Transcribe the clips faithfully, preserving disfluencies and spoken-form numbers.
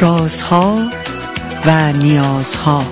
رازها و نیازها.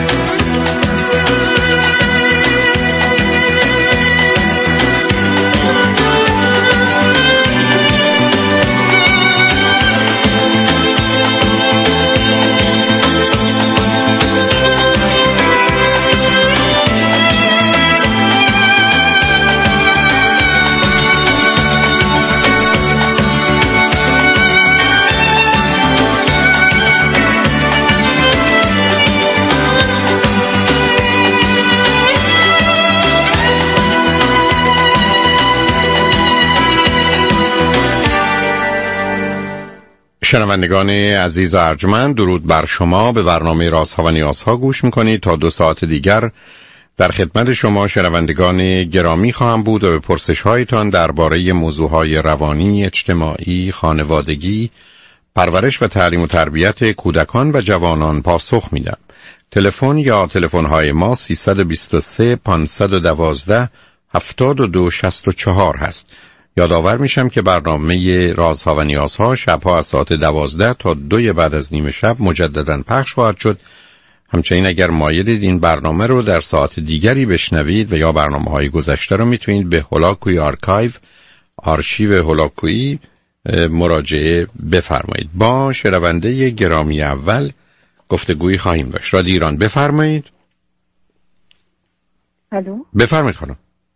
شنوندگان عزیز و ارجمند، درود بر شما. به برنامه رازها و نیازها گوش میکنید. تا دو ساعت دیگر در خدمت شما شنوندگان گرامی خواهم بود و به پرسش هایتان درباره موضوعهای روانی، اجتماعی، خانوادگی، پرورش و تعلیم و تربیت کودکان و جوانان پاسخ میدم. تلفن یا تلفن های ما سیصد و بیست و سه پانصد و دوازده هفتاد و دو شصت و چهار هست. یادآور میشم که برنامه رازها و نیازها شبها از ساعت دوازده تا دوی بعد از نیمه شب مجددا پخش خواهد شد. همچنین اگر مایلید این برنامه رو در ساعت دیگری بشنوید و یا برنامه‌های گذشته رو میتونید به هولاکویی آرکایو، آرشیو هولاکویی مراجعه بفرمایید. با شنونده گرامی اول گفتگویی خواهیم داشت. رادیو ایران، بفرمایید. الو، بفرمایید خانم.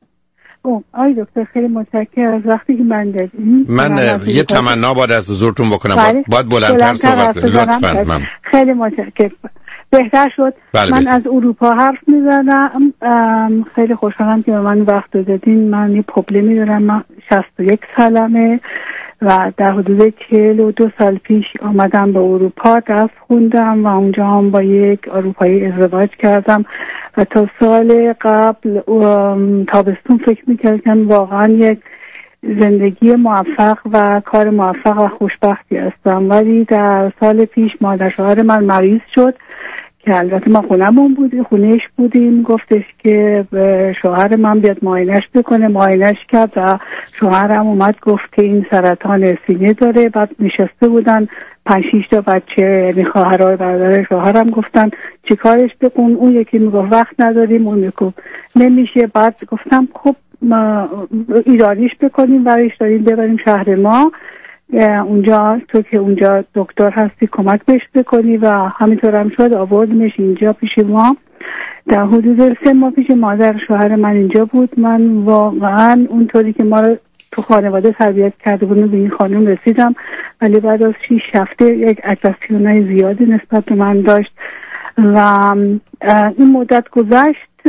آی دکتر خیلی متشکرم از وقتی که من دادین. من یه تمنا باید از حضورتون بکنم. بله. باید بلندتر صحبت کنید لطفاً. من خیلی متشکرم. بهتر شد. بله من بله. از اروپا حرف میزنم. خیلی خوشحالم که به من وقت دادین. من یه پروبلمی دارم. من شصت و یک سالمه و در حدود چهل و دو سال پیش آمدم به اروپا، درس خوندم و اونجا هم با یک اروپایی ازدواج کردم و تا سال قبل تابستون فکر میکردم واقعا یک زندگی موفق و کار موفق و خوشبختی هستم، ولی در سال پیش مادر شوهر من مریض شد که البته ما خونمون بودیم، خونهش بودیم. گفتش که شوهر من بیاد معاینش بکنه. معاینش کرد و شوهرم اومد گفت که این سرطان سینه داره. بعد نشسته بودن پنج شیش تا بچه، یعنی خواهرای برادر شوهرم گفتن چی کارش بکن. اون یکی میگفت وقت نداریم، اون میگفت نمیشه. بعد گفتم خب ما ایرانیش بکنیم، برایش داریم ببریم شهر ما، اونجا تو که اونجا دکتر هستی کمک بهش بکنی. و همینطور هم شد، آوردمش اینجا پیش ما. در حدود سه ماه پیش مادر شوهر من اینجا بود. من واقعا اونطوری که ما رو تو خانواده تربیت کرده بودن به این خانم رسیدم، ولی بعد از شیش هفته یک اگرسیونای زیادی نسبت به من داشت و این مدت گذشت.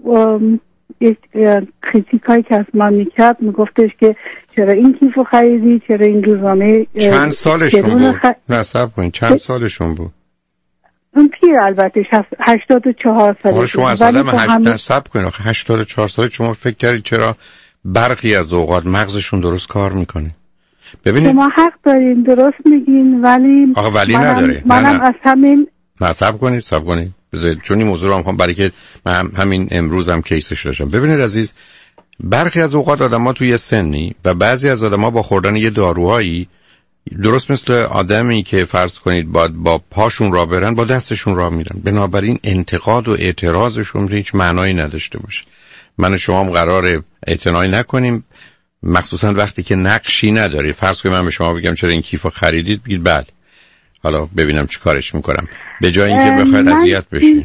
یک کریتیکایی که از من میکرد، میگفتش که چرا این کیفو خریدی، چرا این روزنامه. چند سالشون بود؟ خ... نصب کنید چند سالشون بود؟ اون پیر البته هشتاد و چهار سالشون. شما از آدم هم... نصب کنید آخه هشتاد و چهار ساله شما فکر کردید چرا برخی از اوقات مغزشون درست کار میکنه؟ ببینید شما حق دارین، درست میگین، ولی آخه ولی منم... نداره. منم نه نه. از همین نصب کنید صبر کنید بذارید، چون این موضوع رو میخوام برای که من هم همین امروز هم کیسش داشتم. ببینید عزیز، برخی از اوقات آدم‌ها توی سنی و بعضی از آدم‌ها با خوردن یه داروهایی، درست مثل آدمی که فرض کنید با با پاشون راه برن با دستشون راه میرن، بنابراین انتقاد و اعتراضشون هیچ معنایی نداشته باشه. من و شما هم قراره اعتنایی نکنیم، مخصوصا وقتی که نقشی نداری. فرض کنید من به شما بگم چرا این کیفو خریدید، بگید بله، حالا ببینم چی کارش میکنم، به جای اینکه بخواید اذیت بشین.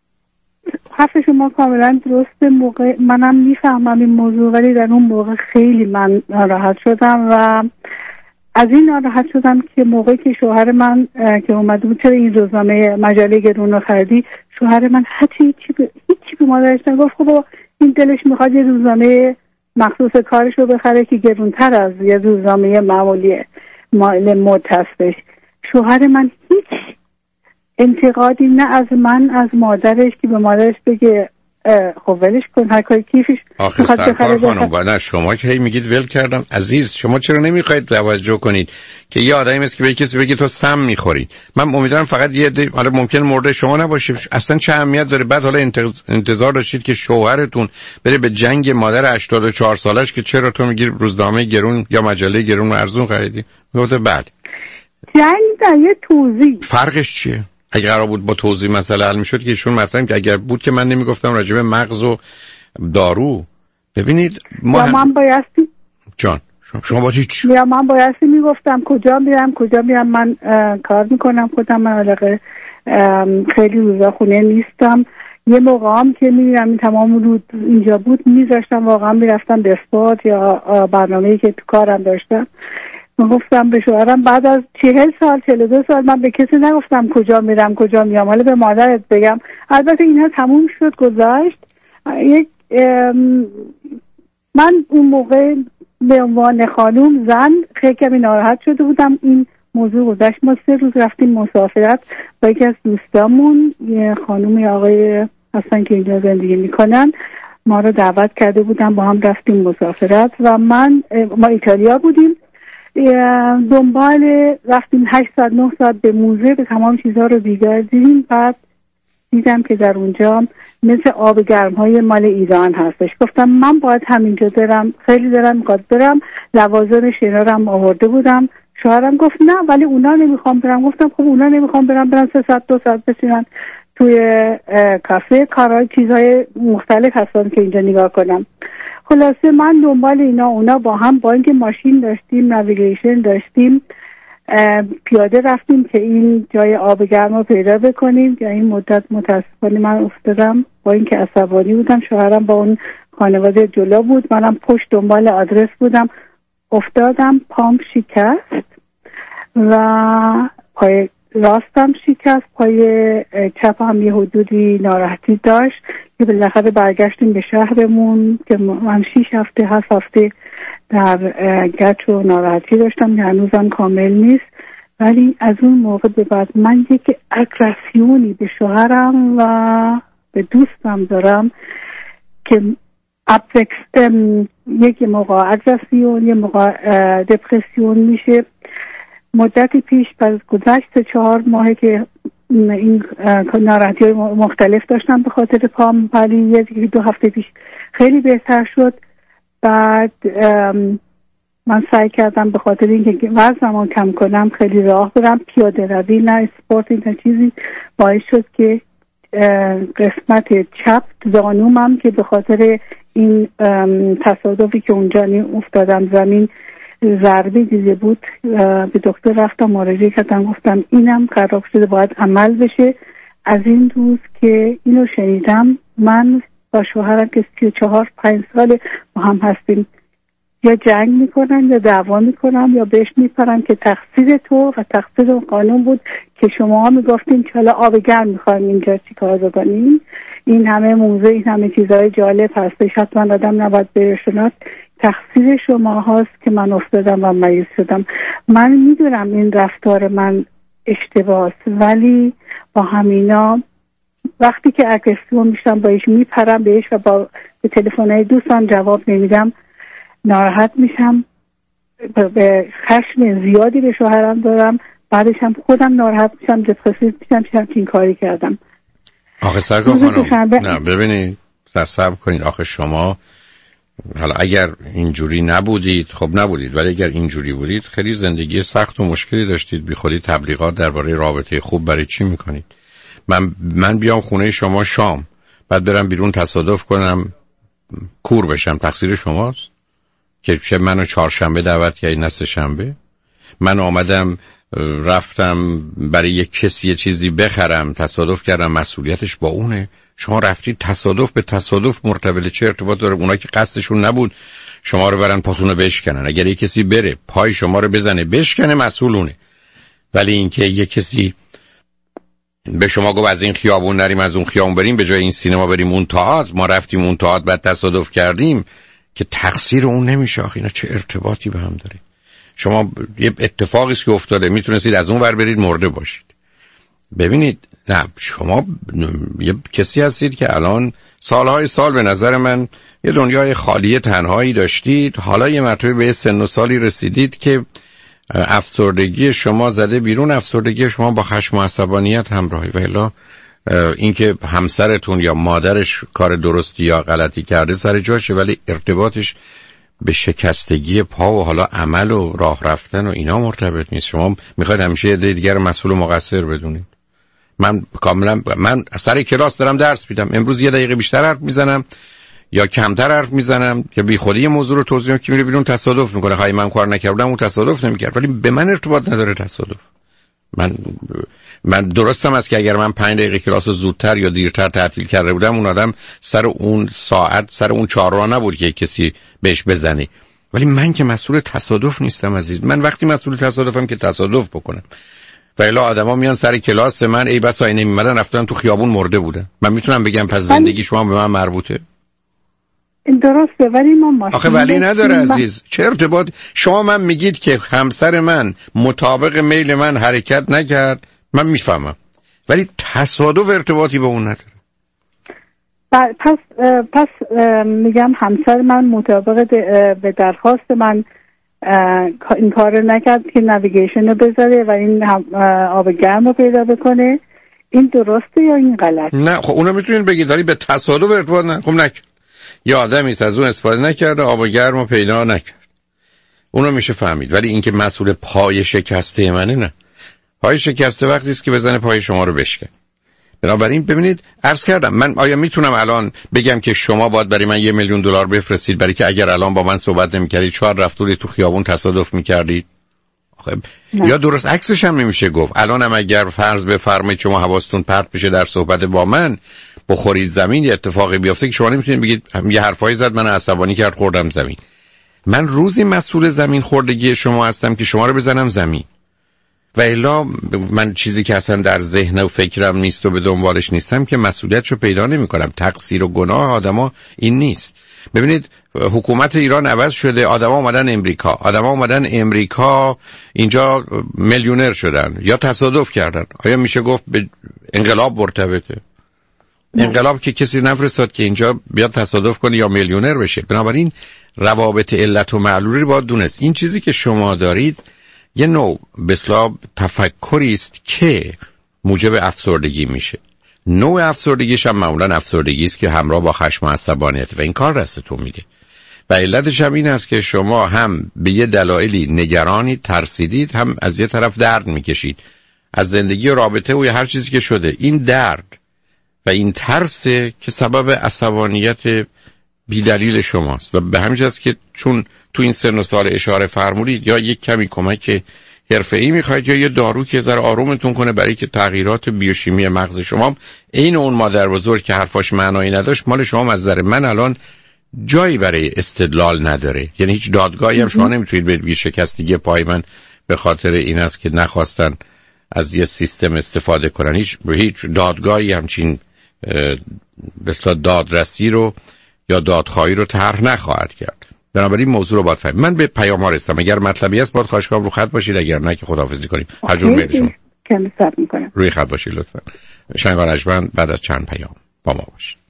حرف شما کاملا درسته. موقع منم میفهمم این موضوع، ولی در اون موقع خیلی من ناراحت شدم و از این ناراحت شدم که موقعی که شوهر من که اومده بود چرا این روزنامه مجله گرون رو خریدی، شوهر من حتی هیچی به هیچی به مادرش نگفت. خب این دلش میخواد یه روزنامه مخصوص کارش رو بخره که گرونتر از یه روزنامه معمولی مال مد هستش. شوهر من هیچ انتقادی نه از من از مادرش که به مادرش بگه خب ولش کن هر کاری کیفش آخه سرکار خانم. نه شما که هی میگید ول کردم. عزیز شما چرا نمیخواید توجه کنید که یه آدمی است که به کسی بگه تو سم میخوری؟ من امیدوارم فقط یه دی... حالا ممکن مورد شما نباشه، اصلا چه اهمیت داره. بعد حالا انتظار داشتید که شوهرتون بره به جنگ مادر هشتاد و چهار سالش که چرا تو میگی روزنامه گرون یا مجله گرون ارزون خریدی؟ گفته بله. جنگ نه، یه توضیح. فرقش چیه؟ اگه قرار بود با توضیح مسئله حل میشد که ایشون مثلا که اگر بود که من نمیگفتم راجع به مغز و دارو. ببینید ما یا من بایستی جان شما با هیچ یا من بایستی میگفتم کجا میرم کجا میرم، من کار میکنم خودم، من علاقه خیلی روزا خونه نیستم. یه موقع هم که میرم تمام روز اینجا بود میذاشتم واقعا میرفتم به اسپورت یا برنامه‌ای که تو کارم داشتم. من گفتم به شوهرم بعد از چهل سال چهل و دو سال من به کسی نگفتم کجا میرم کجا میام، حالا به مادرت بگم. البته اینها تموم شد گذشت. یک من اون موقع به عنوان خانوم زن خیلی کمی ناراحت شده بودم. این موضوع گذشت. ما سه روز رفتیم مسافرت با یکی از دوستامون، یه خانوم آقای هستن که اینجا زندگی میکنن، ما رو دعوت کرده بودن با هم رفتیم مسافرت و من ما ایتالیا بودیم، دنبال رفتیم هشت ساعت نه ساعت به موزه به تمام چیزها رو دیدیم. بعد دیدم که در اونجا مثل آب گرم های مال ایران هستش. گفتم من باید همینجا برم، خیلی دارم میخواد برم. لوازم شنا رو هم آورده بودم. شوهرم گفت نه ولی اونا نمیخوام برم. گفتم خب اونا نمیخوام برم، برم سه ساعت دو ساعت بشینن توی کافه، کارهای چیزهای مختلف هستن که اینجا نگاه کنم. خلاصه من دنبال اینا اونا با هم با اینکه ماشین داشتیم، نویگیشن داشتیم، پیاده رفتیم که این جای آب گرم رو پیدا بکنیم. که این مدت متاسفانه من افتادم، با اینکه عصبانی بودم، شوهرم با اون خانواده جلو بود، منم پشت دنبال آدرس بودم، افتادم، پام شکست و پای راستم شکست، پای چپ هم یه حدودی ناراحتی داشت که بالاخره برگشتیم به شهرمون که من شیش هفته هفت هفته در گچ و ناراحتی داشتم که هنوزم کامل نیست. ولی از اون موقع به بعد من یک اگرسیونی به شوهرم و به دوستم دارم که ابزکس یک موقع اگرسیون یه موقع دپرسیون میشه. مدتی پیش پس گذشت چهار ماهه که این ناراحتی های مختلف داشتم به خاطر پام، ولی یه دو هفته پیش خیلی بهتر شد. بعد من سعی کردم به خاطر اینکه وزنمو کم کنم خیلی راه برم، پیاده روی نه اسپورت نه چیزی، باعث شد که قسمت چپ زانومم که به خاطر این تصادفی که اونجا افتادم زمین ضربه دیده بود، به دکتر رفتم مراجعه کردم، گفتم اینم خراب شده باید عمل بشه. از این روز که اینو شنیدم من با شوهرم که سی و چهار پنج سال با هم هستیم یا جنگ میکنن یا دعوا میکنم یا بهش میپرم که تقصیر تو و تقصیر اون قانون بود که شما ها میگفتین که حالا آب گرم میخوایم اینجا چی کار بکنیم. این همه موزه، این همه چیزهای جالب هستش، حتما آدم نباید برشونات. تقصیر شما هاست که من افتادم و مریض شدم. من میدونم این رفتار من اشتباهه، ولی با همینا وقتی که اگرسیون میشم بهش میپرم بهش و با به تلفن‌های دوستم جواب نمیدم، ناراحت میشم، به خشم زیادی به شوهرم دارم، بعدش هم خودم ناراحت میشم، دپرسیو میشم که همچین کاری کردم. آخه سرکار خانم نه ببینید صبر کنید، آخه شما حالا اگر اینجوری نبودید خب نبودید، ولی اگر اینجوری بودید خیلی زندگی سخت و مشکلی داشتید، بی خودی تبلیغات درباره رابطه خوب برای چی میکنید؟ من من بیام خونه شما شام بعد برم بیرون تصادف کنم کور بشم، تقصیر شماست که چه منو چهارشنبه دعوت کردی نه سه شنبه؟ من آمدم رفتم برای یک کسی یه چیزی بخرم، تصادف کردم، مسئولیتش با اونه. شما رفتید تصادف به تصادف مرتبط، چه ارتباط داره؟ اونایی که قصدشون نبود شما رو برن پاتونو بشکنن، اگر یک کسی بره پای شما رو بزنه بشکنه مسئول اونه. ولی اینکه یک کسی به شما گفت از این خیابون نریم از اون خیابون بریم، به جای این سینما بریم اون تئاتر، ما رفتیم اون تئاتر بعد تصادف کردیم، که تقصیر اون نمیشه. آخه اینا چه ارتباطی به هم داره؟ شما یه اتفاقی که افتاده میتونستید از اون ور برید مرده باشید. ببینید نه، شما یه کسی هستید که الان سالهای سال به نظر من یه دنیای خالی تنهایی داشتید، حالا یه مرتبه به سن و سالی رسیدید که افسردگی شما زده بیرون، افسردگی شما با خشم و عصبانیت همراهی. و الا اینکه همسرتون یا مادرش کار درستی یا غلطی کرده سر جاشه، ولی ارتباطش به شکستگی پا و حالا عمل و راه رفتن و اینا مرتبط نیست. شما میخواید همیشه یه دیگر مسئول و مقصر بدونید. من کاملا من سر کلاس دارم درس میدم، امروز یه دقیقه بیشتر حرف میزنم یا کمتر حرف میزنم یا بی خودی موضوع رو توضیح میدم که میره بیرون تصادف میکنه. خواهی من کار نکردم اون تصادف نمیکرد، ولی به من ارتباط نداره تصادف. من من درستم است که اگر من پنج دقیقه کلاس رو زودتر یا دیرتر تعطیل کرده بودم، اون آدم سر اون ساعت سر اون چهارراه نبود که کسی بهش بزنه. ولی من که مسئول تصادف نیستم عزیز. من وقتی مسئول تصادفم که تصادف بکنم. و الا آدما میان سر کلاس من ای بس آینه میمدن رفتن تو خیابون مرده بودن. من میتونم بگم پس زندگی شما به من مربوطه؟ این درسته، ولی ما ماشین آخه ولی نداره عزیز. چه ارتباط؟ شما من میگید که همسر من مطابق میل من حرکت نکرد، من میفهمم، ولی تصادف ارتباطی به اون نداره. پس پس میگم همسر من مطابق به درخواست من این کار نکرد که نویگیشن رو بذاره و این آب گرم رو پیدا بکنه. این درسته یا این غلط؟ نه خب اونو میتونین بگید، ولی به تصادف ارتباط نه. خب نکرد، یه آدمی از اون استفاده نکرده، آب گرم رو پیدا نکرد، اونو میشه فهمید. ولی اینکه مسئول پای شکسته منه، نه. پای شکسته وقتی است که بزنه پای شما رو بشکنه. بنابراین ببینید عرض کردم من آیا میتونم الان بگم که شما باید برای من یه میلیون دلار بفرستید برای که اگر الان با من صحبت نمی‌کردید چهار رفتید تو خیابون تصادف می‌کردید؟ خب یا درست عکسش هم نمیشه گفت. الان هم اگر فرض بفرمایید شما حواستون پرت بشه در صحبت با من، بخورید زمین، یه اتفاقی بیفته که شما نمیتونید بگید یه حرفایی زد من عصبانی کرد خوردم زمین. من روزی مسئول زمین خوردگی شما هستم که شما رو بزنم زمین. و الا من چیزی که اصلا در ذهن و فکرم نیست و به دنبالش نیستم که مسئولیتشو پیدا نمی کنم. تقصیر و گناه آدما این نیست. ببینید حکومت ایران عوض شده، آدما اومدن امریکا، آدما اومدن امریکا اینجا میلیونر شدن یا تصادف کردن. آیا میشه گفت به انقلاب مرتبطه؟ انقلاب که کسی نفرستاد که اینجا بیاد تصادف کنه یا میلیونر بشه. بنابراین روابط علت و معلولی رو باید دونست. این چیزی که شما دارید یه نوع به اصطلاح تفکری است که موجب افسردگی میشه. نوع افسردگیش هم معمولا افسردگی است که همراه با خشم و عصبانیت و این کار دستتون میده. و علتش هم این است که شما هم به یه دلایلی نگرانید، ترسیدید، هم از یه طرف درد میکشید از زندگی و رابطه و هر چیزی که شده. این درد و این ترس که سبب عصبانیت بی‌دلیل شماست و به همین جاست که چون تو این سن و سال اشاره فرمودید یا یک کمی کمک حرفه‌ای میخواید یا یه دارو که ذره آرومتون کنه برای که تغییرات بیوشیمی مغز شما این اون مادر بزرگ که حرفاش معنایی نداشت مال شما از نظر من الان جایی برای استدلال نداره. یعنی هیچ دادگاهی هم شما نمیتونید بگید شکستگی پای من به خاطر این است که نخواستن از یه سیستم استفاده کنن. هیچ هیچ دادگاهی همچین به اصطلاح دادرسی رو یا دادخواهی رو طرح نخواهد کرد. بنابراین موضوع رو باید فهمید. من به پیام ها رسیدم. اگر مطلبی هست باید خواهش کنم رو خط باشید، اگر نه که خداحافظی کنیم. هر جور میل شما. کمی صبر می‌کنم. روی خط باشید لطفاً. شنگان اجمن بعد از چند پیام با ما باشید.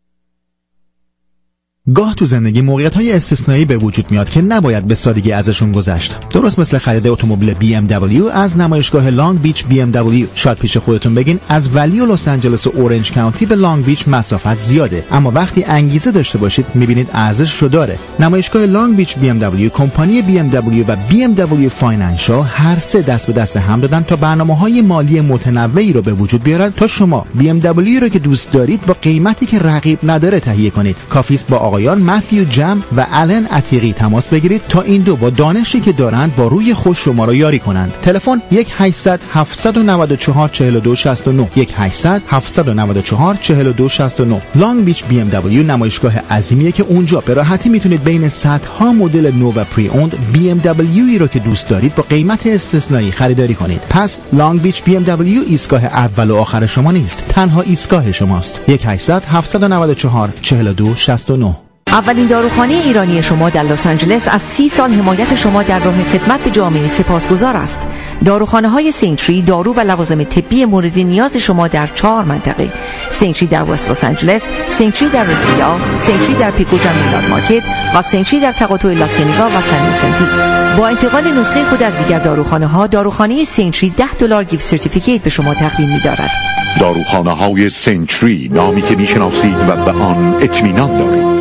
گاه تو زندگی موقعیت‌های استثنایی به وجود میاد که نباید به سادگی ازشون گذشت. درست مثل خرید اتومبیل بی ام دبلیو از نمایشگاه لانگ بیچ بی ام دبلیو. شاید پیش خودتون بگین از ولی و لس آنجلس و اورنج کانتی به لانگ بیچ مسافت زیاده، اما وقتی انگیزه داشته باشید می‌بینید ارزشش رو داره. نمایشگاه لانگ بیچ بی ام دبلیو، کمپانی بی ام دبلیو و بی ام دبلیو فاینانشال هر سه دست به دست هم دادن تا برنامه‌های مالی متنوعی رو به وجود بیارن تا شما بی ام دبلیو رو که دوست دارید با قیمتی که رقیب نداره تهیه کنید. کافی است با آقایان متیو جم و آلن عتیقی تماس بگیرید تا این دو با دانشی که دارند با روی خوش شما را یاری کنند. تلفن یک هشتصد هفتصد و نود و چهار چهل و دو شصت و نه یک هشتصد هفتصد و نود و چهار چهل و دو شصت و نه. لانگ بیچ بی ام دبلیو نمایشگاه عظیمیه که اونجا به راحتی میتونید بین صدها مدل نو و پری اوند بی ام دبلیویی رو که دوست دارید با قیمت استثنایی خریداری کنید. پس لانگ بیچ بی ام دبلیو ایستگاه اول و آخر شما نیست، تنها ایستگاه شماست. یک هشتصد هفتصد و نود و چهار چهل و دو شصت و نه. اولین داروخانه ایرانی شما در لس آنجلس از سی سال حمایت شما در راه خدمت به جامعه سپاسگزار است. داروخانه‌های سینتری دارو و لوازم طبی مورد نیاز شما در چهار منطقه: سینتری در وست لس آنجلس، سینتری در رسیدا، سینتری در پیکوجا میلاد مارکت و سینتری در تقاطع لاسینیگا و سن ویسنتی. با انتقال نسخه خود از دیگر داروخانه‌ها، داروخانه سینتری ده دلار گیفت سرتیفیکیت به شما تقدیم می‌دارد. داروخانه‌های سینتری، نامی که می‌شناسید و به آن اطمینان دارید.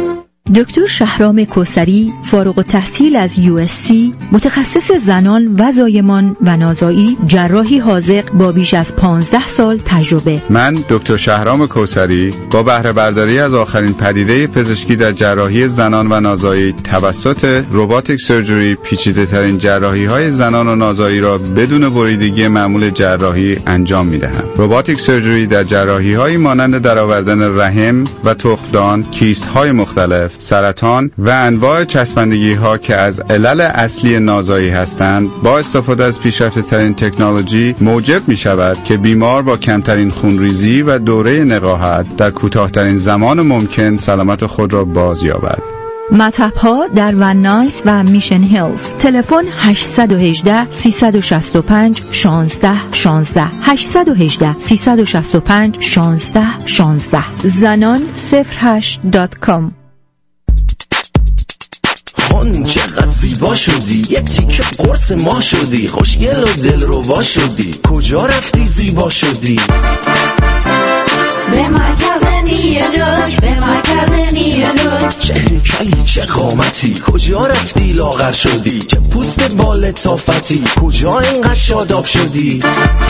دکتر شهرام کوثری، فارغ التحصیل از یو اس سی، متخصص زنان و زایمان و نازایی، جراحی حاذق با بیش از پانزده سال تجربه. من دکتر شهرام کوثری با بهره برداری از آخرین پدیده پزشکی در جراحی زنان و نازایی توسط روباتیک سرجری پیچیده ترین جراحی های زنان و نازایی را بدون بریدگی معمول جراحی انجام می دهم. روباتیک سرجری در جراحی های مانند درآوردن رحم و تخمدان، کیست های مختلف، سرطان و انواع چسبندگی ها که از علل اصلی نازایی هستند، با استفاده از پیشرفته ترین تکنولوژی موجب می شود که بیمار با کمترین خونریزی و دوره نقاهت در کوتاهترین زمان ممکن سلامت خود را باز یابد. مطب ها در ون نایس و میشن هیلز. تلفن هشت یک هشت، سه شش پنج، یک شش یک شش هشت یک هشت، سه شش پنج، یک شش یک شش زنان صفر هشت دات کام. خان چقدر زیبا شدی، یک تیکه قرص ما شدی، خوشگل و دلربا شدی، کجا رفتی زیبا شدی؟ به مرکز نیلوک، به مرکز نیلوک. چه هیکلی چه قامتی، کجا رفتی لاغر شدی، چه پوست با لطافتی، کجا اینقدر شاداب شدی؟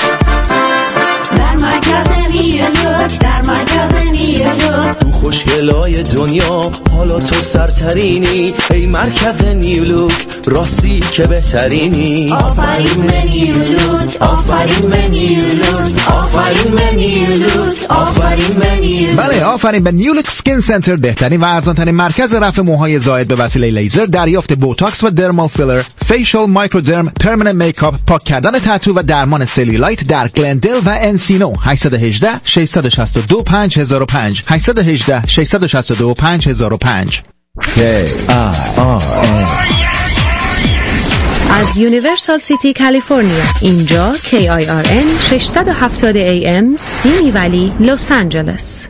در مرکز نیلوک، در مرکز نیلوک. تو خوشگلای دنیا حالا تو سرترینی، ای مرکز نیلوک راستی که بهترینی. آفرین به نیلوک، آفرین به نیلوک، آفرین به نیلوک، آفرین به نیلوک. بله، آفرین به نیولوک سکین سنتر، بهترین و ارزان‌ترین مرکز رفع موهای زائد به وسیله لیزر، دریافت بوتاکس و درمال فیلر، فیشال مایکرودرم، پرمننت میکاپ، پاک کردن تتو و درمان سلیولایت در گلندل و انسینو. هشت یک هشت، شش شش دو، پنج صفر صفر پنج هشت یک هشت، شش شش دو، پنج صفر صفر پنج. K I R N از یونیورسال سیتی کالیفرنیا. اینجا کی آی آر ان ششصد و هفتاد ای ام سیمی ولی لس آنجلس.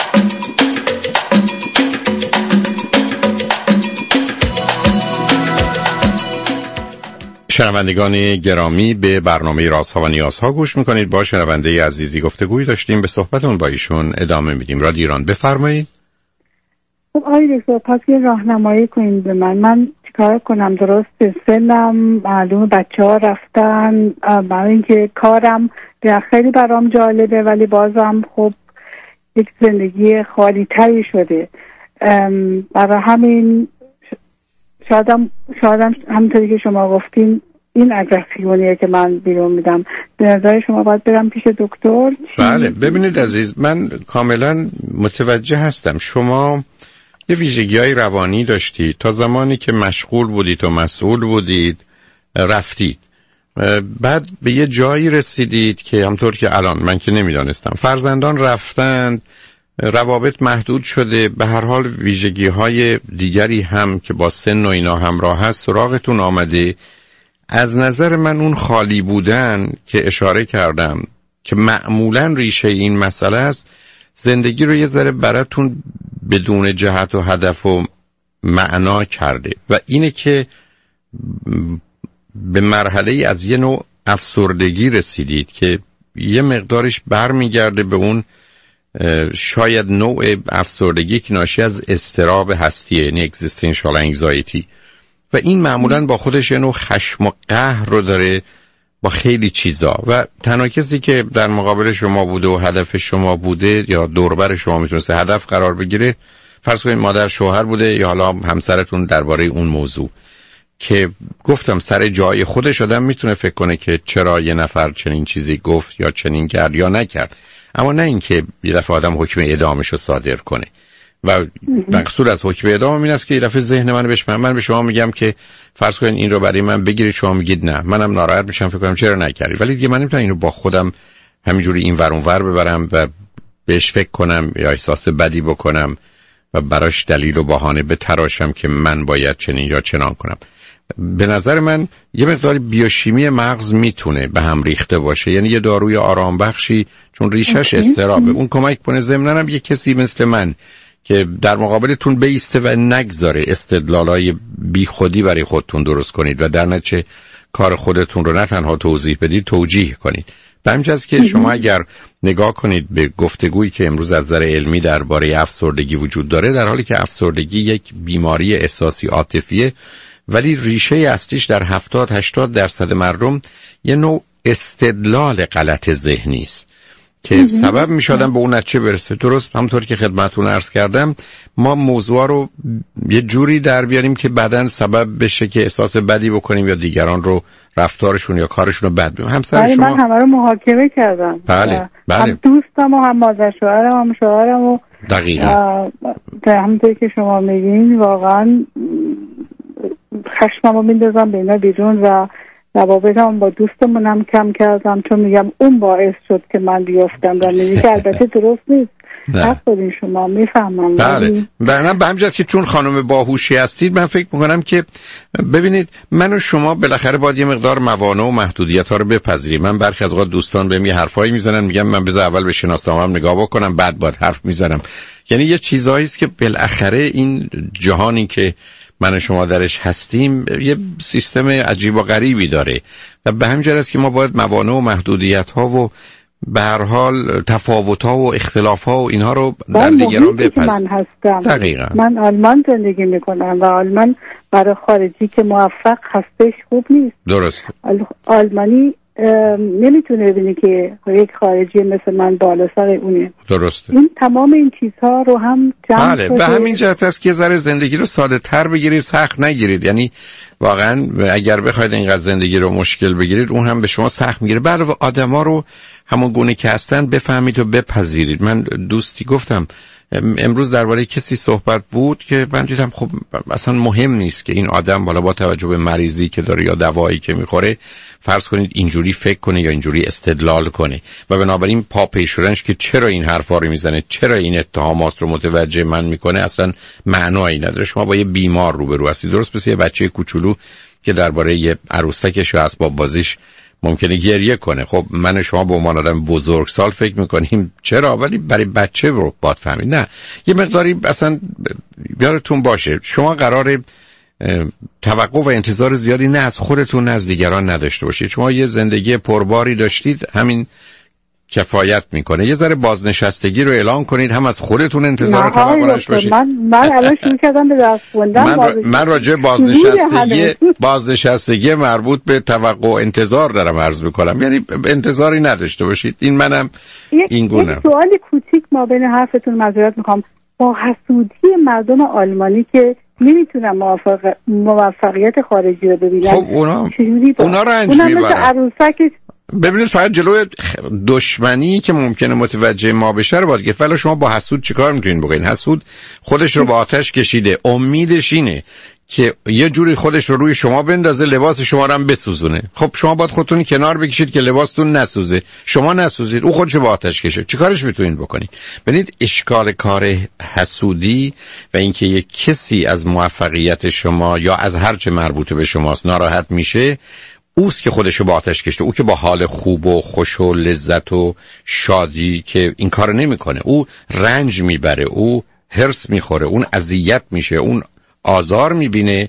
شنوندگان گرامی، به برنامه رازها و نیازها گوش میکنید. با شنونده عزیزی گفتگوی داشتیم، به صحبتون با ایشون ادامه میدیم. رادیو ایران، بفرمایید. خب آقای دکتر، پس یه راهنمایی کنید به من. من چیکار کنم؟ درست سنم معلومه، بچه ها رفتن، برای اینکه کارم خیلی برام جالبه ولی بازم خب یک زندگی خالی تری شده. برای همین شایدم شایدم همونطوری که شما گفتین این اگرسیونیه که من بیرون میدم. به نظر شما باید برم پیش دکتر؟ بله، ببینید عزیز، من کاملا متوجه هستم. شما یه ویژگی‌های روانی داشتید تا زمانی که مشغول بودید و مسئول بودید، رفتید، بعد به یه جایی رسیدید که همطور که الان من که نمیدانستم، فرزندان رفتند، روابط محدود شده، به هر حال ویژگی‌های دیگری هم که با سن و اینا همراه هست سراغتون آمده. از نظر من اون خالی بودن که اشاره کردم که معمولاً ریشه این مسئله است، زندگی رو یه ذره براتون بدون جهت و هدف و معنا کرده و اینه که به مرحله از یه نوع افسردگی رسیدید که یه مقدارش برمیگرده به اون شاید نوع افسردگی که ناشی از اضطراب هستیه، یعنی اگزیستانشال انگزایتی، و این معمولاً با خودش یه نوع خشم و قهر رو داره با خیلی چیزا، و تنها کسی که در مقابل شما بوده و هدف شما بوده یا دوربر شما میتونسته هدف قرار بگیره، فرض کنید مادر شوهر بوده یا حالا همسرتون درباره اون موضوع، که گفتم سر جای خودش آدم میتونه فکر کنه که چرا یه نفر چنین چیزی گفت یا چنین کرد یا نکرد، اما نه اینکه یه دفعه آدم حکم اعدامشو صادر کنه. و مقصود از حکم اعدام این است که یه دفعه ذهن من بهش من به شما میگم که فرض کنید این رو برای من بگیرید، شما میگید نه، منم ناراحت میشم، فکر کنم چرا نکردید، ولی دیگه من نمیتونم اینو با خودم همینجوری این ور اون ور ببرم و بهش فکر کنم یا احساس بدی بکنم و براش دلیل و بهانه بتراشم که من باید چنین یا چنان کنم. به نظر من یه مقدار بیوشیمی مغز میتونه به هم ریخته باشه، یعنی یه داروی آرام بخشی چون ریشش استرابه اون کمک کنه. ضمناً هم یه کسی مثل من که در مقابلتون بیسته و نگذاره استدلالای بی خودی برای خودتون درست کنید و در نتیجه کار خودتون رو نه تنها توضیح بدید، توجیه کنید. به همین جاست که شما اگر نگاه کنید به گفتگویی که امروز از نظر علمی درباره افسردگی وجود داره، در حالی که افسردگی یک بیماری احساسی عاطفیه، ولی ریشه اصلیش در هفتاد هشتاد درصد مردم یه نوع استدلال غلط ذهنی است که سبب می شدن به اون نتیجه برسه. درست همونطور که خدمتتون عرض کردم، ما موضوع رو یه جوری در بیاریم که بعداً سبب بشه که احساس بدی بکنیم یا دیگران رو رفتارشون یا کارشون رو بد ببینیم. همسر شما من همه رو محاکمه کردم. بله بله. هم دوستم و هم مادر شوهرم هم شوهرم و دقیقاً همونطور که شما میگین واقعاً خشممو میندازم به اینا بیرون و روابطم با دوستمونم کم کردم، چون میگم اون باعث شد که من بیافتم و میگه که البته درست نیست. حق دارین شما، میفهمم. بله بله. به همین جاست که چون خانم باهوشی هستید، من فکر میکنم که ببینید من و شما بالاخره باید یه مقدار موانع و محدودیت ها رو بپذیریم. من برخی از اوقات دوستان بهم یه حرفایی میزنن، میگم من بذار اول به شناسنامه‌ام نگاه بکنم بعد باید حرف میزنم. یعنی یه چیزایی است که بالاخره این جهانی که من و شما درش هستیم یه سیستم عجیب و غریبی داره و به همین جهت است که ما باید موانع و محدودیت ها و به هر حال تفاوت ها و اختلاف ها و اینها رو در دیگران بپذیریم. من هستم دقیقاً. من آلمان زندگی میکنم و آلمان برای خارجی که موفق هستش خوب نیست. درست. آل... آلمانی نمیتونه ببینه که یک خارجی مثل من بالا سر اونه. درسته. این تمام این چیزها رو هم جمع بله. به همین جهت است که ذره زندگی رو ساده تر بگیرید، سخت نگیرید. یعنی واقعا اگر بخواید اینقدر زندگی رو مشکل بگیرید اون هم به شما سخت میگیره. بله آدما رو همون گونه که هستن بفهمید و بپذیرید. من دوستی گفتم امروز درباره کسی صحبت بود که من دیدم خب اصلا مهم نیست که این آدم بالا با توجه به مریضی که داره یا دوایی که میخوره فرض کنید اینجوری فکر کنه یا اینجوری استدلال کنه و بنابراین پا پیش شدنش که چرا این حرفا رو میزنه، چرا این اتهامات رو متوجه من میکنه اصلا معنایی نداره. شما با یه بیمار روبرو هستید، درست مثل یه بچه کوچولو که درباره یه عروسکش یا اسباب بازیش ممکنه گریه کنه. خب من و شما به عنوان آدم بزرگسال فکر میکنیم چرا، ولی برای بچه رو باید فهمید. نه یه مقداری اصلا یادتون باشه شما قراره توقع و انتظار زیادی نه از خودتون نه از دیگران نداشته باشید. شما یه زندگی پرباری داشتید، همین کفایت میکنه. یه ذره بازنشستگی رو اعلام کنید، هم از خودتون انتظار و توقع داشته باشید. من من الان شروع کردم به درس خوندن. من, را... من راجع بازنشستگی بازنشستگی مربوط به توقع و انتظار دارم عرض میکنم، یعنی انتظاری نداشته باشید. این منم این گونه. یک سوال کوچیک ما بین حرفتون معذرت میخوام. با حسودی مردم آلمانی که نمیتونن موفق... موفقیت خارجی رو ببینن، خب اونا اونا رنج میبرن. اونا مثل عروسک. ببینید فقط جلوی دشمنی که ممکنه متوجه ما بشه رو باید گفت. ولی شما با حسود چیکار میتونین بکنین؟ حسود خودش رو با آتش کشیده، امیدش اینه که یه جوری خودش رو روی شما بندازه، لباس شما رو هم بسوزونه. خب شما باید خودتون کنار بکشید که لباستون نسوزه، شما نسوزید، او خودش رو با آتش کشه. چیکارش میتونین بکنید؟ ببینید اشکال کار حسودی و اینکه یک کسی از موفقیت شما یا از هر چه مربوطه به شماست ناراحت میشه، اوست که خودشو با آتش کشته. او که با حال خوب و خوش و لذت و شادی که این کار نمیکنه، او رنج میبره، او هرس میخوره، اون اذیت میشه، اون آزار میبینه،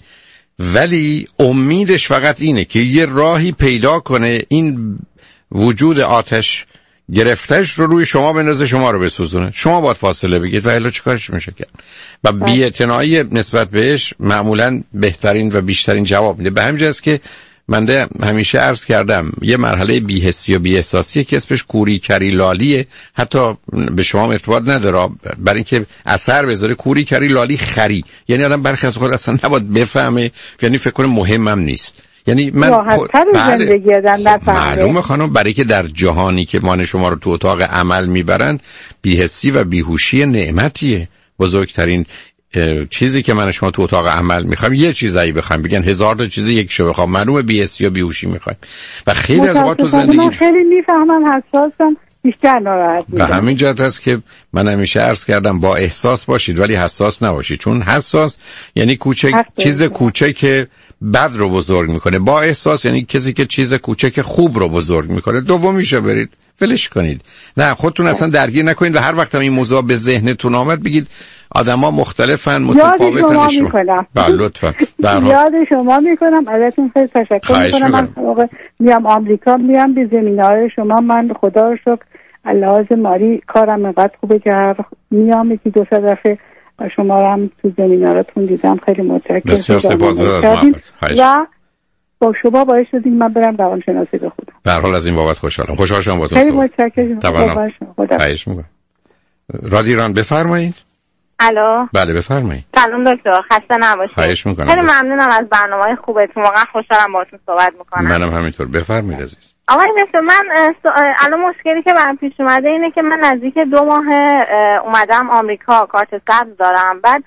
ولی امیدش فقط اینه که یه راهی پیدا کنه این وجود آتش گرفتش رو روی شما بندازه، شما رو بسوزونه. شما باید فاصله بگید و الا چیکارش میشه کرد؟ و بی‌اعتنایی نسبت بهش معمولا بهترین و بیشترین جواب میده. به همین جاست که من ده همیشه عرض کردم یه مرحله بی‌حسی و بی‌احساسیه که اسمش کوری کری لالیه. حتی به شما ارتباط نداره، برای اینکه اثر بذاره. کوری کری لالی خری، یعنی آدم برخی از خود اصلا نباید بفهمه، یعنی فکر کنه مهمم نیست. یعنی من بله معلومه خانم، برای که در جهانی که مان شما رو تو اتاق عمل میبرن بی‌حسی و بیهوشی نعمتیه. بزرگترین چیزی که من شما تو اتاق عمل میخوایم یه چیزایی بخوایم، بگن هزار تا چیز یکیشو بخوام، معلومه بی‌حسی یا بیهوشی میخوایم. و خیلی از اوقات تو زندگی من خیلی میفهمم، حساسم، بیشتر ناراحت میشم. و همین جهت است که من همیشه عرض کردم با احساس باشید ولی حساس نباشید، چون حساس یعنی کوچک چیز کوچک بد رو بزرگ میکنه. با احساس یعنی کسی که چیز کوچک خوب رو بزرگ میکنه. دومیشو برید ولش کنید. نه خودتون اصلا درگیر نکنید و هر وقت هم این موضوع به ذهنتون آمد بگید آدما مختلفن، متفاوتن. شما بله لطفا. یاد شما میکنم. ازتون خیلی تشکر میکنم. من موقع میام آمریکا میام به زمینه‌های شما. من خدا رو شکر لحاظ مالی کارم اینقدر خوبه که هر میام یکی دو سه دفعه شما رو هم تو زمینارتون دیدم. خیلی متشکرم. بسیار سپاسگزارم. و با شما باعث شدید من برم روانشناسی بخونم. به هر حال از این بابت خوشحالم. خوشحال شدم باهاتون. خیلی متشکرم. خدا خواهش می‌کنم. رادیو ایران بفرمایید. الو. بله بفرمایید. سلام دکتر، خسته نباشید. خواهش می‌کنم. خیلی ممنونم از برنامه‌های خوبتون. واقعا خوشحالم باهاتون صحبت می‌کنم. منم همینطور. بفرمایید عزیز. آقای دکتر، من الان مشکلی که برام پیش اومده اینه که من نزدیک دو ماه اومدم آمریکا، کارت سبز دارم. بعد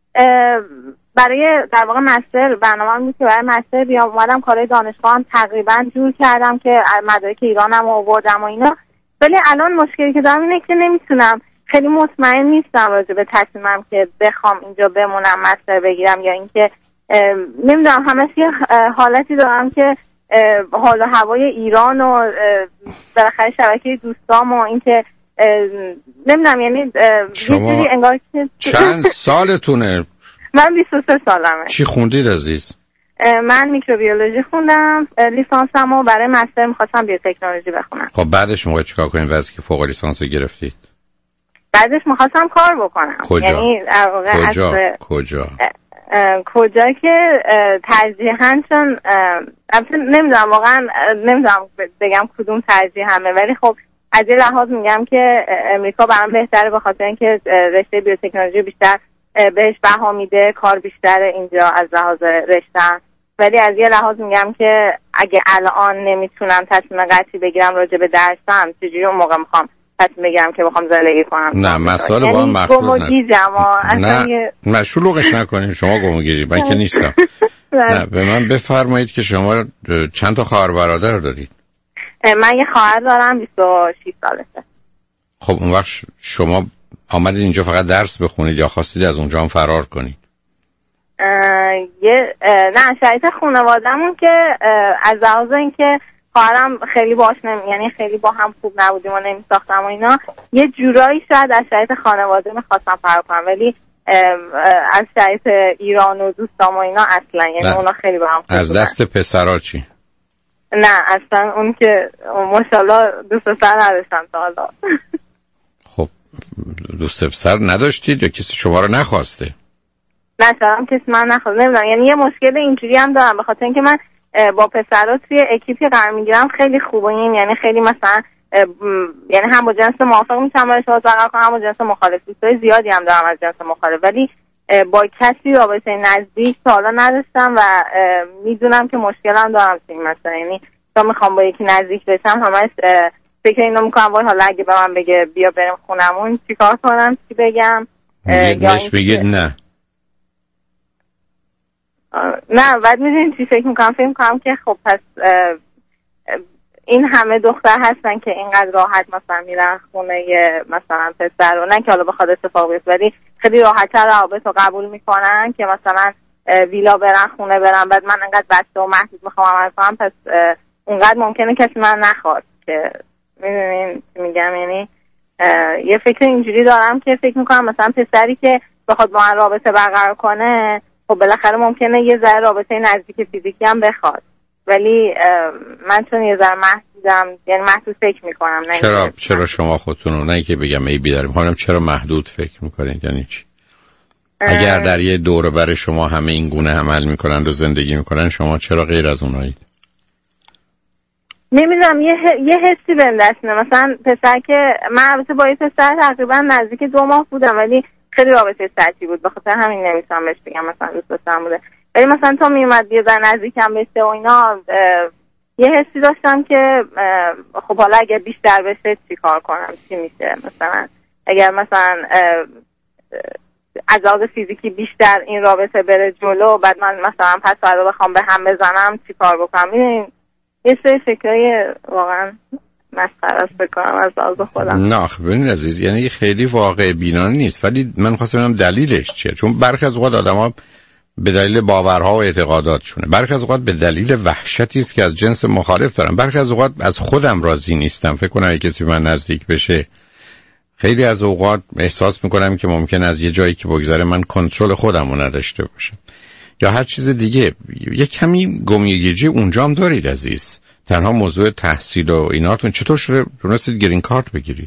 برای در واقع مستر برنامه‌ام بود که برای مستر بیام، اومدم کارهای دانشگاهم تقریبا جور کردم که مدارک ایرانم آوردم و اینا. ولی الان مشکلی که دارم اینه که نمیتونم، خیلی مطمئن نیستم راجع به تصمیمم که بخوام اینجا بمونم مستر بگیرم یا اینکه نمیدونم. همش یه حالتی دارم که حال و هوای ایران و بالاخره شبکه دوستام و اینکه نمیدونم، یعنی شما انگار که چند سالتونه؟ من بیست و سه سالمه. چی خوندید عزیز؟ من میکروبیولوژی خوندم لیسانسم و برای مستر میخواستم بیوتکنولوژی بخونم. خب بعدش موقع چیکار کنید وقتی که فوق لیسانس رو گرفتید؟ بعدش میخواستم کار بکنم. کجا؟ یعنی کجا؟ از... کجا؟ کجا که ترجیحاً چون نمیدونم واقعا نمیدونم بگم کدوم ترجیح همه، ولی خب از یه لحاظ میگم که امریکا برام بهتره به خاطر اینکه رشته بیوتکنولوژی بیشتر بهش بها میده، کار بیشتره اینجا از لحاظ رشته. ولی از یه لحاظ میگم که اگه الان نمیتونم تصمیم قطعی بگیرم راجع به درسم، چجوری اون موقع میخوام تصمیم بگیرم که بخوام زندگی کنم؟ نه مسائل با هم مخلوط نه. نه نه شلوغش نکنید. شما گمگیجی، من که نیستم. نه به من بفرمایید که شما چند تا خواهر برادر دارید؟ من یه خواهر دارم بیست و شش سالشه. خب اون وقت شما آمدید اینجا فقط درس بخونید یا خواستید از اونجا هم فرار کنید؟ یه نه شرایط خانواده‌مون که از لحاظ اینکه خواهرم خیلی باش نمی... یعنی خیلی با هم خوب نبودیم و نمی‌ساختم و اینا، یه جورایی شاید از شرایط خانواده می‌خواستم فرار کنم، ولی از شرایط ایران و دوستام و اینا اصلا، یعنی اونا خیلی با هم خوب از دست پسرا چی؟ نه اصلا اون که ماشاءالله دوست پسر نداشتم تا حالا. خب دوست پسر نداشتید یا کسی شما رو نخواسته؟ نه شاید کسی من نخواست، نمیدونم. یعنی یه مشکل اینجوری هم دارم به خاطر اینکه من با پسرا توی اکیپی قرار میگیرم خیلی خوبیم، یعنی خیلی مثلا یعنی هم با جنس موافق میتونم ارتباط برقرار کنم، هم با جنس مخالف. دوستای زیادی هم دارم از جنس مخالف، ولی با کسی رابطه نزدیک تا حالا نداشتم و میدونم که مشکلم دارم توی این مسئله. یعنی تا میخوام با یکی نزدیک بشم همش فکر اینو میکنم وای حالا اگه به من بگه بیا بریم خونمون چیکار کنم، چی بگم؟ نش بگید نه نه بعد میدونید چی فکر میکنم؟ فکر میکنم که خب پس این همه دختر هستن که اینقدر راحت مثلا میرن خونه مثلا پسر و نه که حالا بخواد اتفاق بیفته، ولی خیلی راحت‌تر روابط رو قبول میکنن که مثلا ویلا برن، خونه برن. بعد من انقدر بسته و محدود میخوام عمل کنم، پس اونقدر ممکنه کسی من نخواد که میدونین چی میگم. یعنی یه فکر اینجوری دارم که فکر میکنم مثلا پسری که بخواد با من رابطه برقرار کنه خب بالاخره ممکنه یه ذره رابطه نزدیک فیزیکی هم بخواد، ولی من چون یه ذره محدودم، یعنی محدود فکر میکنم. نه چرا چرا شما خودتون رو، نه که بگم ای بیداریم خانم، چرا محدود فکر میکنید؟ یعنی چی؟ اگر در یه دور بر شما همه این گونه عمل میکنن و زندگی میکنن، شما چرا غیر از اونایید؟ نمیدونم یه یه حسی بهم دست میاد. مثلا پسر که من البته با یه پسر تقریبا نزدیک دو ماه بودم، ولی خیلی رابطه سطحی بود، بخاطر همین نمیتونم بهش بگم مثلا دوست داشتم بوده. ولی مثلا تا میومد یه ذره نزدیکم بشه و اینا، یه حسی داشتم که خب حالا اگه بیشتر بشه چی کار کنم، چی میشه. مثلا اگر مثلا از لحاظ فیزیکی بیشتر این رابطه بره جلو، بعد من مثلا پس فردا بخوام به هم بزنم چی کار بکنم. میدونین یه سری فکرای واقعا مسخره است بکنم از لحاظ خودم. نه ببینید عزیز، یعنی خیلی واقع بینانه نیست، ولی من خواستم ببینم دلیلش چیه. چون برخی از اوقات آدما به دلیل باورها و اعتقاداتشونه، برخی از اوقات به دلیل وحشتی است که از جنس مخالف دارم، برخی از اوقات از خودم راضی نیستم. فکر کنم اگه کسی به من نزدیک بشه خیلی از اوقات احساس میکنم که ممکن از یه جایی که بگذره من کنترل خودم رو نداشته باشم یا هر چیز دیگه. یه کمی گمیگیجی اونجا هم دارید عزیز. تنها موضوع تحصیل و ایناتون چطور شده تونستید گرین کارت بگیرید؟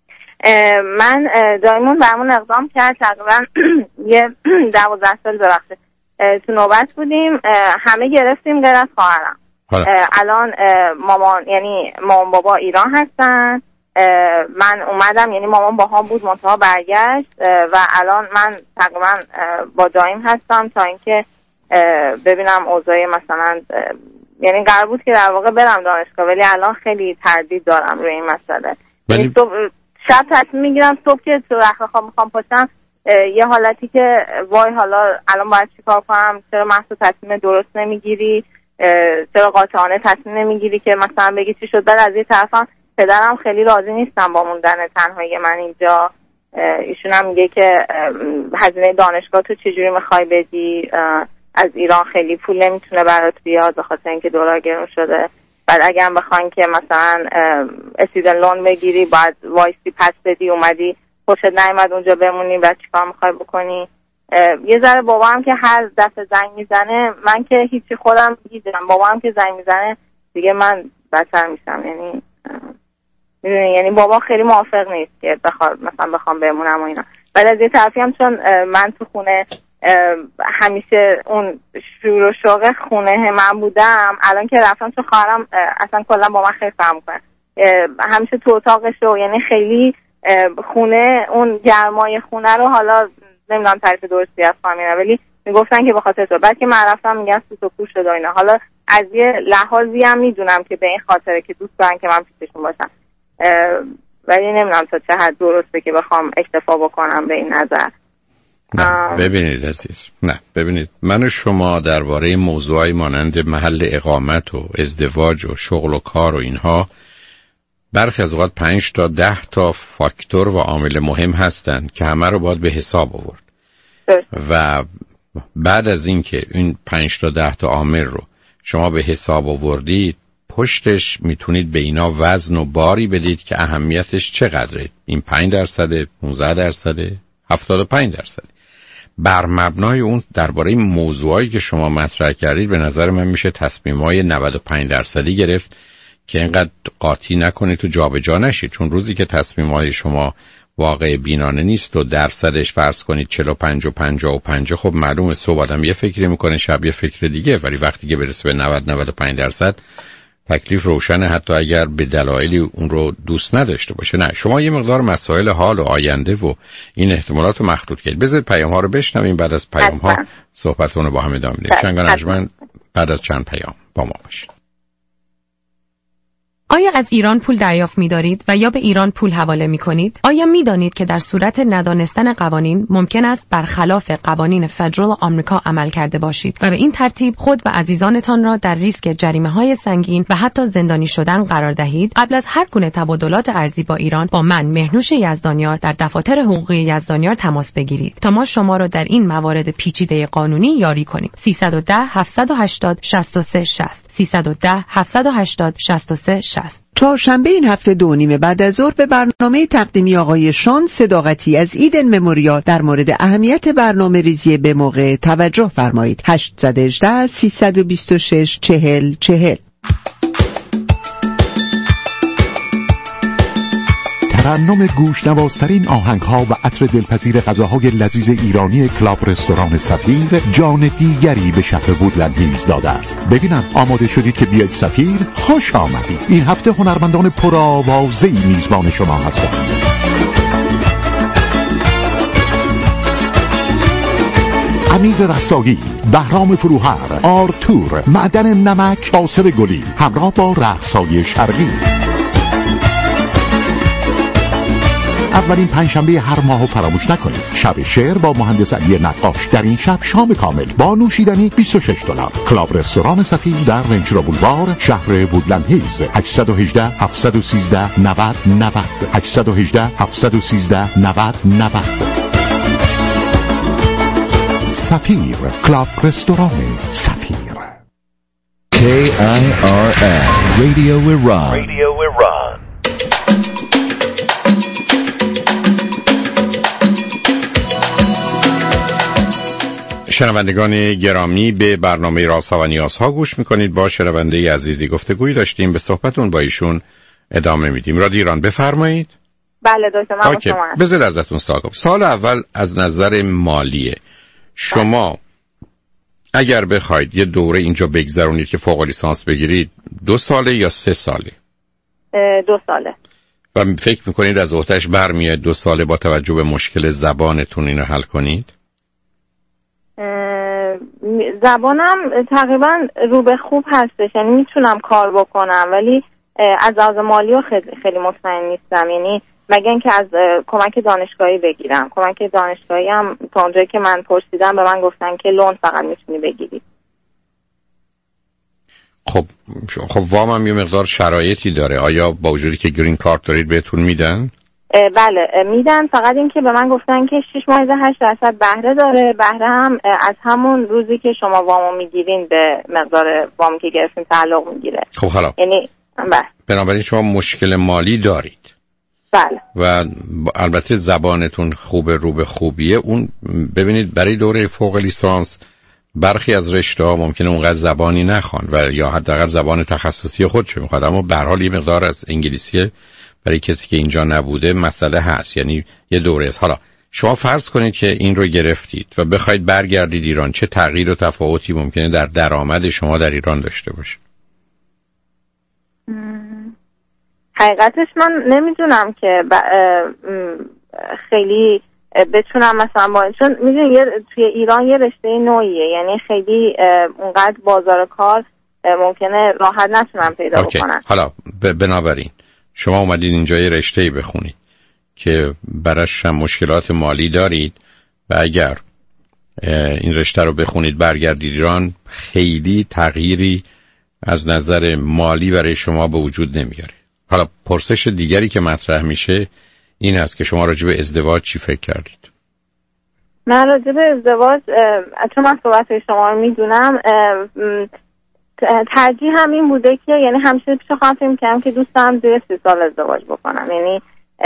من دایمون برمون اقدام کرد تقریبا یه دوازده سال ببخشید تو نوبت بودیم، همه گرفتیم غیر از خواهرم. الان مامان یعنی مامان بابا ایران هستن، من اومدم یعنی مامان با هم بود منتها برگشت و الان من تقریبا با دایم هستم تا اینکه ببینم اوضاع مثلا یعنی قرار بود که در واقع برم دانشگاه ولی الان خیلی تردید دارم روی این مسئله. یعنی صبح شب تصمیم میگیرم صبح که تو رخت خواب میخوام پاشم یه حالتی که وای حالا الان باید چیکار کنم، چرا محسو تصمیم درست نمیگیری، چرا قاطعانه تصمیم نمیگیری که مثلا بگی چی شد. بعد از یه طرفم پدرم خیلی راضی نیستم با موندن تنهایی من اینجا، ایشون هم میگه که هزینه دانشگاه تو چجوری میخوای بدی، از ایران خیلی پول نمیتونه برات بیاد به خاطر اینکه دلار گرون شده، بعد اگه هم بخواین که مثلا استودنت لون بگیری باید وایسی پس بدی، اومدی خوشت نیامد اونجا بمونی و چیکار میخوای بکنی. یه ذره بابا هم که هر دفعه زنگ میزنه من که هیچی خودم میگیرم، بابا هم که زنگ میزنه دیگه من بدتر میشم. یعنی میدونی یعنی بابا خیلی موافق نیست که بخوام مثلا بخوام بمونم و اینا. بعد از یه طرفی هم چون من تو خونه همیشه اون شور و شوق خونه من بودم، الان که رفتم تو خواهرم اصلا کلا با من خیلی فهم کنه، همیشه تو اتاقش رو یعنی خیلی خونه اون گرمای خونه رو حالا نمیدونم تعریف درستی از فهمیدم ولی میگفتن که به خاطر تو، بعد که من رفتم میگن سوت و پوش شده اینا. حالا از یه لحاظی هم میدونم که به این خاطره که دوست دارن که من پیششون باشم ولی نمیدونم تا چه حد درسته که بخوام اکتفا بکنم به این نظر. نه ببینید عزیز، نه ببینید من و شما درباره موضوعی مانند محل اقامت و ازدواج و شغل و کار و اینها برخی از اوقات پنج تا ده تا فاکتور و عامل مهم هستند که همه رو باید به حساب آورد و بعد از اینکه این پنج تا ده تا عامل رو شما به حساب آوردید پشتش میتونید به اینا وزن و باری بدید که اهمیتش چقدره. این پنج درصده، پانزده درصده، هفتاد و پنج درصد. بر مبنای اون درباره موضوعایی که شما مطرح کردید به نظر من میشه تصمیم‌های نود و پنج درصدی گرفت که اینقدر قاطی نکنید تو جابجا نشید، چون روزی که تصمیم‌های شما واقع بینانه نیست و درصدش فرض کنید چهل و پنج و پنجاه و پنج، خب معلومه صبح آدم یه فکری میکنه شب یه فکر دیگه، ولی وقتی که برسه به نود نود و پنج درصد تکلیف روشنه، حتی اگر به دلایلی اون رو دوست نداشته باشه. نه شما یه مقدار مسائل حال و آینده و این احتمالات رو مخلوط کنید. بذارید پیام ها رو بشنویم، بعد از پیام ها صحبتون رو با هم ادامه میدیم. شنگان انجمن بعد از چند پیام با ما باشید. آیا از ایران پول دریافت می‌دارید و یا به ایران پول حواله می‌کنید؟ آیا می‌دانید که در صورت ندانستن قوانین ممکن است برخلاف قوانین فدرال آمریکا عمل کرده باشید و به این ترتیب خود و عزیزانتان را در ریسک جریمه‌های سنگین و حتی زندانی شدن قرار دهید؟ قبل از هر گونه تبادلات ارزی با ایران با من مهنوش یزدانیار در دفتر حقوقی یزدانیار تماس بگیرید تا ما شما را در این موارد پیچیده قانونی یاری کنیم. سیصد و ده هفتصد و هشتاد شصت و سه شصت سیصد و ده هفتصد و هشتاد شصت و سه شصت. چهارشنبه این هفته دو نیم بعد از ظهر به برنامه تقدیمی آقای شان صداقتی از ایدن مموریال در مورد اهمیت برنامه ریزی به موقع توجه فرمایید. هشت یک هشت سیصد و بیست و شش چهل چهل. ترنم گوشنوازترین آهنگ‌ها و عطر دلپذیر غذاهای لذیذ ایرانی کلاب رستوران سفیر جان دیگری به شهر وودلند هیلز داده است. ببینم آماده شدید که بیاید سفیر؟ خوش آمدید. این هفته هنرمندان پرآوازه‌ای میزبان شما هستند. امیر رساگی، بهرام فروهر، آرتور، معدن نمک، آصف گلی همراه با رقص‌های شرقی. اولین پنجشنبه هر ماهو فراموش نکنید. شب شعر با مهندس علی نقاش. در این شب شام کامل با نوشیدنی بیست و شش دلار. کلاب رستوران سفیر در ونچرو بولوار شهر وودلند هیلز. هشت یک هشت هفت یک سه نود نود هشت یک هشت هفت یک سه نود نود. سفیر، کلاب رستوران سفیر. کی آی آر ان Radio Iran. Radio Iran. شنوندگان گرامی، به برنامه رازها و نیازها گوش میکنید. با شنونده عزیزی گفتگویی داشتیم، به صحبتون با ایشون ادامه میدیم. رادیو ایران، بفرمایید. بله دکتر، من شما بذار ازتون سوال کنم. سال اول از نظر مالیه شما اگر بخواید یه دوره اینجا بگذرونید که فوق لیسانس بگیرید، دو ساله یا سه ساله؟ دو ساله. و فکر میکنید از اوتش برمیاد دو ساله با توجه به مشکل زبانتون اینو حل کنید؟ زبانم تقریبا رو به خوب هستش، یعنی میتونم کار بکنم، ولی از لحاظ مالی خیلی خیلی مطمئن نیستم. یعنی مگه اینکه از کمک دانشگاهی بگیرم. کمک دانشگاهی هم تا اونجایی که من پرسیدم به من گفتن که لون فقط میتونی بگیری. خب خب وام هم یه مقدار شرایطی داره. آیا با وجودی که گرین کارت دارید بهتون میدن؟ بله میدن، فقط این که به من گفتن که شش ماه هشت درصد بهره داره. بهره هم از همون روزی که شما وامو میگیرین به مقدار وامی که گرفتین تعلق میگیره. خب حالا یعنی بله، بنابراین شما مشکل مالی دارید. بله. و البته زبانتون خوبه، رو به خوبیه. اون ببینید برای دوره فوق لیسانس برخی از رشته‌ها ممکنه اونقدر زبانی نخوان و یا حداقل زبان تخصصی خودش میخواد، اما به هر حال یه مقدار از انگلیسی برای کسی که اینجا نبوده مسئله هست. یعنی یه دوره است. حالا شما فرض کنید که این رو گرفتید و بخواید برگردید ایران، چه تغییر و تفاوتی ممکنه در درآمد شما در ایران داشته باشه؟ حقیقتش من نمیدونم که ب... خیلی بتونم مثلا با... چون میدونی توی ایران یه رشته نوعیه، یعنی خیلی اونقدر بازار کار ممکنه راحت نتونم پیدا اوکی. بکنم. حالا ب... بنابراین شما اومدید اینجا یه رشته‌ای بخونید که براش هم مشکلات مالی دارید و اگر این رشته رو بخونید برگردید ایران، خیلی تغییری از نظر مالی برای شما به وجود نمیاره. حالا پرسش دیگری که مطرح میشه این است که شما راجع به ازدواج چی فکر کردید؟ من راجع به ازدواج چون من صحبت شما رو میدونم، ترجیح هم این بوده که یعنی همیشه پیش خودم فکر می‌کردم که دوست دارم زیر سی سال ازدواج بکنم. یعنی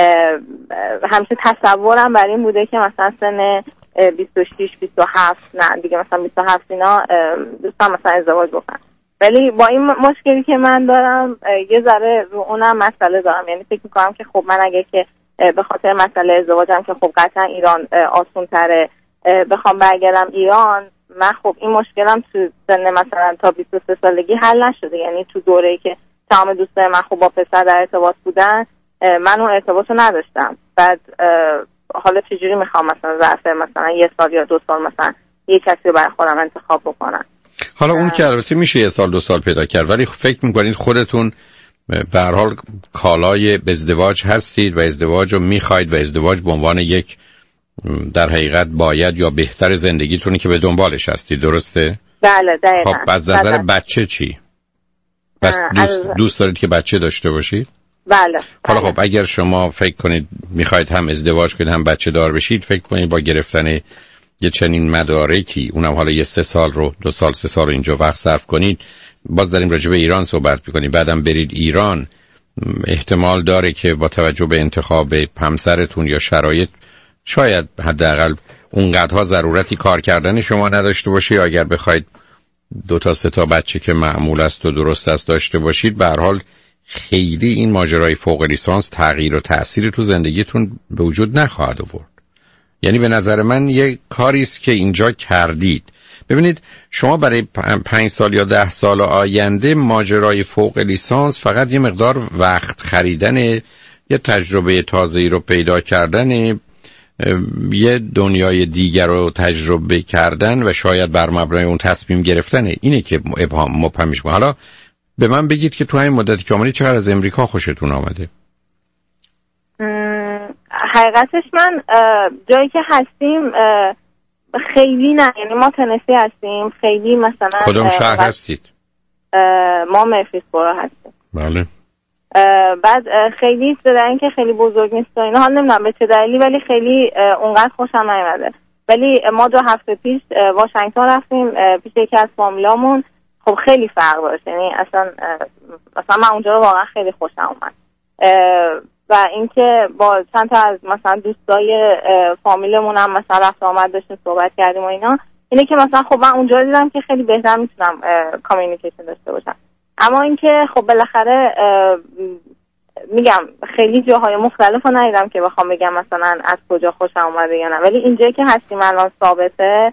همیشه تصورم برای این بوده که مثلا سن بیست و شش بیست و هفت نه دیگه مثلا بیست و هفت اینا دوست دارم مثلا ازدواج بکنم. ولی با این مشکلی که من دارم یه ذره رو اونم مسئله دارم. یعنی فکر می‌کنم که خب من اگه که به خاطر مسئله ازدواجم که خب قطعا ایران آسان‌تره بخوام برگردم ایران، من خب این مشکلم تو سن مثلا تا بیست و سه سالگی حل نشده. یعنی تو دوره‌ای که تمام دوستای من خب با پسر در ارتباط بودن، من اون ارتباطو نداشتم. بعد حالا چجوری میخوام مثلا ظرف مثلا یه سال یا دو سال مثلا یه کسی رو برای خودم انتخاب بکنم؟ حالا اون که البته میشه یه سال دو سال پیدا کرد، ولی فکر میکنید خودتون به هر حال کالای ازدواج هستید و ازدواج رو میخواید و ازدواج به عنوان یک در حقیقت باید یا بهتر زندگیتونی که به دنبالش هستید، درسته؟ بله دقیقاً. خب از نظر بچه چی؟ بس دوست, دوست دارید که بچه داشته باشید؟ بله. حالا بله. خب اگر شما فکر کنید میخواید هم ازدواج کنید هم بچه دار بشید، فکر کنید با گرفتن یه چنین مدارکی، اونم حالا یه سه سال رو دو سال سه سال رو اینجا وقت صرف کنید، باز داریم راجع به ایران صحبت میکنیم، بعدم برید ایران، احتمال داره که با توجه به انتخاب همسرتون یا شرایط شاید حداقل اونقدرها ضرورتی کار کردن شما نداشته باشه، یا اگر بخواید دو تا سه تا بچه که معمول است و درست است داشته باشید، به هر حال خیلی این ماجرای فوق لیسانس تغییر و تأثیر تو زندگیتون به وجود نخواهد آورد. یعنی به نظر من یه کاری است که اینجا کردید. ببینید شما برای پنج سال یا ده سال آینده ماجرای فوق لیسانس فقط یه مقدار وقت خریدن، یه تجربه تازه‌ای رو پیدا کردن، یه دنیای دیگر رو تجربه کردن و شاید بر مبنای اون تصمیم گرفتنه. اینه که ابهام مبهمش. حالا به من بگید که تو همین مدتی که آمدید چقدر از امریکا خوشتون آمده؟ حقیقتش من جایی که هستیم خیلی نه، یعنی ما تنسی هستیم، خیلی مثلا کدوم شهر هستید؟ ما مرفیسبورو هستیم. بله. بعد خیلی صدای این که خیلی بزرگ نیست و اینا، حال نمیدونم به چه دلیلی، ولی خیلی اونقدر خوشم نیومده. ولی ما دو هفته پیش واشنگتن رفتیم پیش یکی از فامیلامون. خب خیلی فرق داشت، یعنی اصلا مثلا من اونجا رو واقعا خیلی خوشم اومد و اینکه با چند تا از مثلا دوستای فامیلمون هم مثلا رفت آمد داشتیم صحبت کردیم و اینا، اینه که مثلا خب من اونجا دیدم که خیلی بهتر میتونم کامیونیکیشن داشته باشم. اما اینکه خب بالاخره میگم خیلی جاهای مختلف رو ندیدم که بخوام بگم مثلا از کجا خوشم اومده یا نه، ولی اینجایی که هستیم الان ثابته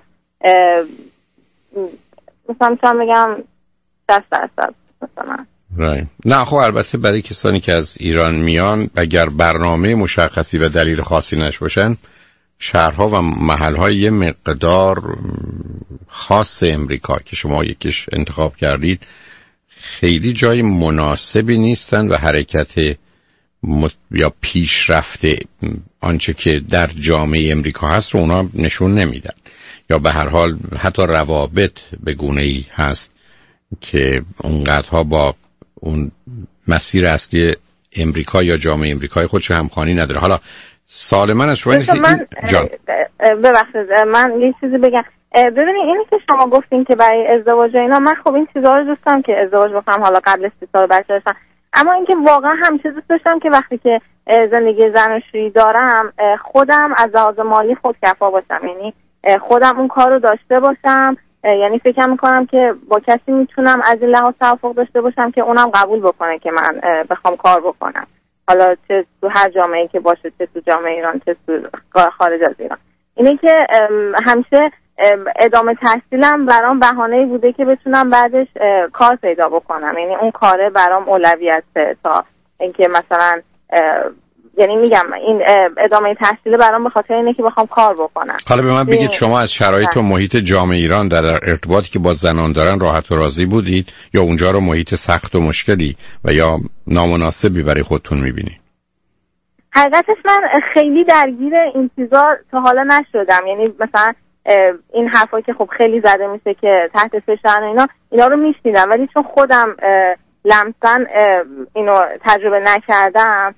مثلا میتونم بگم دست درصد مثلا. right. نه خب البته برای کسانی که از ایران میان اگر برنامه مشخصی و دلیل خاصی نش باشن، شهرها و محلهای یه مقدار خاص امریکا که شما یکیش انتخاب کردید خیلی جای مناسبی نیستن و حرکت مت... یا پیشرفت آنچه که در جامعه امریکا هست رو اونا نشون نمیدن، یا به هر حال حتی روابط به گونه‌ای هست که اونقدرها با اون مسیر اصلی امریکا یا جامعه امریکای خودش همخوانی نداره. حالا سوال من از شما اینه که من جان ببخشید من یه چیزی بگم. ببینید اینی که شما گفتین که برای ازدواج اینا، من خب این چیزا رو دوست دارم که ازدواج بکنم حالا قبل از سی سال بچه داشتم، اما اینکه واقعا همیشه دوست داشتم که وقتی که زندگی زناشویی دارم خودم از لحاظ مالی خودکفا باشم، یعنی خودم اون کار رو داشته باشم، یعنی فکر میکنم که با کسی میتونم از این لحاظ توافق داشته باشم که اونم قبول بکنه که من بخوام کار بکنم، حالا چه تو هر جامعه‌ای که باشه، چه تو جامعه ایران چه تو خارج از ایران. اینه که همیشه ادامه تحصیلم برام بهانه‌ای بوده که بتونم بعدش کار پیدا بکنم، یعنی اون کاره برام اولویته تا اینکه مثلا یعنی میگم این ادامه تحصیل برام به خاطر اینه که بخوام کار بکنم. حالا به من بگید شما از شرایط و محیط جامعه ایران در ارتباطی که با زنان دارن راحت و راضی بودید یا اونجا رو محیط سخت و مشکلی و یا نامناسبی برای خودتون میبینید؟ حقیقتش من خیلی درگیر این چیزا تا حالا نشدم، یعنی مثلا این حرفا که خب خیلی زده میشه که تحت فشار اینا اینا رو میشنیدم، ولی چون خودم لمساً اینو تجربه نکردم،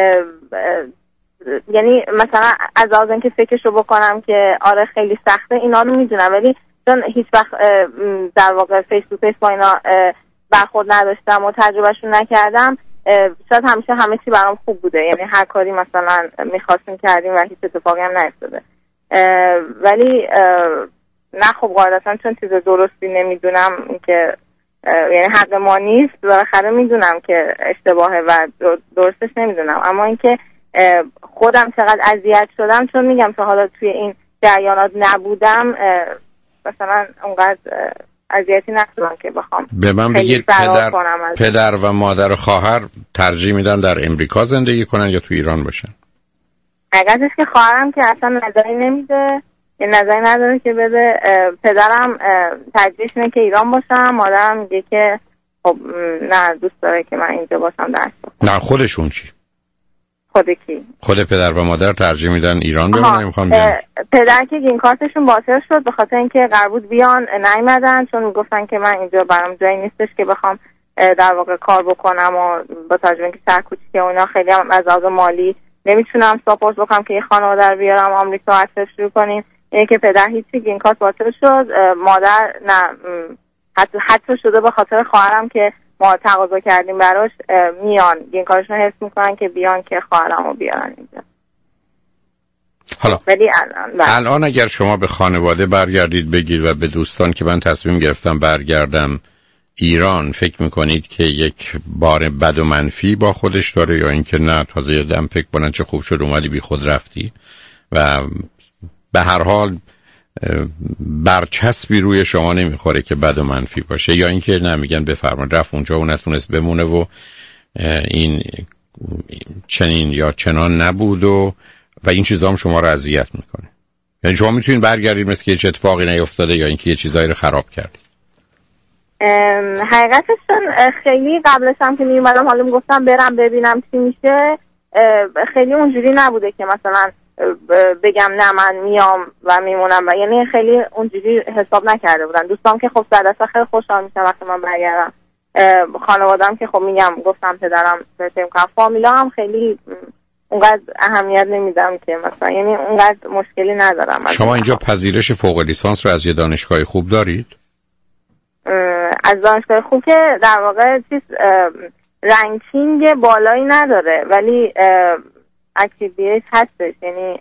یعنی مثلا از لحاظ اینکه فکرشو بکنم که آره خیلی سخته اینا رو میدونم، ولی چون هیچ وقت در واقع فیس تو فیس با اینا برخورد نداشتم و تجربهشون نکردم، شاید همیشه همه چی برام خوب بوده، یعنی هر کاری مثلا میخواستیم کردیم و هیچ اتفاقی هم نیفتاده. ولی نه خب قاعدتا چون چیز درستی نمیدونم که یعنی حق ما نیست، بالاخره میدونم که اشتباهه و درستش نمیدونم، اما اینکه خودم چقدر اذیت شدم چون میگم تا حالا توی این جریانات نبودم، مثلا اونقدر اذیتی نشدم که بخوام به من بگید پدر, پدر و مادر و خواهر ترجیح میدن در امریکا زندگی کنن یا تو ایران باشن؟ حقیقتش که خواهرم که اصلا نظری نمیده، یه نظری نداره که بده، پدرم ترجیحش اینه که ایران باشم، مادرم میگه که خب نه دوست داره که من اینجا باشم درس بخونم. نه خودشون چی؟ خود کی؟ خود پدر و مادر ترجیح میدن ایران بمونن میخوان بیان؟ پدر که گرین کارتشون باطل شد به خاطر اینکه قرار بود بیان نیومدن، چون میگفتن که من اینجا برام جایی نیستش که بخوام در واقع کار بکنم و با توجه اینکه شهر کوچیکه و اینا خیلی هم از لحاظ مالی نمیتونم ساپورت بکنم که یه خانواده رو بیارم آمریکا اصلا شروع کنیم. اینه که پدر هیچی گرین کارت باطل شد، مادر نه حتی حتی شده به خاطر خواهرم که ما تقاضا کردیم براش میان گرین کارتشون حس میکنن که بیان که خواهرمو بیارن اینجا. حالا ولی الان بر. الان اگر شما به خانواده برگردید بگید و به دوستان که من تصمیم گرفتم برگردم ایران، فکر میکنید که یک بار بد و منفی با خودش داره یا اینکه نه تازه یه دم فکر کنن چه خوب شد اومدی بی خود رفتی و به هر حال برچسبی روی شما نمیخوره که بد و منفی باشه، یا اینکه نه میگن بفرمایید رفت اونجا و نتونست بمونه و این چنین یا چنان نبود و و این چیزا هم شما رو اذیت میکنه؟ یعنی شما میتونید برگردید مثل که هیچ اتفاقی نیفتاده یا اینکه یه چیزایی رو خراب کردید؟ حقیقتش خیلی قبلش هم که میومدم حالا میگفتم برم ببینم چی میشه، خیلی اونجوری نبوده که مثلا بگم نه من میام و میمونم و یعنی خیلی اونجوری حساب نکرده بودن. دوستام که خب صد درصد خیلی خوشحال میشن وقتی من برگردم، خانواده‌ام که خب میگم گفتم پدرم فکر می‌کنم فامیلا هم خیلی اونقدر اهمیت نمیدم که مثلا، یعنی اونقدر مشکلی ندارم. شما اینجا پذیرش فوق لیسانس رو از یه دانشگاه خوب دارید؟ از دانشگاه خوب که در واقع چیز رنکینگ بالایی نداره، ولی اکتیویت هستش، یعنی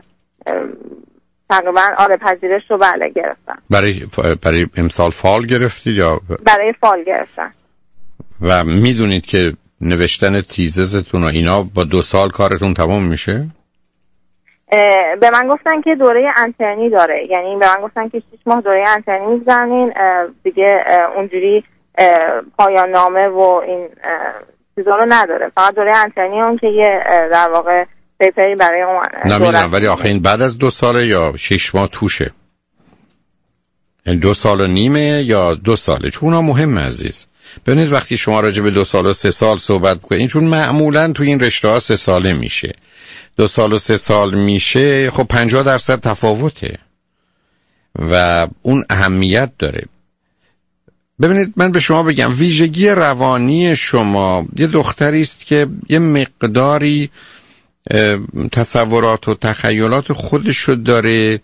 تقریبا آره پذیرش رو بله گرفتم. برای برای امسال فال گرفتید یا برای فال گرفتم؟ و میدونید که نوشتن تیززتون و اینا با دو سال کارتون تمام میشه؟ به من گفتن که دوره انترنی داره، یعنی به من گفتن که شش ماه دوره انترنی میگذارنین دیگه، اونجوری پایان نامه و این چیزا رو نداره، فقط دوره انترنی اون که یه در واقع پیپری برای اون نمیدونم. ولی آخه این بعد از دو ساله یا شش ماه توشه؟ این دو سال و نیمه یا دو ساله؟ چون اونا مهمه عزیز. ببینید وقتی شما راجع به دو سال و سه سال صحبت کنید، چون معمولا تو این رشته ها سه ساله میشه، دو سال و سه سال میشه، خب پنجاه درصد تفاوته و اون اهمیت داره. ببینید من به شما بگم ویژگی روانی شما یه دختری است که یه مقداری تصورات و تخیلات خودشو داره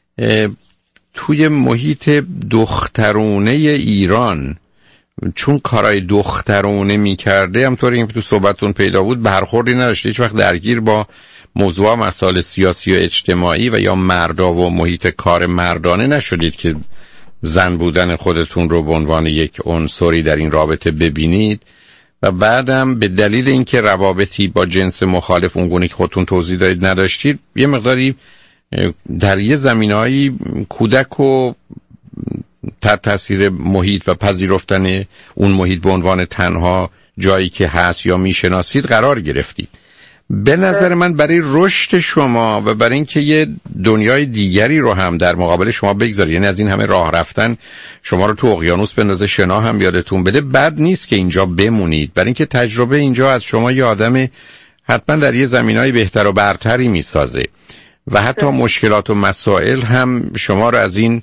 توی محیط دخترونه ایران، چون کارهای دخترونه میکرده، همطور این که تو صحبتون پیدا بود برخوردی نداشته، هیچ وقت درگیر با موضوع مسائل سیاسی و اجتماعی و یا مردا و محیط کار مردانه نشدید که زن بودن خودتون رو به عنوان یک عنصری در این رابطه ببینید و بعدم به دلیل اینکه روابطی با جنس مخالف اونگونه که خودتون توضیح دادید نداشتید، یه مقداری در یه زمینه‌ای کودک و تحت تاثیر محیط و پذیرفتن اون محیط به عنوان تنها جایی که هست یا میشناسید قرار گرفتید. به نظر من برای رشد شما و برای اینکه یه دنیای دیگری رو هم در مقابل شما بگذارید، یعنی از این همه راه رفتن شما رو تو اقیانوس بندازه شنا هم یادتون بده، بد نیست که اینجا بمونید، برای اینکه تجربه اینجا از شما یه آدم حتما در یه زمینای بهتر و برتری میسازه و حتی مشکلات و مسائل هم شما رو از این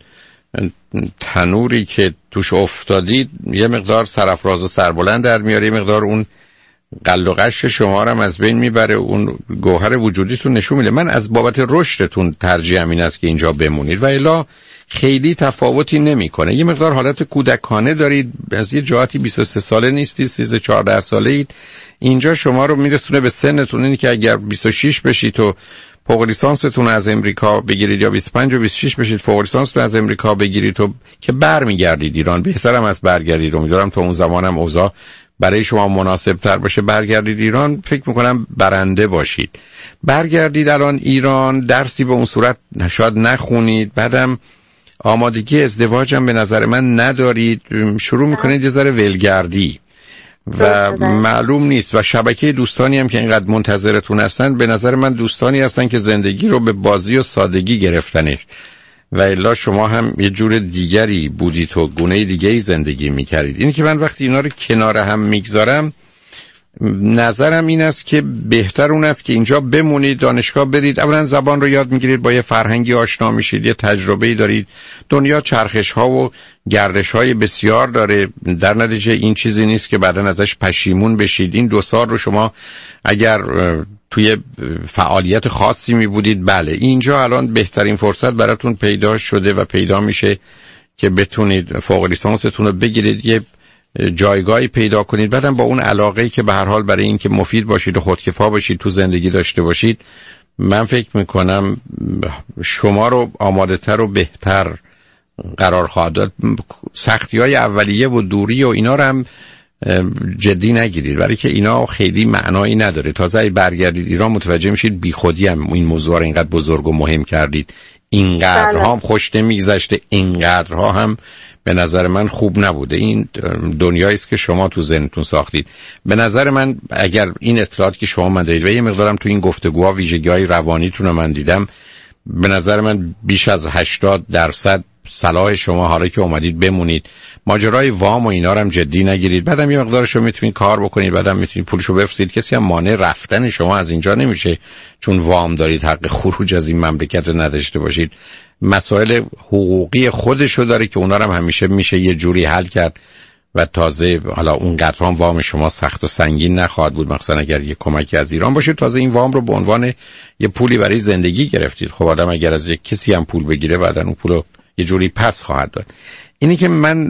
تنوری که توش افتادید یه مقدار سرافراز و سربلند در میاره، یه مقدار اون قل و قش شما رو هم از بین میبره، اون گوهر وجودیتون نشون میده. من از بابت رشدتون ترجیحم این است که اینجا بمونید و الا خیلی تفاوتی نمیکنه. یه مقدار حالت کودکانه دارید، از یه جهاتی بیست و سه ساله نیستید، سیزده چهارده ساله اید. اینجا شما رو میرسونه به سنتون، اینی که اگر بیست و شش بشید و فوق لیسانستون از امریکا بگیرید یا بیست و پنج و بیست و شش بشید فوق لیسانستون از امریکا بگیرید تو که برمیگردید ایران، بهترم از برگردید. امیدوارم تا اون زمانم اوضاع برای شما مناسب تر باشه، برگردید ایران، فکر میکنم برنده باشید. برگردید الان ایران، درسی به اون صورت شاید نخونید، بعدم آمادگی ازدواجم به نظر من ندارید، شروع میکنید یه ذره ولگردی و معلوم نیست و شبکه دوستانی هم که اینقدر منتظرتون هستن به نظر من دوستانی هستن که زندگی رو به بازی و سادگی گرفتنش و الا شما هم یه جور دیگری بودید و گونه دیگری زندگی میکردید. این که من وقتی اینا رو کنار هم میگذارم نظرم این است که بهتر اون است که اینجا بمونید، دانشگاه برید، اولا زبان رو یاد میگیرید، با یه فرهنگی آشنا میشید، یه تجربه‌ای دارید. دنیا چرخش ها و گردش های بسیار داره، در نتیجه این چیزی نیست که بعداً ازش پشیمون بشید. این دو سال رو شما اگر توی فعالیت خاصی می بودید، بله اینجا الان بهترین فرصت براتون پیدا شده و پیدا میشه که بتونید فوق لیسانستون رو بگیرید، یه جایگاهی پیدا کنید، بعدم با اون علاقه‌ای که به هر حال برای این که مفید باشید و خودکفا باشید تو زندگی داشته باشید، من فکر میکنم شما رو آماده تر و بهتر قرار خواهد داد. سختی‌های اولیه و دوری و اینا رو هم جدی نگیرید، برای که اینا خیلی معنایی نداره. تازه برگردید ایران متوجه میشید بیخودی هم این موضوع رو اینقدر بزرگ و مهم کردید، اینقدرها هم خوش نمیگذشته، اینقدرها هم به نظر من خوب نبوده. این دنیایی است که شما تو ذهنتون ساختید. به نظر من اگر این اطلاعاتی که شما من دارید و یه مقدارم تو این گفتگوها ویژگی‌های روانیتون رو من دیدم، به نظر من بیش از هشتاد درصد صلاح شما حالا که اومدید بمونید. ماجرای وام و اینا رو هم جدی نگیرید، بعدم یه مقدارشو میتونید کار بکنید، بعدم میتونید پولشو بفرستید، کسی هم مانع رفتن شما از اینجا نمیشه چون وام دارید، حق خروج از این مملکت رو نداشته باشید. مسائل حقوقی خودشو داره که اونا رو هم همیشه میشه یه جوری حل کرد و تازه حالا اون قدر هم وام شما سخت و سنگین نخواهد بود، مثلا اگر یه کمکی از ایران باشه. تازه این وام رو به عنوان یه پولی برای زندگی گرفتید. خب آدم اگر از یک کسی هم پول بگیره بعداً اون پولو یه جوری پس خواهد داد. اینی که من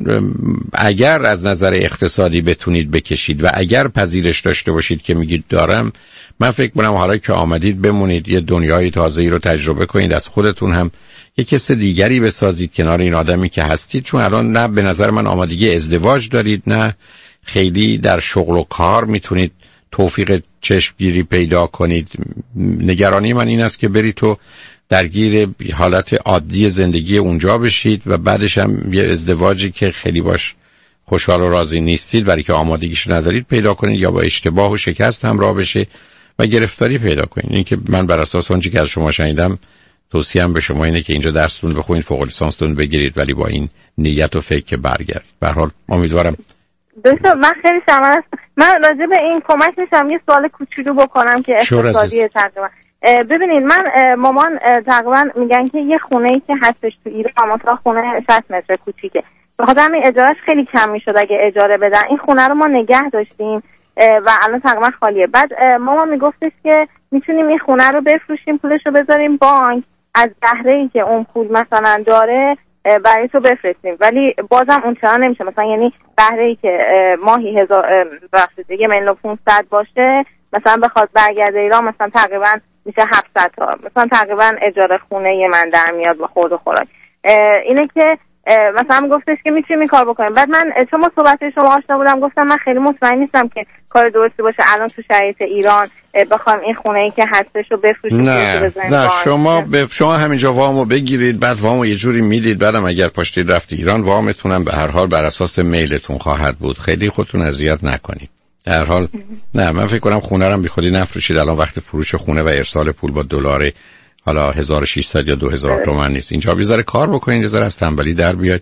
اگر از نظر اقتصادی بتونید بکشید و اگر پذیرش داشته باشید که میگید دارم، من فکر کنم حالا که آمدید بمونید، یه دنیای تازه‌ای رو تجربه کنید، از خودتون هم یه کس دیگری بسازید کنار این آدمی که هستید. چون الان نه به نظر من آمادگی ازدواج دارید، نه خیلی در شغل و کار میتونید توفیق چشمگیری پیدا کنید. نگرانی من این است که برید تو درگیر حالت عادی زندگی اونجا بشید و بعدش هم یه ازدواجی که خیلی باش خوشحال و راضی نیستید برای که آمادگیش ندارید پیدا کنید، یا با اشتباه و شکست همراه بشه و گرفتاری پیدا کنید. این که من بر اساس اون چیزی که از شما شنیدم توصیه‌ام به شما اینه که اینجا درستون بخونید، فوق لیسانستون بگیرید، ولی با این نیت و فکر که برگردید. به هر حال امیدوارم. دکتر من خیلی شرمنده هستم. من راجع به این کمک میشم یه سوال کوچولو بکنم که اقتصادیه تقریبا. ببینید من مامان تقریبا میگن که یه خونه‌ای که هستش تو ایران مثلا خونه شصت متر کوچیکه، بخاطر همین اجارهش خیلی کم میشد اگه اجاره بدن. این خونه رو ما نگه داشتیم و الان تقریبا خالیه. بعد مامان میگفتش که میتونیم این خونه رو بفروشیم، پولش رو بذاریم بانک، از بهره‌ای که اون پول مثلا داره برای تو بفرستیم، ولی بازم اون چنان نمیشه. مثلا یعنی بهره‌ای که ماهی هزار بخشید یه میلیون و پونصد باشه، مثلا بخواد برگرده ایران مثلا تقریبا میشه هفتصد تا، مثلا تقریبا اجاره خونه یه من در میاد با خورد و خوراک. اینه که مثلا گفتش که میتونیم این کار بکنیم. بعد من چون ما صحبت شما آشنا بودم گفتم من خیلی مطمئن نیستم که کار درستی باشه الان تو شرایط ایران بخوام این خونه ای که هستش رو بفروشیم. نه نه شما به شما همینجا وامو بگیرید، بعد وامو یه جوری میدید، بعدم اگر پاشتید رفتی ایران وامتونم به هر حال بر اساس میلتون خواهد بود. خیلی خودتون اذیت نکنید. در حال نه من فکر کنم خونه رو هم بی خودی نفروشید. الان وقت فروش خونه و ارسال پول با دلار حالا هزار و ششصد یا دو هزار تومان نیست. اینجا بیزاره کار بکنید، یه ذره از تنبلی در بیاید.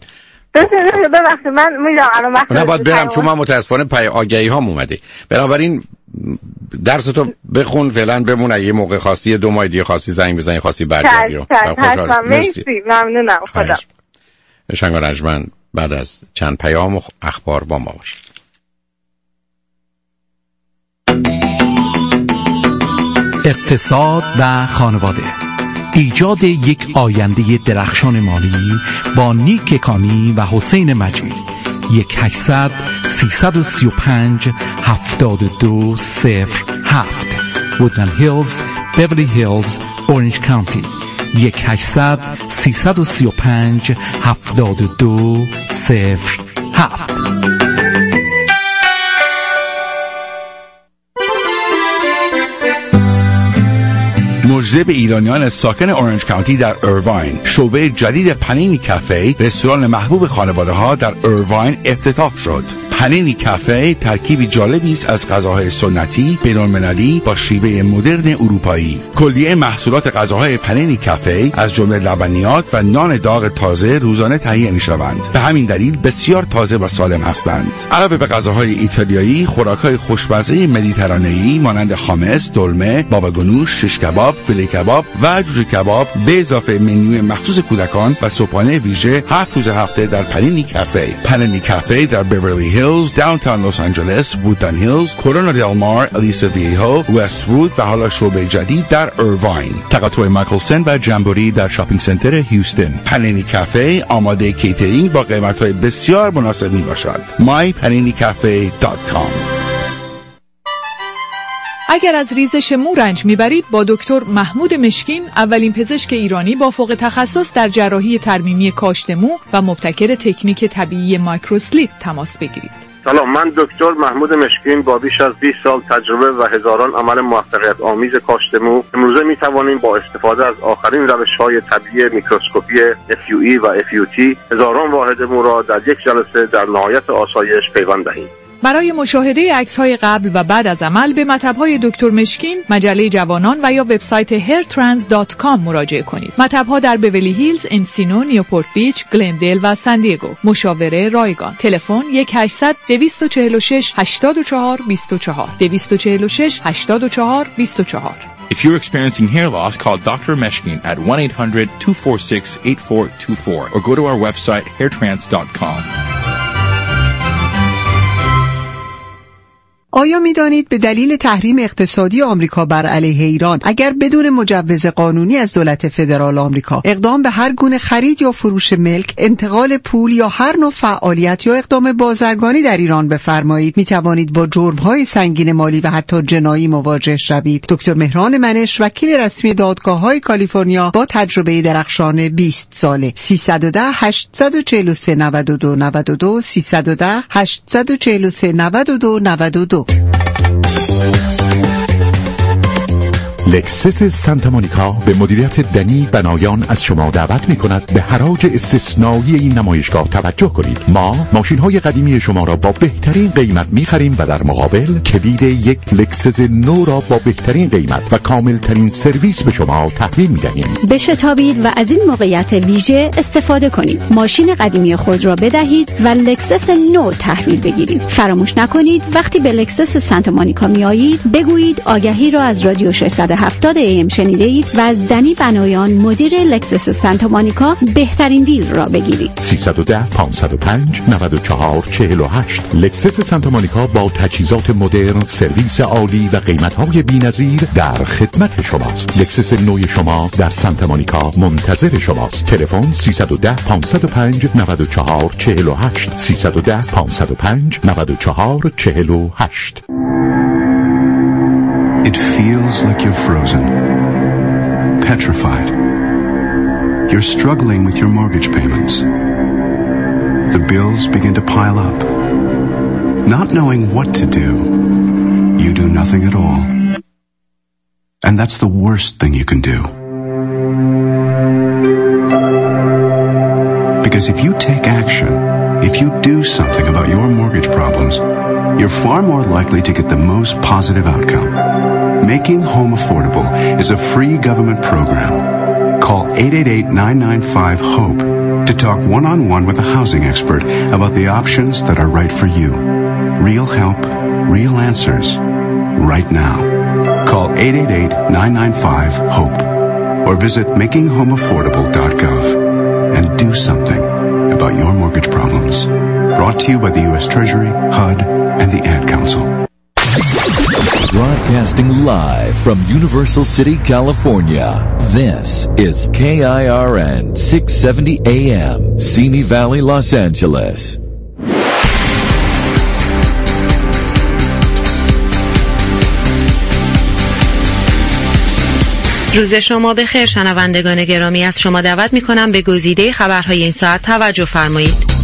ببخشید من میگم الان وقت نه باید برم چون من متاسفانه پای آگهی هام اومده. بنابراین درس تو بخون فعلا بمون، یه موقع خاصی دو ماه دیگه خاصی زنگ بزنی خاصی برگردی رو. مرسی ممنونم. خدا شنگ و رنجمند بعد از چند پیام و اخبار با ما باشید. اقتصاد و خانواده، ایجاد یک آینده درخشان مالی با نیک کانی و حسین مجید. یک هشتصد سیصد و سی و پنج هفتاد و دو صفر هفت وودلند هیلز، بیولی هیلز، اورنج کانتی. یک هشتصد سیصد و سی و پنج هفتاد و دو صفر هفت. مژده به ایرانیان ساکن اورنج کانتی در ایرواین، شعبه جدید پنینی کافه، رستوران محبوب خانواده ها در ایرواین افتتاح شد. پنینی کافه ترکیبی جالبی است از غذاهای سنتی بین‌المللی با شیوه مدرن اروپایی. کلیه محصولات غذاهای پنینی کافه از جمله لبنیات و نان داغ تازه روزانه تهیه می‌شوند. به همین دلیل بسیار تازه و سالم هستند. علاوه به غذاهای ایتالیایی، خوراک‌های خوشمزه مدیترانه‌ای مانند خامس، دلمه، بابا گنوش، شش کباب، فیله کباب و جوجه کباب به اضافه منوی مخصوص کودکان و صبحانه ویژه هفت روز هفته در پنینی کافه. پنینی کافه در بیورلی هیلز، داونتاون لس آنجلس، وودلند هیلز، کورونا دل مار، الیسا ویهو، وست وود و حالا شعبه جدید در ایرواین. تقاطع مایکلسن و جمبوری در شاپینگ سنتر هیوستن. پنینی کافه آماده کیترینگ با قیمت‌های بسیار مناسب میباشد. مای پنینی کافه دات کام. اگر از ریزش مو رنج میبرید با دکتر محمود مشکین، اولین پزشک ایرانی با فوق تخصص در جراحی ترمیمی کاشت مو و مبتکر تکنیک طبیعی مایکروسلیت تماس بگیرید. سلام، من دکتر محمود مشکین با بیش از بیست سال تجربه و هزاران عمل موفقیت آمیز کاشت مو امروزه می توانیم با استفاده از آخرین روش‌های طبیعی میکروسکوپی اف یو ای و اف یو تی هزاران واحد مو را در یک جلسه در نهایت آسایش پیوند دهیم. برای مشاهده عکس‌های قبل و بعد از عمل به مطب‌های دکتر مشکین، مجله جوانان و یا وبسایت هیر ترانس دات کام مراجعه کنید. مطب‌ها در بیولی هیلز، انسینو، نیوپورت بیچ، گلندل و سان دیگو. مشاوره رایگان. تلفن یک هشتصد دویست و چهل و شش هشتاد و چهار بیست و چهار دویست و چهل و شش هشتاد و چهار بیست و چهار. If you're experiencing hair loss, call Doctor Meshkin at one eight hundred two four six eight four two four or go to our website hair trance dot com. آیا می دانید به دلیل تحریم اقتصادی آمریکا بر علیه ایران اگر بدون مجوز قانونی از دولت فدرال آمریکا اقدام به هر گونه خرید یا فروش ملک، انتقال پول یا هر نوع فعالیت یا اقدام بازرگانی در ایران بفرمایید می توانید با جرم‌های سنگین مالی و حتی جنایی مواجه شوید؟ دکتر مهران منش، وکیل رسمی دادگاه‌های کالیفرنیا با تجربه درخشان بیست ساله. سیصد و ده هشتصد و چهل و سه نود و دو نود و دو سیصد و ده هشتصد و چهل و سه نود و دو نود و دو. لکسس سانتا مونیکا به مدیریت دنی بنایان از شما دعوت می کند به حراج استثنایی این نمایشگاه توجه کنید. ما ماشین های قدیمی شما را با بهترین قیمت می خریم و در مقابل کلید یک لکسس نو را با بهترین قیمت و کامل ترین سرویس به شما تحویل می دهیم. بشتابید و از این موقعیت ویژه استفاده کنید. ماشین قدیمی خود را بدهید و لکسس نو تحویل بگیرید. فراموش نکنید وقتی به لکسس سانتا مونیکا می آیید بگویید آگهی را از رادیو ششصد و هفتاد ای ام شنیده اید و از دنی بنایان مدیر لکسس سانتا مونیکا بهترین دیل را بگیرید. سیصد و ده پانصد و پنج نود و چهار چهل و هشت. لکسس سانتا مونیکا با تجهیزات مدرن، سرویس عالی و قیمت‌های بی‌نظیر در خدمت شماست. لکسس نوی شما در سانتا مونیکا منتظر شماست. تلفن سیصد و ده پانصد و پنج نود و چهار چهل و هشت. سیصد و ده پانصد و پنج نود و چهار چهل و هشت. It feels like you're frozen, petrified. You're struggling with your mortgage payments. The bills begin to pile up. Not knowing what to do, you do nothing at all. And that's the worst thing you can do. Because if you take action, if you do something about your mortgage problems, you're far more likely to get the most positive outcome. Making Home Affordable is a free government program. Call eight eight eight, nine nine five, HOPE to talk one-on-one with a housing expert about the options that are right for you. Real help, real answers, right now. Call eight eight eight, nine nine five, HOPE or visit making home affordable dot gov and do something about your mortgage problems. Brought to you by the U S Treasury, H U D, and the Ad Council. Broadcasting live from Universal City, California. This is K I R N six seventy A M, Simi Valley, Los Angeles. روز شما بخیر شنوندگان گرامی، از شما دعوت می‌کنم به گزیده خبرهای این ساعت توجه فرمایید.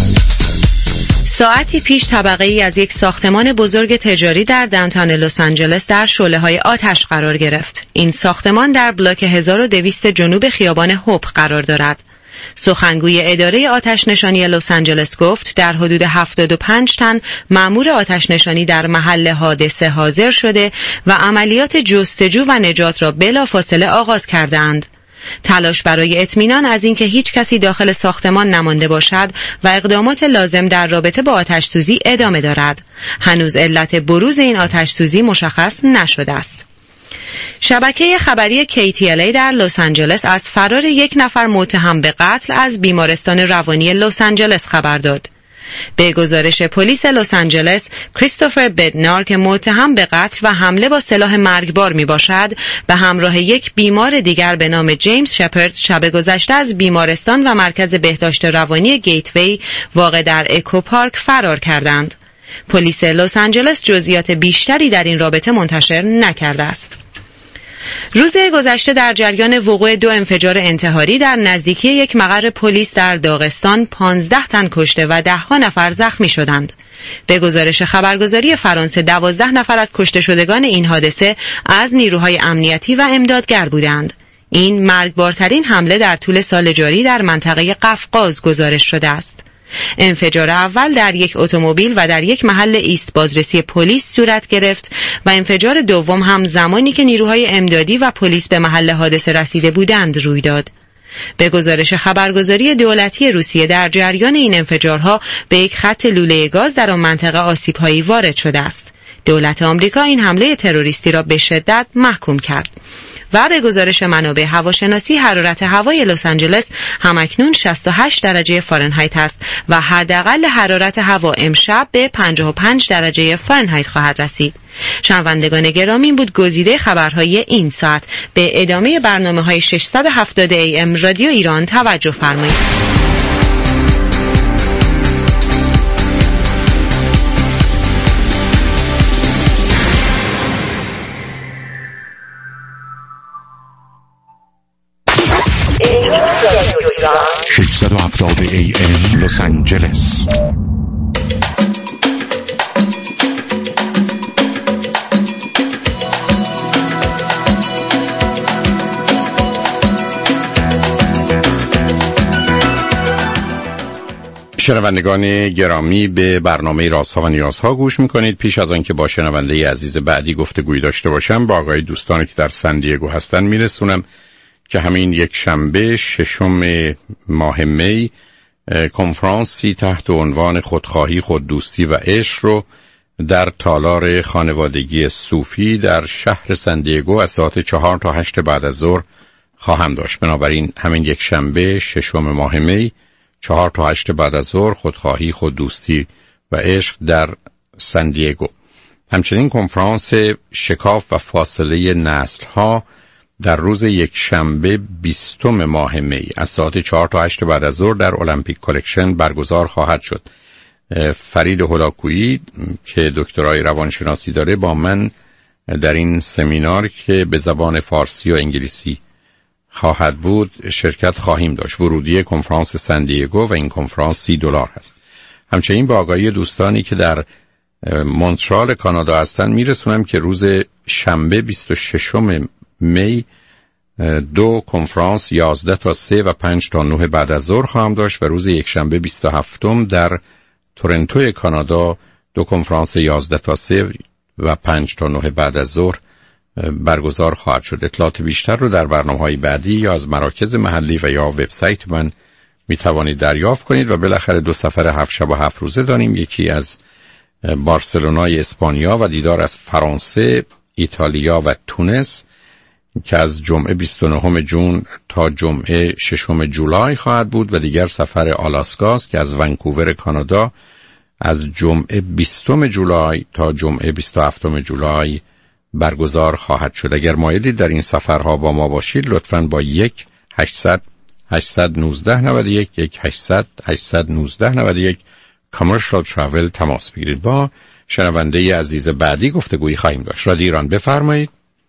ساعتی پیش طبقه ای از یک ساختمان بزرگ تجاری در داونتاون لس آنجلس در شعله‌های آتش قرار گرفت. این ساختمان در بلاک هزار و دویست جنوب خیابان هوپ قرار دارد. سخنگوی اداره آتش نشانی لس آنجلس گفت در حدود هفتاد و پنج تن مأمور آتش نشانی در محل حادثه حاضر شده و عملیات جستجو و نجات را بلافاصله آغاز کردند. تلاش برای اطمینان از اینکه هیچ کسی داخل ساختمان نمانده باشد و اقدامات لازم در رابطه با آتش سوزی ادامه دارد. هنوز علت بروز این آتش سوزی مشخص نشده است. شبکه خبری کی تی ال ای در لس آنجلس از فرار یک نفر متهم به قتل از بیمارستان روانی لس آنجلس خبر داد. به گزارش پلیس لس آنجلس، کریستوفر بدنار که متهم به قتل و حمله با سلاح مرگبار می باشد، به همراه یک بیمار دیگر به نام جیمز شپرد شب گذشته از بیمارستان و مرکز بهداشت روانی گیتوی واقع در اکو پارک فرار کردند. پلیس لس آنجلس جزئیات بیشتری در این رابطه منتشر نکرده است. روز گذشته در جریان وقوع دو انفجار انتحاری در نزدیکی یک مقر پلیس در داغستان پانزده تن کشته و ده ها نفر زخمی شدند. به گزارش خبرگزاری فرانسه دوازده نفر از کشته شدگان این حادثه از نیروهای امنیتی و امدادگر بودند. این مرگبارترین حمله در طول سال جاری در منطقه قفقاز گزارش شده است. انفجار اول در یک اتومبیل و در یک محل ایست بازرسی پلیس صورت گرفت و انفجار دوم هم زمانی که نیروهای امدادی و پلیس به محل حادثه رسیده بودند روی داد. به گزارش خبرگزاری دولتی روسیه در جریان این انفجارها به یک خط لوله گاز در آن منطقه آسیب‌هایی وارد شده است. دولت آمریکا این حمله تروریستی را به شدت محکوم کرد. و به گزارش منابع هواشناسی حرارت هوای لس آنجلس همکنون شصت و هشت درجه فارنهایت است و حداقل حرارت هوا امشب به پنجاه و پنج درجه فارنهایت خواهد رسید. شنوندگان گرامی، بود گزیده خبرهای این ساعت. به ادامه برنامه‌های ششصد و هفتاد ای ام رادیو ایران توجه فرمایید. ششصد و هفتاد ای ام لس آنجلس. شنوندگان گرامی، به برنامه رازها و نیازها گوش میکنید. پیش از آن که با شنونده عزیز بعدی گفتگوی داشته باشم، با آقای دوستانی که در سن دیگو هستن میرسونم که همین یک شنبه ششم ماه می کنفرانسی تحت عنوان خودخواهی، خوددوستی و عشق رو در تالار خانوادگی صوفی در شهر سن دیگو از ساعت چهار تا هشت بعد از ظهر خواهم داشت. بنابراین همین یک شنبه ششم ماه می چهار تا هشت بعد از ظهر خودخواهی، خوددوستی و عشق در سن دیگو. همچنین کنفرانس شکاف و فاصله نسل‌ها در روز یک شنبه بیستم ماه می از ساعت چهار تا هشت بعد از ظهر در المپیک کالکشن برگزار خواهد شد. فرید هولاکویی که دکترای روانشناسی داره با من در این سمینار که به زبان فارسی و انگلیسی خواهد بود شرکت خواهیم داشت. ورودی کنفرانس سن دیگو و این کنفرانس سی دلار هست. همچنین با آگاهی دوستانی که در مونترال کانادا هستن میرسونم که روز شنبه بیست و ششم می دو کنفرانس یازده تا سه و پنج تا نه بعد از ظهر خواهم داشت و روز یک شنبه بیست و هفتم در تورنتو کانادا دو کنفرانس یازده تا سه و پنج تا نه بعد از ظهر برگزار خواهد شد. اطلاعات بیشتر رو در برنامه‌های بعدی یا از مراکز محلی و یا وبسایت من می توانید دریافت کنید. و بالاخره دو سفر هفت شب و هفت روزه داریم، یکی از بارسلونای اسپانیا و دیدار از فرانسه، ایتالیا و تونس که از جمعه بیست و نهم ژوئن تا جمعه ششم جولای خواهد بود و دیگر سفر آلاسکاست که از ونکوور کانادا از جمعه بیستم جولای تا جمعه بیست و هفتم جولای برگزار خواهد شد. اگر مایلید در این سفرها با ما باشید لطفاً با یک هشتصد هشتصد و نوزده نود و یک یک هشتصد هشتصد و نوزده نود و یک کامرشال تراول تماس بگیرید. با شنونده عزیز بعدی گفتگویی خواهیم داشت. رادیو ایران بفرمایید.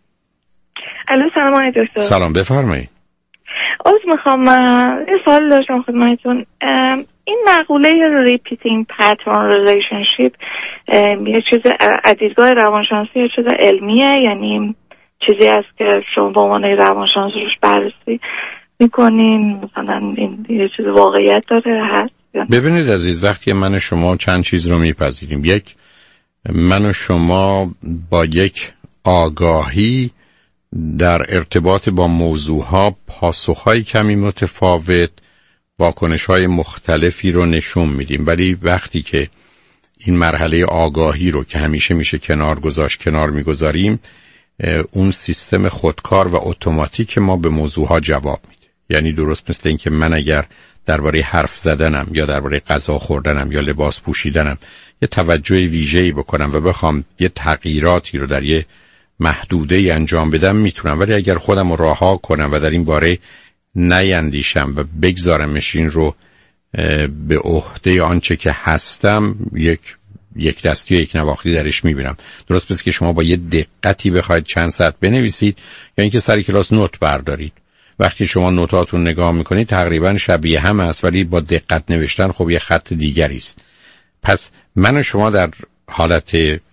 الو سلام آقای دکتر. سلام بفرمایید. عذر میخوام یه سوال داشتم خدمتتون. این مقوله repeating pattern relationship یه چیز از دیدگاه روانشناسی یه چیز علمیه، یعنی چیزی است که شما با عنوان روانشناس روش بررسی میکنین، مثلا این یه چیز واقعیت داره هست؟ ببینید عزیز، وقتی من و شما چند چیز رو میپذیریم، یک من و شما با یک آگاهی در ارتباط با موضوعها پاسخهای کمی متفاوت، واکنش‌های مختلفی رو نشون میدیم، ولی وقتی که این مرحله آگاهی رو که همیشه میشه کنار گذاشت کنار میگذاریم، اون سیستم خودکار و اتوماتیک ما به موضوعها جواب میده. یعنی درست مثل این که من اگر درباره حرف زدنم یا درباره غذا خوردنم یا لباس پوشیدنم یه توجه ویژه‌ای بکنم و بخوام یه تغییراتی رو در یه محدوده انجام بدم میتونم، ولی اگر خودم رو رها کنم و در این باره نیندیشم و بگذارمش این رو به عهده آنچه که هستم، یک یک دستی و یک نواختی درش میبینم. درست پس که شما با یه دقتی بخواید چند ساعت بنویسید یا اینکه سر کلاس نوت بردارید. وقتی شما نوتاتون نگاه میکنید تقریبا شبیه هم است، ولی با دقت نوشتن خب یه خط دیگری است. پس من و شما در حالت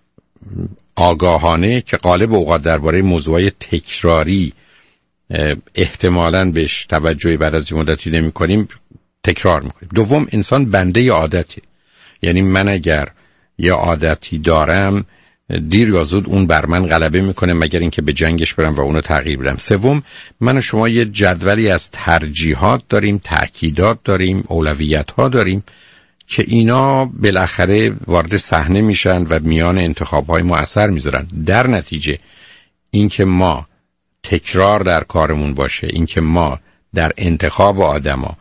آگاهانه که غالب اوقات درباره موضوعات تکراری احتمالاً بهش توجهی بعد از مدتی نمی کنیم تکرار میکنیم. دوم، انسان بنده عادته، یعنی من اگر یه عادتی دارم دیر یا زود اون بر من غلبه میکنه مگر اینکه به جنگش برم و اونو تغییر بدم. سوم، من و شما یه جدولی از ترجیحات داریم، تأکیدات داریم، اولویت ها داریم. که اینا بالاخره وارد صحنه میشن و میان انتخاب‌های ما اثر میذارن. در نتیجه اینکه ما تکرار در کارمون باشه، اینکه ما در انتخاب آدما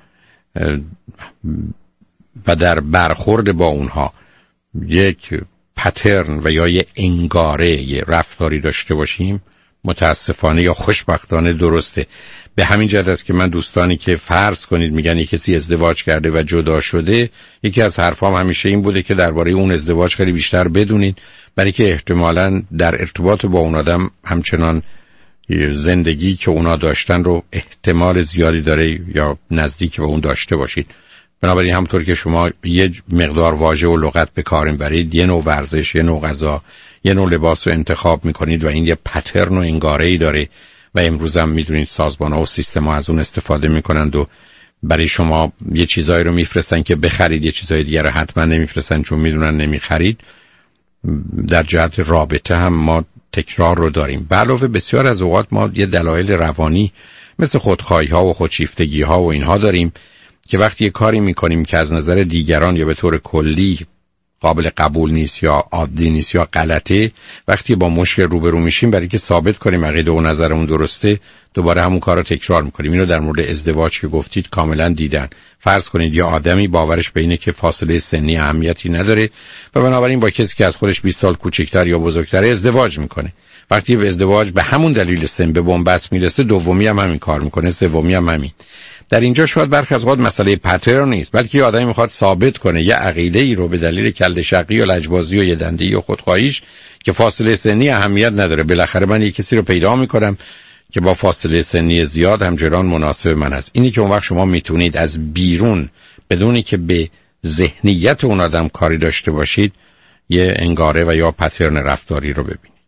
و در برخورد با اونها یک پترن و یا یک انگاره یک رفتاری داشته باشیم، متاسفانه یا خوشبختانه درسته. به همین جهت است که من دوستانی که فرض کنید میگن یک کسی ازدواج کرده و جدا شده، یکی از حرفام همیشه این بوده که درباره اون ازدواج خیلی بیشتر بدونید، برای که احتمالاً در ارتباط با اون آدم همچنان زندگی که اونا داشتن رو احتمال زیادی داره یا نزدیک به اون داشته باشید. بنابراین همونطور که شما یه مقدار واژه و لغت به کار میبرید، یه نوع ورزش، یه نوع غذا، یه نوع لباس رو انتخاب میکنید و این یه پترن و انگاره‌ای داره و امروز هم میدونید سازمان‌ها و سیستم‌ها از اون استفاده میکنند و برای شما یه چیزایی رو میفرستن که بخرید، یه چیزای دیگر رو حتما نمیفرستن چون میدونن نمیخرید. در جهت رابطه هم ما تکرار رو داریم. به علاوه بسیار از اوقات ما یه دلایل روانی مثل خودخواهی‌ها و خودشیفتگی‌ها و اینها داریم که وقتی یه کاری میکنیم که از نظر دیگران یا به طور کلی قابل قبول نیست یا عادی نیست یا غلطه، وقتی با مشکل روبرو میشیم برای که ثابت کنیم عقیده و نظرمون درسته دوباره همون کار رو تکرار میکنیم. اینو در مورد ازدواج که گفتید کاملا دیدن. فرض کنید یه آدمی باورش به اینه که فاصله سنی اهمیتی نداره و بنابراین با کسی که از خودش بیست سال کوچکتر یا بزرگتر ازدواج میکنه. وقتی به ازدواج به همون دلیل سن به بنبست میرسه، دومی هم همین کار میکنه، سومی هم همین. در اینجا شاید برخی از اوقات مسئله پترن نیست، بلکه یه آدمی میخواد ثابت کنه یه عقیده ای رو به دلیل کله شقی و لجبازی و یه دنده‌ای و خودخواهیش که فاصله سنی اهمیت نداره. بالاخره من یه کسی رو پیدا میکنم که با فاصله سنی زیاد همچنان مناسب من است. اینی که اون وقت شما میتونید از بیرون بدونی که به ذهنیت اون آدم کاری داشته باشید یه انگاره و یا پترن رفتاری رو ببینید.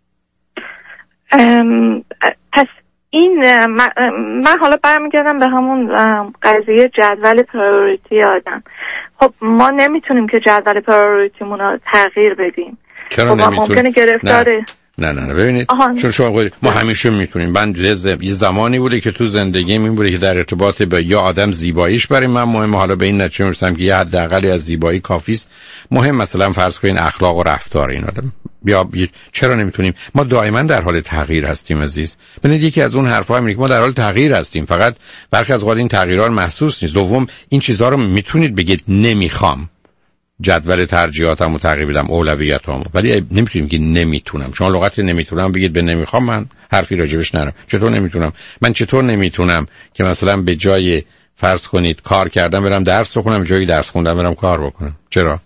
ام، پس این من, من حالا برمیگردم به همون قضیه جدول پرایوریتی آدم. خب ما نمیتونیم که جدول پرایوریتیمون رو تغییر بدیم. چرا خب نمیتونیم؟ ممکنه گرفتاره. نه نه نه ببینید آها. چون شما گفتید ما همیشه میتونیم. من یه زمانی بوده که تو زندگیم این بوده که در ارتباط با یا آدم زیباییش برای من مهمه، حالا به این نتیجه میرسم که یه حداقلی از زیبایی کافیست. مهم مثلا فرض کنین اخلاق و رفتار این آدم. بیا چرا نمیتونیم؟ ما دائما در حال تغییر هستیم عزیز. ببینید یکی از اون حرفا اینه که ما در حال تغییر هستیم، فقط برخی از اوقات این تغییرات محسوس نیست. دوم این چیزها رو میتونید بگید نمیخوام، جدول ترجیحاتمو تغییر بدم، اولویتامو، ولی نمیتونیم که نمیتونم. شما لغت نمیتونم بگید به نمیخوام، من حرفی راجبش ندارم. چطور نمیتونم؟ من چطور نمیتونم که مثلا به جای فرض کنید کار کردم برم درس بخونم، به جای درس خوندم برم کار بکنم؟ چرا؟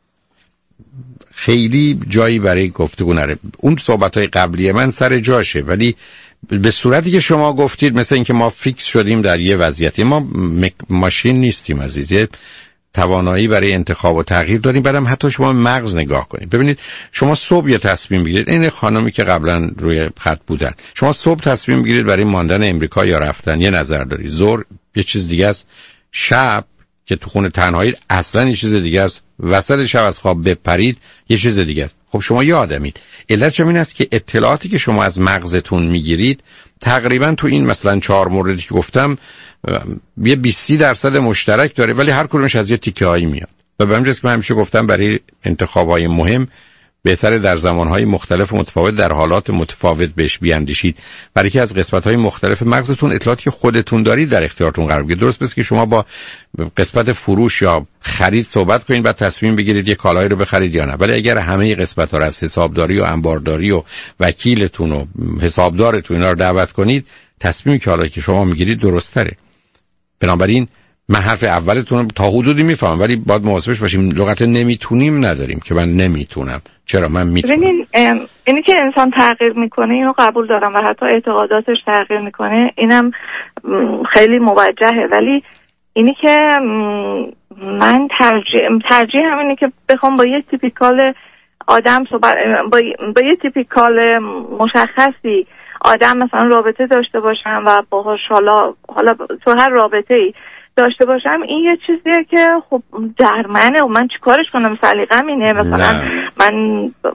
خیلی جایی برای گفتگو نره. اون صحبت‌های قبلی من سر جاشه، ولی به صورتی که شما گفتید مثل اینکه ما فیکس شدیم در یه وضعیتی. ما ماشین نیستیم عزیزی، توانایی برای انتخاب و تغییر داریم. بعدم حتی شما مغز نگاه کنید، ببینید شما صبح یه تصمیم بگیرید، این خانمی که قبلا روی خط بودن، شما صبح تصمیم بگیرید برای ماندن امریکا یا رفتن، یه نظر داری. ظهر یه چیز دیگه است، شب که تو خونه تنهایی اصلا یه چیز دیگه است، وسط شب از خواب بپرید یه چیز دیگه است. خب شما یه آدمید. علتش این است که اطلاعاتی که شما از مغزتون میگیرید تقریبا تو این مثلا چهار موردی که گفتم یه بیست درصد مشترک داره، ولی هر کدومش از یه تیکه هایی میاد. و به همین جاست که من همیشه گفتم برای انتخاب‌های مهم بهتره در زمانهای مختلف و متفاوت در حالات متفاوت بهش بیاندیشید، برای که از قسمت‌های مختلف مغزتون اطلاعاتی که خودتون دارید در اختیارتون قرار بگیره. درست بس که شما با قسمت فروش یا خرید صحبت کنید بعد تصمیم بگیرید یه کالایی رو بخرید یا نه، ولی اگر همه قسمت‌ها رو از حسابداری و انبارداری و وکیلتون و حسابدارتون اینا رو دعوت کنید، تصمیمی که حالا که شما میگیرید درست‌تره. بنابراین من حرف اولتون رو تا حدودی میفهمم، ولی باید مواظبش باشیم. لغت نمیتونیم نداریم که من نمیتونم. چرا من میتونم؟ ببینین اینی که انسان تغییر میکنه اینو قبول دارم و حتی اعتقاداتش تغییر میکنه اینم خیلی موجهه، ولی اینی که من ترجیح ترجیح همینه که بخوام با یه تیپیکال آدم صحبت با, با یه تیپیکال مشخصی آدم مثلا رابطه داشته باشم و باهاش حالا حالا تو هر رابطه‌ای داشته باشم، این یه چیزیه که خب در منه و من چیکارش کنم، سلیقه‌م اینه مثلا. من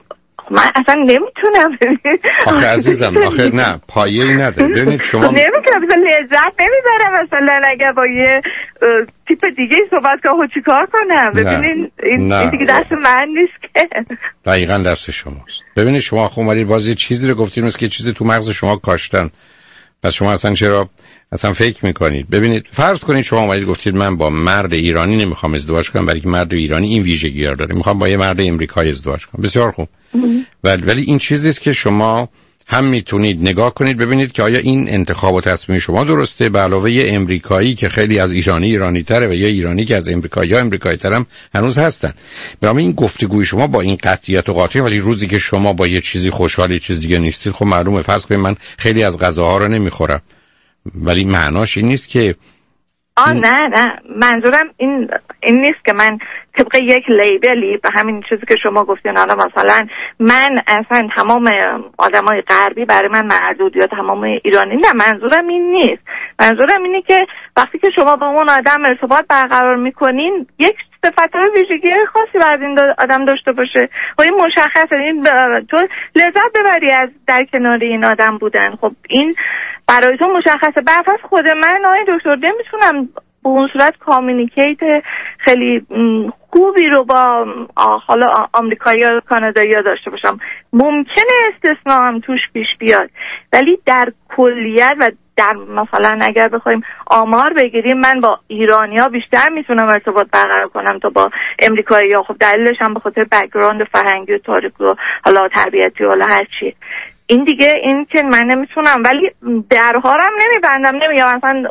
من اصلا نمیتونم. آخه عزیزم آخه نه پایه‌ای نداره. ببینید شما نمیتونم مثلا لذت نمیبرم مثلا اگر با یه تیپ دیگه صحبت کنم چی کار کنم؟ ببینید این, این دیگه دست من نیست که. دقیقاً دست شماست. ببینید شما خب اومدید باز یه چیزی رو گفتید مثل که چیزی تو مغز شما کاشتن. پس شما اصلا چرا اصلا فکر میکنید؟ ببینید فرض کنید شما اومدید گفتید من با مرد ایرانی نمیخوام ازدواج کنم برای که مرد ایرانی این ویژگی رو داره، میخوام با یه مرد امریکایی ازدواج کنم. بسیار خوب. ولی ولی این چیزی است که شما هم میتونید نگاه کنید ببینید که آیا این انتخاب و تصمیم شما درسته، به علاوه یه امریکایی که خیلی از ایرانی ایرانی تره و یه ایرانی که از امریکایی یا امریکایی تر هم هنوز هستن. برای این گفتگوی شما با این قطعیت و قاطعیت، ولی روزی که شما با یه چیزی خوشحالی چیز دیگه نیستید، خب معلومه. فرض کنید من خیلی از غذاها رو نمیخورم، ولی معناش این نیست که آه نه نه منظورم این این نیست که من طبق یک لیبلی به همین چیزی که شما گفتین حالا مثلا من اصلا تمام آدمای غربی برای من مردود یا تمام ایرانی، نه منظورم این نیست. منظورم اینه که وقتی که شما با اون آدم ارتباط برقرار میکنین یک صفت‌های ویژگی خاصی باید این آدم داشته باشه. خب این مشخصه، این تو لذت ببری از در کنار این آدم بودن. خب این برای تو مشخصه. برفرض خود من آقای دکتر نمیتونم به اون صورت کامیونیکیت خیلی خوبی رو با حالا آمریکایی یا کانادایی داشته باشم. ممکنه استثناء هم توش پیش بیاد، ولی در کلیت و در مثلا اگر بخوایم آمار بگیریم من با ایرانیا بیشتر میتونم ارتباط برقرار کنم تا با امریکایی‌ها. خب دلیلش هم به خاطر بک‌گراند فرهنگی و تاریخی و حالا تربیتی و حالا هر چی. این دیگه این که من نمیتونم، ولی درها رو هم نمیبندم. نمیگم مثلا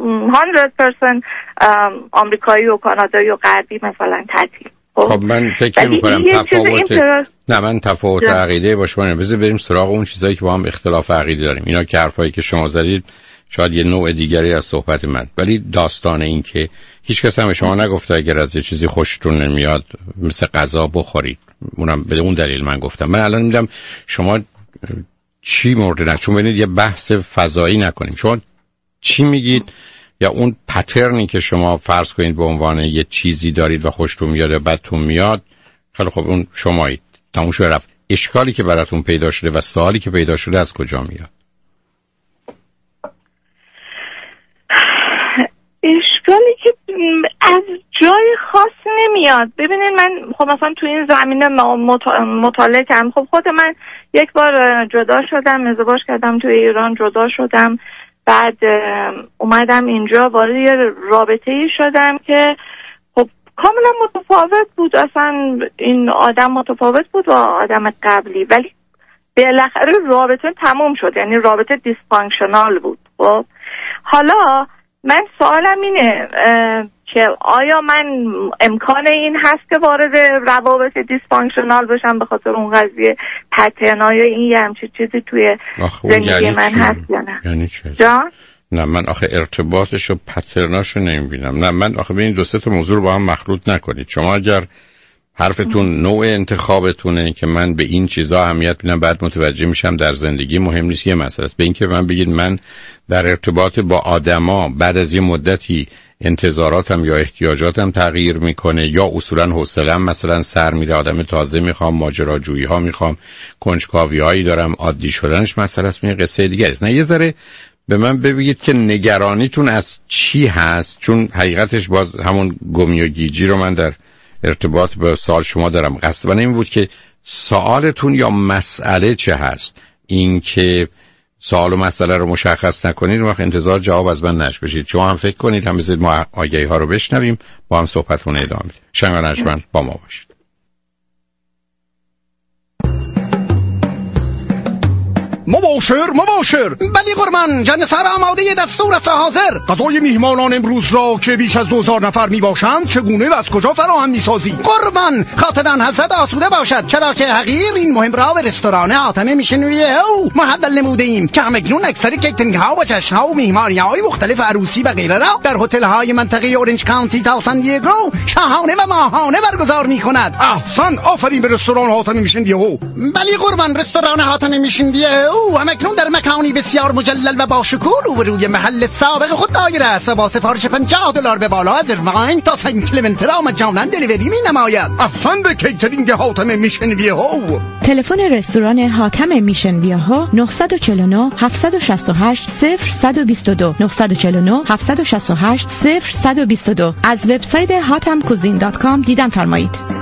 صد درصد آمریکایی و کانادایی و غربی مثلا تعطیل. خب من فکر می‌کنم تفاوت نه من تفاوت عقیده با شما نمی‌ذاره. بریم سراغ اون چیزایی که با هم اختلاف عقیده داریم. اینا که حرفایی که شما زدید شاید یه نوع دیگری از صحبت من، ولی داستان این که هیچ کس هم شما نگفته اگر از یه چیزی خوشتون نمیاد مثل غذا بخورید. اونم به اون دلیل من گفتم. من الان میگم شما چی مورد نه، چون ببینید یه بحث فضایی نکنیم. شما چی میگید یا اون پترنی که شما فرض کنید به عنوان یه چیزی دارید و خوشتون میاد یا بدتون میاد، خیلی خب اون شمایید. تموم شد رفت. اشکالی که براتون پیدا شده و سوالی که پیدا شده از کجا میاد؟ اشکالی که از جای خاص نمیاد. ببینید من خب مثلا تو این زمینه مطالعه کردم. خب خود من یک بار جدا شدم، ازدواج کردم توی ایران، جدا شدم، بعد اومدم اینجا وارد یه رابطه‌ای شدم که خب کاملا متفاوت بود. اصلا این آدم متفاوت بود با آدم قبلی، ولی بالاخره رابطه تموم شد. یعنی رابطه دیسفانکشنال بود. خب حالا من سوالم اینه که آیا من امکان این هست که وارد روابط دیسفانکشنال بشم به خاطر اون قضیه پترنای این یه همچین چیزی توی زندگی یعنی من چی؟ هست یا نه؟ یعنی چه؟ جان؟ نه من آخه ارتباطش و پترناشو نمیبینم. نه من آخه ببین دو سه تا موضوع رو با هم مخلوط نکنید. شما اگر حرفتون نوع انتخابتونه که من به این چیزا اهمیت میدم بعد متوجه میشم در زندگی مهم نیست، یه مسئله است. به این که من بگید من در ارتباط با آدما بعد از یه مدتی انتظاراتم یا احتیاجاتم تغییر میکنه یا اصولا حوصله‌ام مثلا سر میره، آدم تازه میخوام، ماجراجویی ها میخوام، کنجکاوی هایی دارم، عادی شدنش مسئله است، این قصه دیگه است. نه یه ذره به من بگید که نگرانیتون از چی هست، چون حقیقتش باز همون گمی و گیجی رو من در ارتباط با سوال شما دارم. قصد من این بود که سوالتون یا مسئله چه هست. این که سوال و مسئله رو مشخص نکنید وقت انتظار جواب از من نش بشید. شما هم فکر کنید هم بذارید ما آگهی ها رو بشنویم با هم صحبتونه ادامه بدیم. شنگ و نجمن با ما باشید. مباشر مباشر. بلی قربان جان سر آماده دستور است حاضر. غذای میهمانان امروز را که بیش از دوزار نفر می باشند چگونه و از کجا فراهم می سازی؟ قربان خاطران حضرت آسوده باشد، چرا که حقیر این مهم را به رستوران حاتم میشنویه او محول نموده ایم که همکنون اکثر کیترینگ ها و جشن ها و میهمانی های مختلف عروسی و غیره را در هتل های منطقه اورنج کانتی تا سان دیگو شاهانه و ماهانه برگزار می کند. احسن، آفرین به رستوران حاتم میشنویه او. بلی قربان رستوران حاتم میشنویه او همکنون در مکانی بسیار مجلل و باشکوه روبروی محل سابق خود دایر است و با سفارش پنجاه دلار به بالا از ارواین تا سنت کلمنترا مجانا دلیوری می نماید. احسن به کیترینگ حاتم میشن ویهو. تلفن رستوران حاتم میشن ویهو نه چهار نه هفت شش هشت صفر یک دو دو نه چهار نه هفت شش هشت صفر یک دو دو. از وبسایت هاتم کوزین دات کام دیدن فرمایید.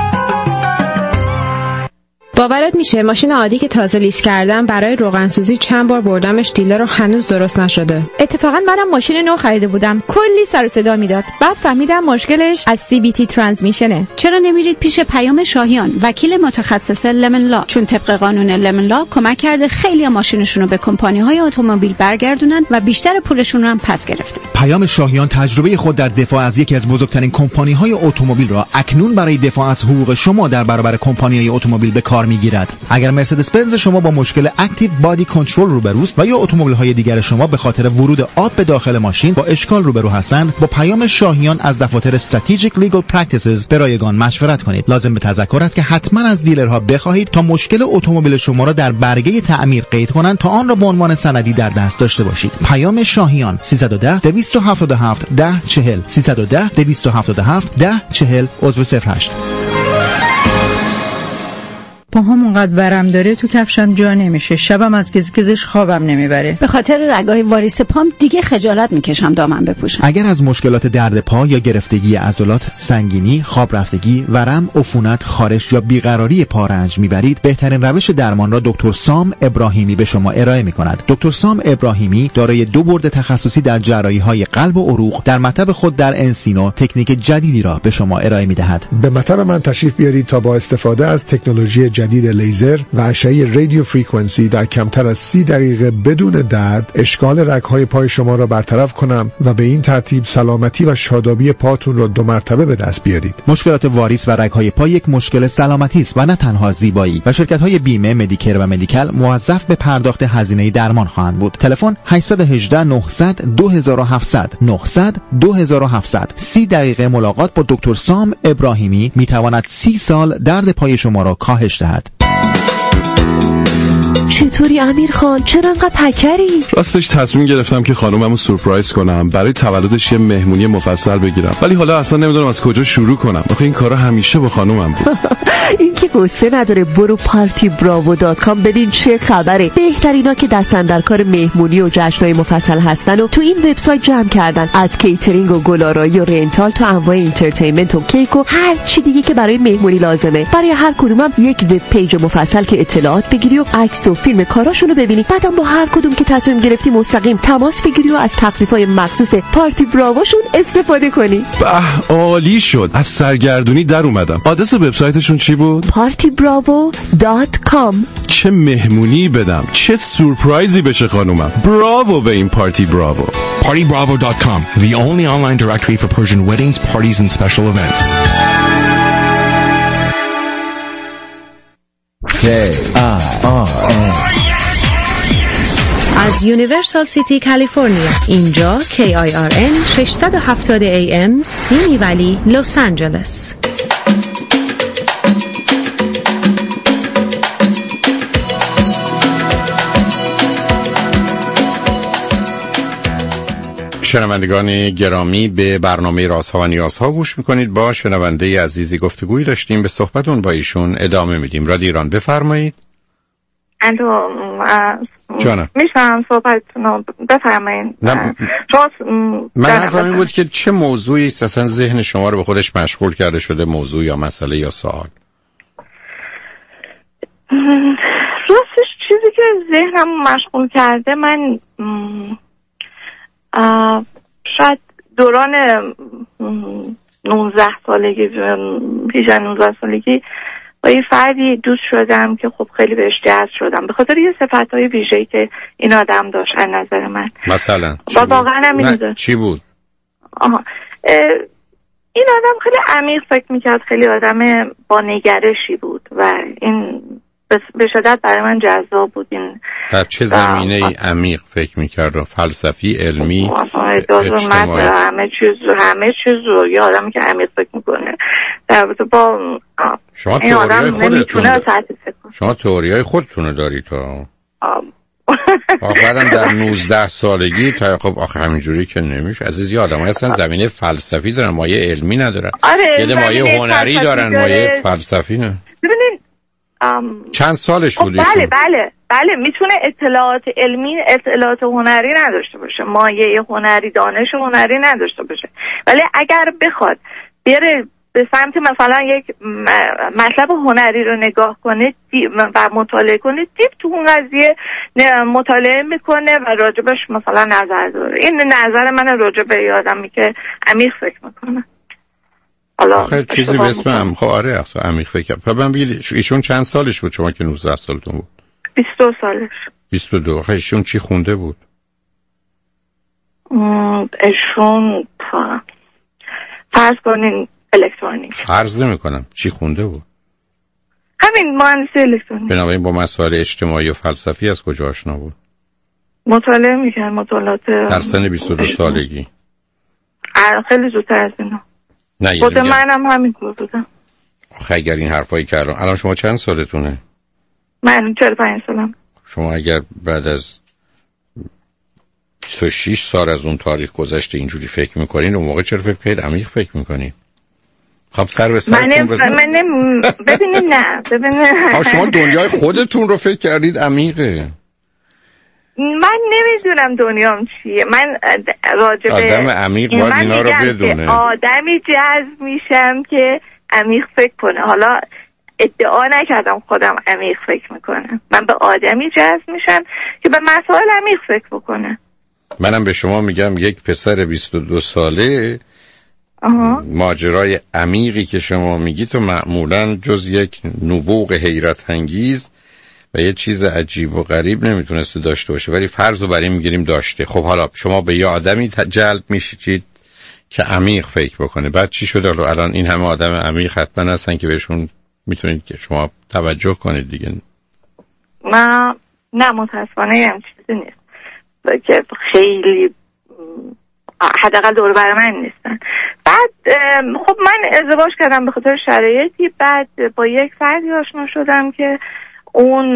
باورت میشه ماشین عادی که تازه لیز کردم برای روغنسوزی چند بار بردمش دیلر رو هنوز درست نشده. اتفاقا منم ماشین نو خریده بودم، کلی سر و صدا میداد. بعد فهمیدم مشکلش از سی بی تی ترانسمیشنه. چرا نمیرید پیش پیام شاهیان، وکیل متخصص لمن لا؟ چون طبق قانون لمن لا کمک کرده خیلی ماشینشون رو به کمپانی‌های اتومبیل برگردونن و بیشتر پولشون رو هم پس گرفتن. پیام شاهیان تجربه خود در دفاع از یکی از بزرگترین کمپانی‌های اتومبیل را اکنون برای دفاع از حقوق شما در برابر کمپانی‌های اتومبیل به کار میگیرد. اگر مرسدس بنز شما با مشکل اکتیو بادی کنترل روبروست و یا اتومبیل‌های دیگر شما به خاطر ورود آب به داخل ماشین با اشکال روبرو هستند، با پیام شاهیان از دفاتر استراتژیک لیگل پرکتیسز به رایگان مشورت کنید. لازم به تذکر است که حتما از دیلرها بخواهید تا مشکل اتومبیل شما را در برگه تعمیر قید کنند تا آن را به عنوان سندی در دست داشته باشید. پیام شاهیان سیصد و ده دویست و هفتاد و هفت ده چهل سیصد و ده دویست و هفتاد و هفت ده چهل عضو صفر هشت. پاهام اونقدر ورم داره تو کفشم جا نمیشه، شبم از گزگزش خوابم نمیبره. به خاطر رگای واریس پام دیگه خجالت میکشم دامن بپوشم. اگر از مشکلات درد پا یا گرفتگی عضلات، سنگینی، خواب رفتگی، ورم، عفونت، خارش یا بیقراری پا رنج میبرید، بهترین روش درمان را دکتر سام ابراهیمی به شما ارائه میکند. دکتر سام ابراهیمی دارای دو برد تخصصی در جراحی‌های قلب و عروق در مطب خود در انسینو تکنیک جدیدی را به شما ارائه میدهد. به مطب من تشریف بیارید تا با استفاده از تکنولوژی جدید لیزر و اشعه رادیو فرکانسی در کمتر از سی دقیقه بدون درد اشکال رگ‌های پای شما را برطرف کنم و به این ترتیب سلامتی و شادابی پاتون را دو مرتبه به دست بیارید. مشکلات واریس و رگ‌های پا یک مشکل سلامتی است و نه تنها زیبایی و شرکت‌های بیمه، مدیکر و مدیکال موظف به پرداخت هزینه درمان خواهند بود. تلفن هشت یک هشت نه صفر صفر دو هفت صفر صفر نه صفر صفر دو هفت صفر صفر. سی دقیقه ملاقات با دکتر سام ابراهیمی میتواند سی سال درد پای شما را کاهش دهد. چطوری امیر خان؟ چرا انقدر پکری؟ راستش تصمیم گرفتم که خانوممو سورپرایز کنم، برای تولدش یه مهمونی مفصل بگیرم، ولی حالا اصلا نمیدونم از کجا شروع کنم. آخه این کارا همیشه با خانومم بود. این که قصه نداره، برو پارتی براوو دات کام ببین چه خبره. بهترینا که دستن در کار مهمونی و جشن‌های مفصل هستن و تو این وبسایت جمع کردن، از کیترینگ و گلارایی و رنتال تا انواع اینترتینمنت و کیک و هر چی دیگه که برای مهمونی لازمه. برای هر کدومم یک وب پیج مفصل که اطلاعات بگیری و عکس و فیلم کاراشونو ببینی. بعدم با هر کدوم که تصمیم گرفتی مستقیم تماس بگیری و از تخفیف‌های مخصوص پارتی براووشون استفاده کنی. به عالی شد، از سرگردونی در اومدم. آدرس وبسایتشون چی بود؟ پارتی براوو دات کام. چه مهمونی بدم، چه سورپرایزی بشه خانومم. براوو به این پارتی براوو. party bravo dot com, the only online directory for Persian weddings, parties and special events. K I R N از یونیورسال سیتی کالیفرنیا. اینجا کی آی آر ان ششصد و هفتاد ای ام سیمی ولی لس آنجلس. شنوندگان گرامی، به برنامه رازها و نیازها گوش میکنید. با شنونده عزیزی گفتگویی داشتیم، به صحبتون با ایشون ادامه میدیم. رادیو ایران، بفرمایید. الو، جانم میشنم صحبتتون رو، بفرمایید. من حرفم این بود که چه موضوعی است اصلا ذهن شما رو به خودش مشغول کرده شده، موضوع یا مسئله یا سوال؟ راستش چیزی که ذهنم مشغول کرده، من شاید دوران نوزده سالگی پیش نوزده سالگی با یه فردی دوست شدم که خب خیلی بهش جذب شدم به خاطر یه صفتهای ویژه‌ای که این آدم داشت از نظر من. مثلا و واقعا هم این چی بود؟ آها این آدم خیلی عمیق فکر میکرد، خیلی آدم با نگرشی بود و این به شدت برای من جذاب بود. این در چه زمینه ای عمیق فکر میکرد؟ فلسفی، علمی، اجتماعی؟ همه چیز همه چیز رو یه آدمی که عمیق فکر میکنه در رابطه با شما این آدم نمیتونه تحت فکر. شما تئوریای خودتون رو داری تو؟ آخرم در نوزده سالگی تا خب آخه همینجوری که نمیشه عزیز. یه آدمایی هستن زمینه فلسفی دارن مایه علمی ندارن. آره یه مایه هنری دارن مایه فلسفی نه. ببینین چند سالش بود؟ بله بله بله میتونه اطلاعات علمی اطلاعات هنری نداشته باشه، مایه هنری دانش هنری نداشته باشه، ولی اگر بخواد بره به سمت مثلا یک مطلب هنری رو نگاه کنه و مطالعه کنه، دیپ تو اون قضیه مطالعه میکنه و راجبش مثلا نظر داره. این نظر من راجب یه آدمی که عمیق فکر میکنه. حالا چیزی به اسمم خب آره اصلا عمیق فکر. خب من بگید ایشون چند سالش بود شما که نوزده سالتون بود؟ بیست و دو سالش. بیست و دو. خب ایشون چی خونده بود؟ ایشون فرض کنین الکترونیک. فرض نمی کنم. چی خونده بود؟ همین مهندسی الکترونیک. بنابراین با مسائل اجتماعی و فلسفی از کجا آشنا بود؟ مطالعه میکرد مطالعات در سن بیست و دو سالگی. خیلی زودتر از اینا. نه خود منم همینطور بودم. آخه اگر این حرفایی که الان الان شما چند سالتونه؟ من چهل و پنج سالم. شما اگر بعد از بیست و شش سال از اون تاریخ گذشته اینجوری فکر میکنین اون موقع چرا فکر کنید عمیق فکر میکنین؟ خب سر به سرتون بزنید. من ببینید نه ببینید شما دنیای خودتون رو فکر کردید عمیقه. من نمیدونم دنیام چیه. من راجبه آدم عمیق باید اینا رو بدونه. آدمی جذب میشم که عمیق فکر کنه. حالا ادعا نکردم خودم عمیق فکر میکنم. من به آدمی جذب میشم که به مسائل عمیق فکر بکنه. منم به شما میگم یک پسر بیست و دو ساله آها. ماجرای عمیقی که شما میگی تو معمولا جز یک نبوغ حیرت انگیز و یه چیز عجیب و غریب نمیتونسته داشته باشه، ولی فرض رو برای میگیریم داشته. خب حالا شما به یه آدمی جلب میشید که عمیق فکر بکنه، بعد چی شده؟ الان این همه آدم عمیق حتما هستن که بهشون میتونید که شما توجه کنید دیگه. من نه متاسفانه هم چیزی نیست که خیلی حداقل دور بر من نیستن. بعد خب من ازدواج کردم به خاطر شرایطی، بعد با یک فردی آشنا شدم که اون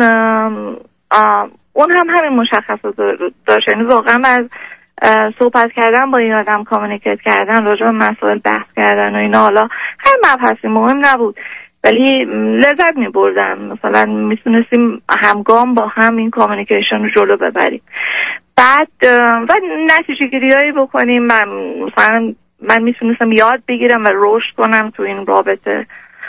اون هم همین مشخصات داشت، یعنی واقعا از صحبت کردن با این آدم، کامیونیکیت کردن، راجع به مسائل بحث کردن و اینا، حالا هر مبحثی مهم نبود ولی لذت می بردم. مثلا میتونستیم همگام با هم این کامیونیکیشن رو جلو ببریم. بعد و نتیجه گیری هایی بکنیم. من مثلا من میتونستم یاد بگیرم و رشد کنم تو این رابطه.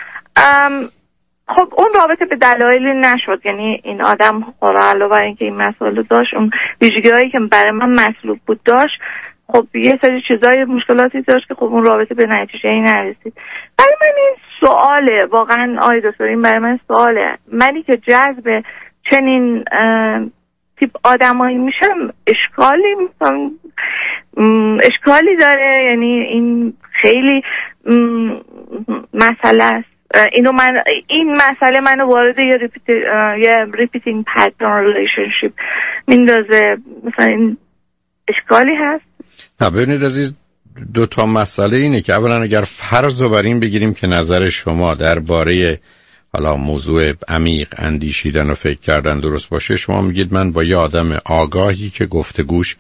خب اون رابطه به دلایلی نشد، یعنی این آدم علاوه بر اینکه این مسائل داشت، اون ویژگی هایی که برای من مطلوب بود داشت، خب یه سری چیزای مشکلاتی داشت که خب اون رابطه به نتیجه ای نرسید. برای من این سواله، واقعا آقای دکتر این برای من سواله، منی که جذب چنین تیپ آدمایی میشم اشکالی میکنم اشکالی داره، یعنی این خیلی مسئله است. اینو من این مسئله منو وارد یه ریپیت یه ریپیتینگ پترن ریلیشنشیپ میندازه. مثلا این اشکالی هست؟ نه ببینید عزیز، دو تا مسئله اینه که اولا اگر فرض رو بر این بگیریم که نظر شما درباره حالا موضوع عمیق اندیشیدن و فکر کردن درست باشه، شما میگید من با یه آدم آگاهی که گفتگوش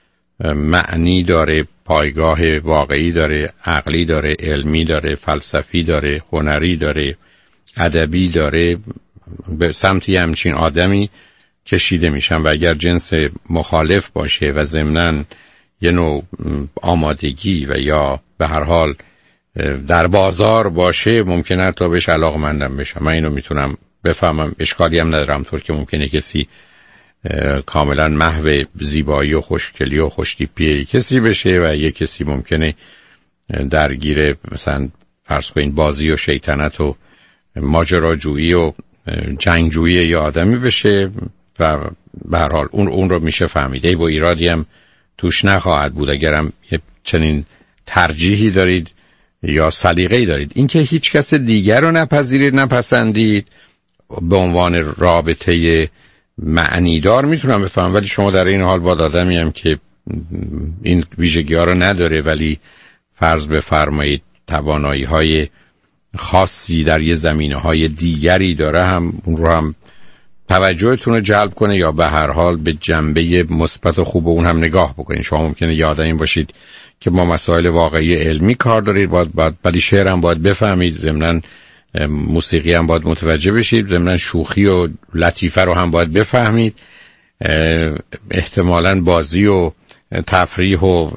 معنی داره، پایگاه واقعی داره، عقلی داره، علمی داره، فلسفی داره، هنری داره، ادبی داره، به سمت یه همچین آدمی کشیده میشم. و اگر جنس مخالف باشه و ضمناً یه نوع آمادگی و یا به هر حال در بازار باشه، ممکنه تا بهش علاقه‌مندم بشم. من اینو میتونم بفهمم، اشکالی هم ندارم، طور که ممکنه کسی کاملا محو زیبایی و خوشگلی و خوشتیپی کسی بشه و یک کسی ممکنه درگیر مثلا فرض کنین بازی و شیطنت و ماجراجویی و جنگجویی یا آدمی بشه و به هر حال اون اون رو میشه فهمیده و ایرادی هم توش نخواهد بود اگرم یه چنین ترجیحی دارید یا سلیقه‌ای دارید. اینکه هیچ کس دیگر رو نپذیرید نپسندید به عنوان رابطه معنیدار میتونم بفهم، ولی شما در این حال با آدمی هم که این ویژگی ها رو نداره ولی فرض بفرمایید توانایی های خاصی در یه زمینه های دیگری داره، هم اون رو هم توجهتون رو جلب کنه یا به هر حال به جنبه مثبت و خوب اون هم نگاه بکنید. شما ممکنه یه آدمی باشید که با مسائل واقعی علمی کار دارید، باید باید ولی شعر هم باید بفهمید، ضمناً موسیقی هم باید متوجه بشید، ضمناً شوخی و لطیفه رو هم باید بفهمید، احتمالاً بازی و تفریح و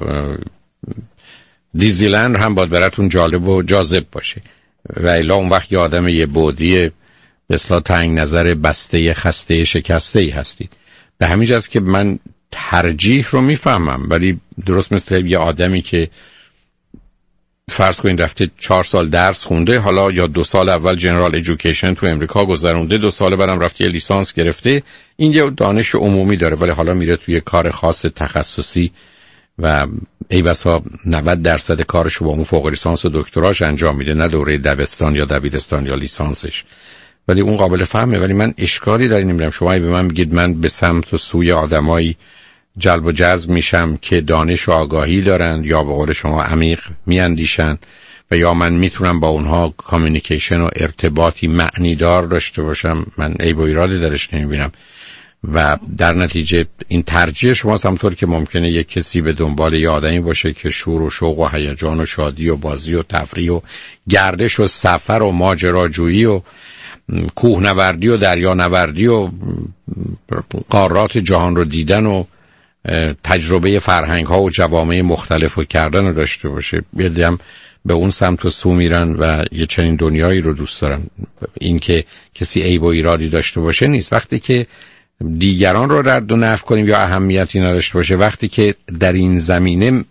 دیزیلند هم باید براتون جالب و جاذب باشه. و الا اون وقت یه آدم یه بودی به اصطلاح تنگ نظر بسته خسته شکسته ای هستید. به همین جاست که من ترجیح رو میفهمم، ولی درست مثل یه آدمی که فرض کنید رفته چهار سال درس خونده، حالا یا دو سال اول جنرال ایژوکیشن تو امریکا گذرونده، دو سال بعدم رفته لیسانس گرفته، این یه دانش عمومی داره، ولی حالا میره توی کار خاص تخصصی و ای بسا نود درصد کارش رو با اون فوق لیسانس و دکتراش انجام میده، نه دوره دبستان یا دبیرستان یا لیسانسش، ولی اون قابل فهمه. ولی من اشکالی داری نمیدونم شما به من بگید من به سمت و سوی آدمایی جلب و جذب میشم که دانش و آگاهی دارن یا به قول شما عمیق میاندیشن و یا من میتونم با اونها کامیونیکیشن و ارتباطی معنی دار داشته باشم، من عیب و ایرادی درش نمیبینم. و در نتیجه این ترجیح شماست، همطور که ممکنه یک کسی به دنبال یه آدمی باشه که شور و شوق و هیجان و شادی و بازی و تفریح و گردش و سفر و ماجراجویی و کوهنوردی و دریانوردی و قارات جهان رو دیدن و تجربه فرهنگ ها و جوامع مختلف رو کردن رو داشته باشه. بیادیم به اون سمت و سو میرن و یه چنین دنیایی رو دوست دارن. این که کسی عیب و ایرادی داشته باشه نیست. وقتی که دیگران رو رد و نفی کنیم یا اهمیتی نداشته باشه، وقتی که در این زمینه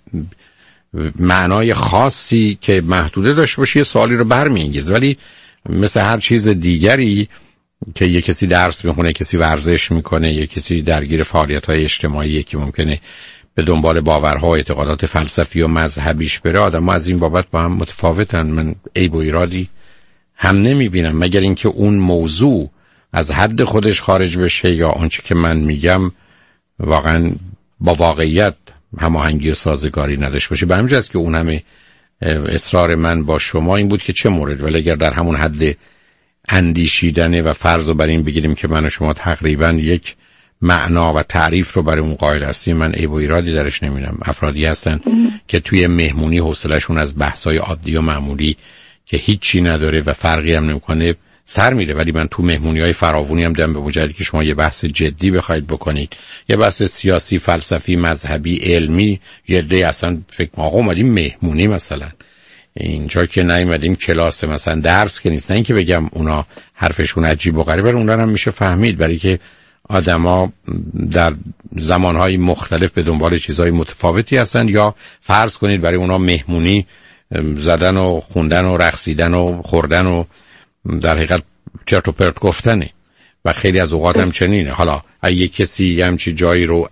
معنای خاصی که محدوده داشته باشه یه سوالی رو برمی‌انگیزه. ولی مثل هر چیز دیگری که یه کسی درس میخونه، کسی ورزش میکنه، یه کسی درگیر فعالیت‌های اجتماعی، یکی ممکنه به دنبال باورها و اعتقادات فلسفی و مذهبیش بره، آدم‌ها از این بابت با هم متفاوتن. من عیب و ایرادی هم نمیبینم مگر اینکه اون موضوع از حد خودش خارج بشه یا آنچه که من میگم واقعا با واقعیت هماهنگی و سازگاری نداشته باشه. به همین جاست که اون همه اصرار من با شما این بود که چه مورد، ولی اگر در همون حد اندیشیدنه و فرض رو بر این بگیریم که من و شما تقریبا یک معنا و تعریف رو برای اون قائل هستیم، من عیب و ایرادی درش نمیبینم. افرادی هستن که توی مهمونی حوصله‌شون از بحث‌های عادی و معمولی که هیچی نداره و فرقی هم نمی‌کنه سر میره، ولی من تو مهمونی‌های فراوانی هم دیدم به مجردی که شما یه بحث جدی بخواید بکنید، یه بحث سیاسی، فلسفی، مذهبی، علمی، یه عده اصلا فکر آقا اومدیم مهمونی، مثلا اینجا که نیومدیم کلاس مثلا درس که نیست، نه اینکه بگم اونا حرفشون عجیب و غریبه، اونا هم میشه فهمید، برای که آدما در زمانهای مختلف به دنبال چیزهای متفاوتی هستن. یا فرض کنید برای اونا مهمونی زدن و خوندن و رقصیدن و خوردن و در حقیقت چرت و پرت گفتنه و خیلی از اوقات هم چنینه. حالا اگه کسی همچی جایی رو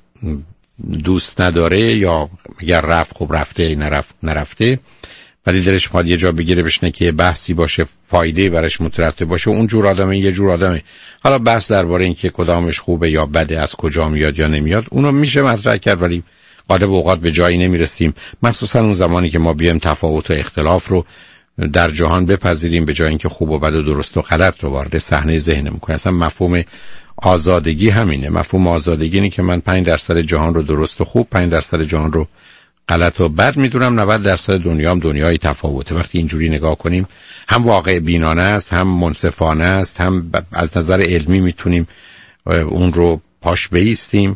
دوست نداره یا اگر رفت خوب رفته نرفت نرفته ولی دلش میخواد یه جا بگیره بشنه که بحثی باشه فایده براش مترتب باشه، اون جور آدمه یه جور آدمه. حالا بحث درباره این که کدامش خوبه یا بده، از کجا میاد یا نمیاد، اونو میشه مطرح کرد، ولی غالب اوقات به جایی نمیرسیم، مخصوصا اون زمانی که ما بیایم تفاوت و اختلاف رو در جهان بپذیریم به جای اینکه خوب و بد و درست و غلط رو وارد صحنه ذهنمون کنیم. اصلا مفهوم آزادگی همینه. مفهوم آزادگی اینه که من پنج درصد جهان رو درست و خوب، پنج درصد جهان رو غلط و بد میدونم، نود درصد دنیام دنیای تفاوته. وقتی اینجوری نگاه کنیم هم واقع بینانه است، هم منصفانه است، هم از نظر علمی میتونیم اون رو پاش بایستیم،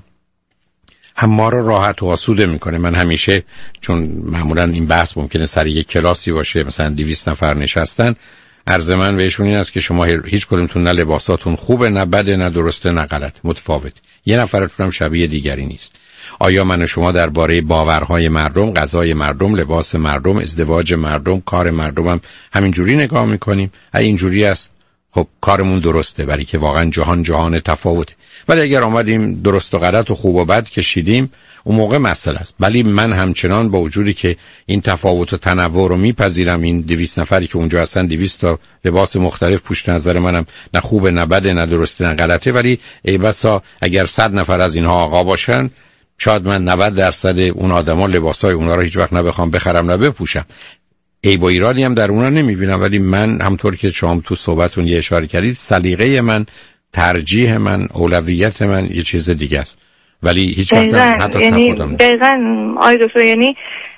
هم ما رو راحت و آسوده میکنه. من همیشه، چون معمولا این بحث ممکنه سر یک کلاسی باشه مثلا دویست نفر نشستن، عرض من بهشون این است که شما هیچ کدومتون نه لباساتون خوبه، نه بده، نه درسته، نه غلط، متفاوت. یه نفرتون هم شبیه دیگری نیست. آیا من و شما درباره باورهای مردم، غذای مردم، لباس مردم، ازدواج مردم، کار مردم هم همینجوری نگاه میکنیم؟ اگه اینجوری است خب کارمون درسته، برای که واقعا جهان جهان تفاوته. ولی اگر آمدیم درست و غلط و خوب و بد کشیدیم، اون موقع مسئله است. ولی من همچنان با وجودی که این تفاوت و تنوع رو میپذیرم، این دویست نفری که اونجا هستن دویست تا لباس مختلف پشت نظر منم، نه خوبه نه بده نه درسته نه غلطه، ولی ای بسا اگر صد نفر از اینها آقا باشن، شاید من نود درصد اون آدما لباسای اونا رو هیچ وقت نه بخوام بخرم نه بپوشم. عیب و ایرادی هم در اونا نمیبینم، ولی من همطور که شما تو صحبتون یه اشاره کردید، سلیقه من ترجیح من، اولویت من یه چیز دیگه است، ولی هیچ وقت حتی یعنی تفاوتم دقیقاً آقای دکتر، یعنی